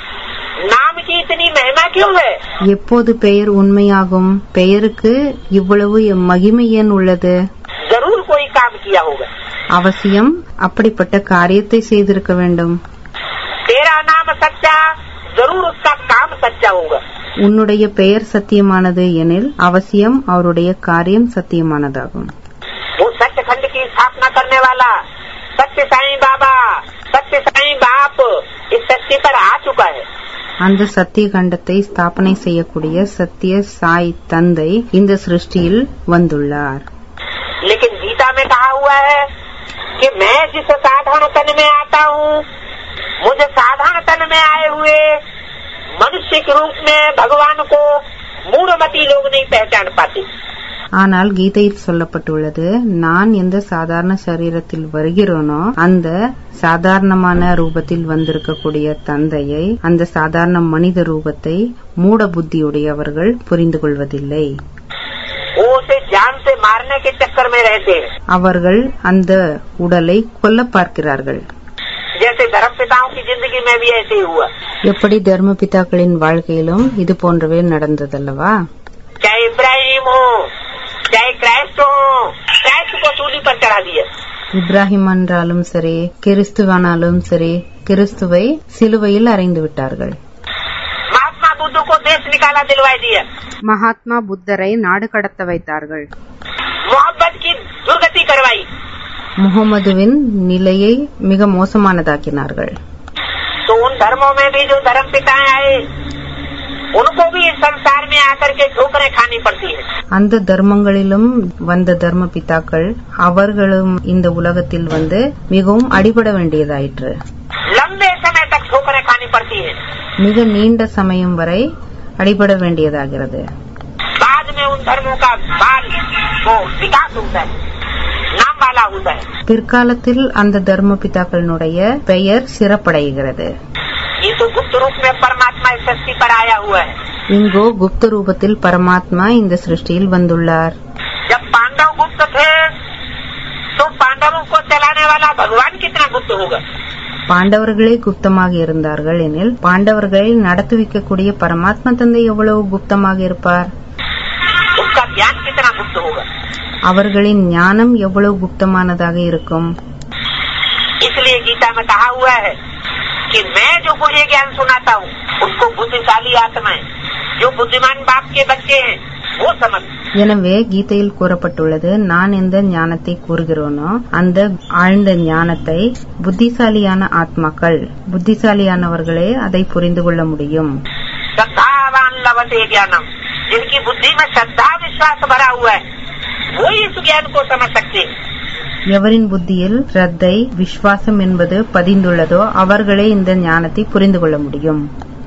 Speaker 3: नाम की इतनी महिमा क्यों है?
Speaker 2: எப்போது பெயர் உண்மையாகும்? பெயருக்கு இவ்வளவு மகிமை ஏன் உள்ளது?
Speaker 3: जरूर कोई काम किया होगा.
Speaker 2: அவசியம் அப்படிப்பட்ட காரியத்தை செய்திருக்க வேண்டும்.
Speaker 3: तेरा नाम सच्चा, जरूर उसका काम सच्चा होगा.
Speaker 2: உன்னுடைய பெயர் சத்தியமானது எனில் அவசியம் அவருடைய காரியம் சத்தியமானதாகும்.
Speaker 3: वो सचखंड की स्थापना करने वाला सत्य साईं बाबा, सत्य साईं बाप इस सत्य पर आ चुका है.
Speaker 2: அந்த சத்திய கண்டத்தை ஸ்தாபனை செய்யக்கூடிய சத்திய சாய் தந்தை இந்த சிருஷ்டியில் வந்துள்ளார்.
Speaker 3: लेकिन गीता में कहा हुआ है कि मैं जिस साधारण तन में आता हूँ, मुझे साधारण तन में आए हुए मनुष्य के रूप में भगवान को मूढ़मती लोग नहीं पहचान पाते.
Speaker 2: ஆனால் கீதையில் சொல்லப்பட்டுள்ளது, நான் எந்த சாதாரண சரீரத்தில் வருகிறோனோ அந்த சாதாரணமான ரூபத்தில் வந்திருக்கக்கூடிய தந்தையை, அந்த சாதாரண மனித ரூபத்தை மூட புத்தியுடையவர்கள் புரிந்து கொள்வதில்லை.
Speaker 3: उसे जान से मारने के चक्कर में रहते हैं.
Speaker 2: அவர்கள் அந்த உடலை கொல்ல பார்க்கிறார்கள்.
Speaker 3: जैसे धर्म पिताओं की जिंदगी में भी ऐसे ही हुआ.
Speaker 2: எப்படி தர்ம பிதாக்களின் வாழ்க்கையிலும் இது போன்றவே நடந்ததல்லவா?
Speaker 3: चाहे इब्राहिम हो, चाहे क्राइस्ट हो, क्राइस्ट को सूली पर चढ़ा दिया.
Speaker 2: இப்ராஹிம் என்றாலும் சரி, கிறிஸ்துவானாலும் சரி, கிறிஸ்துவை சிலுவையில் அறைந்து விட்டார்கள்.
Speaker 3: महात्मा बुद्ध को देश निकाला दिलवाई दिया.
Speaker 2: மகாத்மா புத்தரை நாடு கடத்த வைத்தார்கள்.
Speaker 3: मोहब्बत की दुर्गति करवाई.
Speaker 2: முகமதுவின் நிலையை மிக மோசமானதாக்கினார்கள்.
Speaker 3: तो उन धर्मों में भी जो धर्म पिताएं आए, उनको भी इस संसार में आकर के ठोकरें खानी पड़ती है.
Speaker 2: அந்த தர்மங்களிலும் வந்த தர்ம பிதாக்கள் அவர்களும் இந்த உலகத்தில் வந்து மிகவும் அடிபட வேண்டியதாயிற்று.
Speaker 3: लंबे समय तक ठोकरें खानी पड़ती है.
Speaker 2: மிக நீண்ட சமயம் வரை அடிபட வேண்டியதாகிறது.
Speaker 3: बाद में उन धर्मों का बाल वो विकास होता है, नाम वाला होता है.
Speaker 2: பிற்காலத்தில் அந்த தர்ம பிதாக்களினுடைய பெயர் சிறப்படைகிறது.
Speaker 3: ये तो गुप्त रूप में परमात्मा इस सृष्टि पर आया हुआ है.
Speaker 2: இங்கோ குப்த ரூபத்தில் பரமாத்மா இந்த சிருஷ்டியில் வந்துள்ளார்.
Speaker 3: जब पांडव गुप्त थे तो पांडवों को चलाने वाला भगवान कितना गुप्त होगा.
Speaker 2: பாண்டவர்களே குப்தமாக இருந்தார்கள் எனில் பாண்டவர்களை நடத்துவிக்கக்கூடிய பரமாத்மா தந்தை எவ்வளவு குப்தமாக இருப்பார்?
Speaker 3: उसका ज्ञान कितना गुप्त होगा.
Speaker 2: அவர்களின் ஞானம் எவ்வளவு குப்தமானதாக இருக்கும்.
Speaker 3: इसलिए गीता में कहा हुआ है कि मैं जो मुझे ज्ञान सुनाता हूँ उसको बुद्धिशाली आत्माएं, जो बुद्धिमान बाप के बच्चे हैं वो समझ.
Speaker 2: எனவே கீதையில் கூறப்பட்டுள்ளது, நான் எந்த ஞானத்தை கூறுகிறோனோ அந்த ஆழ்ந்த ஞானத்தை புத்திசாலியான ஆத்மாக்கள், புத்திசாலியானவர்களே அதை புரிந்து கொள்ள முடியும்.
Speaker 3: श्रद्धावान लभते ज्ञानम, जिनकी बुद्धि में श्रद्धा विश्वास भरा हुआ है वो इस ज्ञान को समझ सकते हैं.
Speaker 2: எவரின் புத்தியில் ஸ்ரத்தை விஸ்வாசம் என்பது பதிந்துள்ளதோ அவர்களே இந்த ஞானத்தை புரிந்து கொள்ள முடியும்.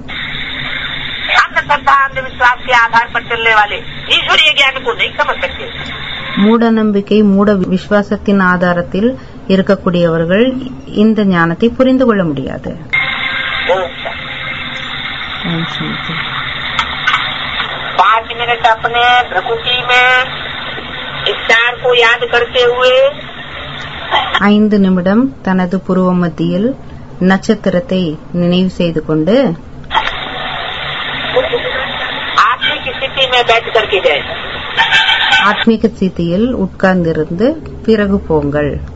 Speaker 3: अंधश्रद्धा अंधविश्वास के आधार पर चलने वाले ईश्वरीय ज्ञान को नहीं समझ सकते.
Speaker 2: மூட நம்பிக்கை மூட விசுவாசத்தின் ஆதாரத்தில் இருக்கக்கூடியவர்கள் இந்த ஞானத்தை புரிந்து கொள்ள முடியாது.
Speaker 3: 5 मिनट अपने प्रकृति में स्टार को याद करते हुए
Speaker 2: 5 நிமிடம் தனது புருவ மத்தியில் நட்சத்திரத்தை நினைவு செய்து கொண்டு
Speaker 3: आत्मिक स्थिति में बैठ करके जाए.
Speaker 2: ஆத்மீக ஸ்திதியில் உட்கார்ந்திருந்து பிறகு போங்கள்.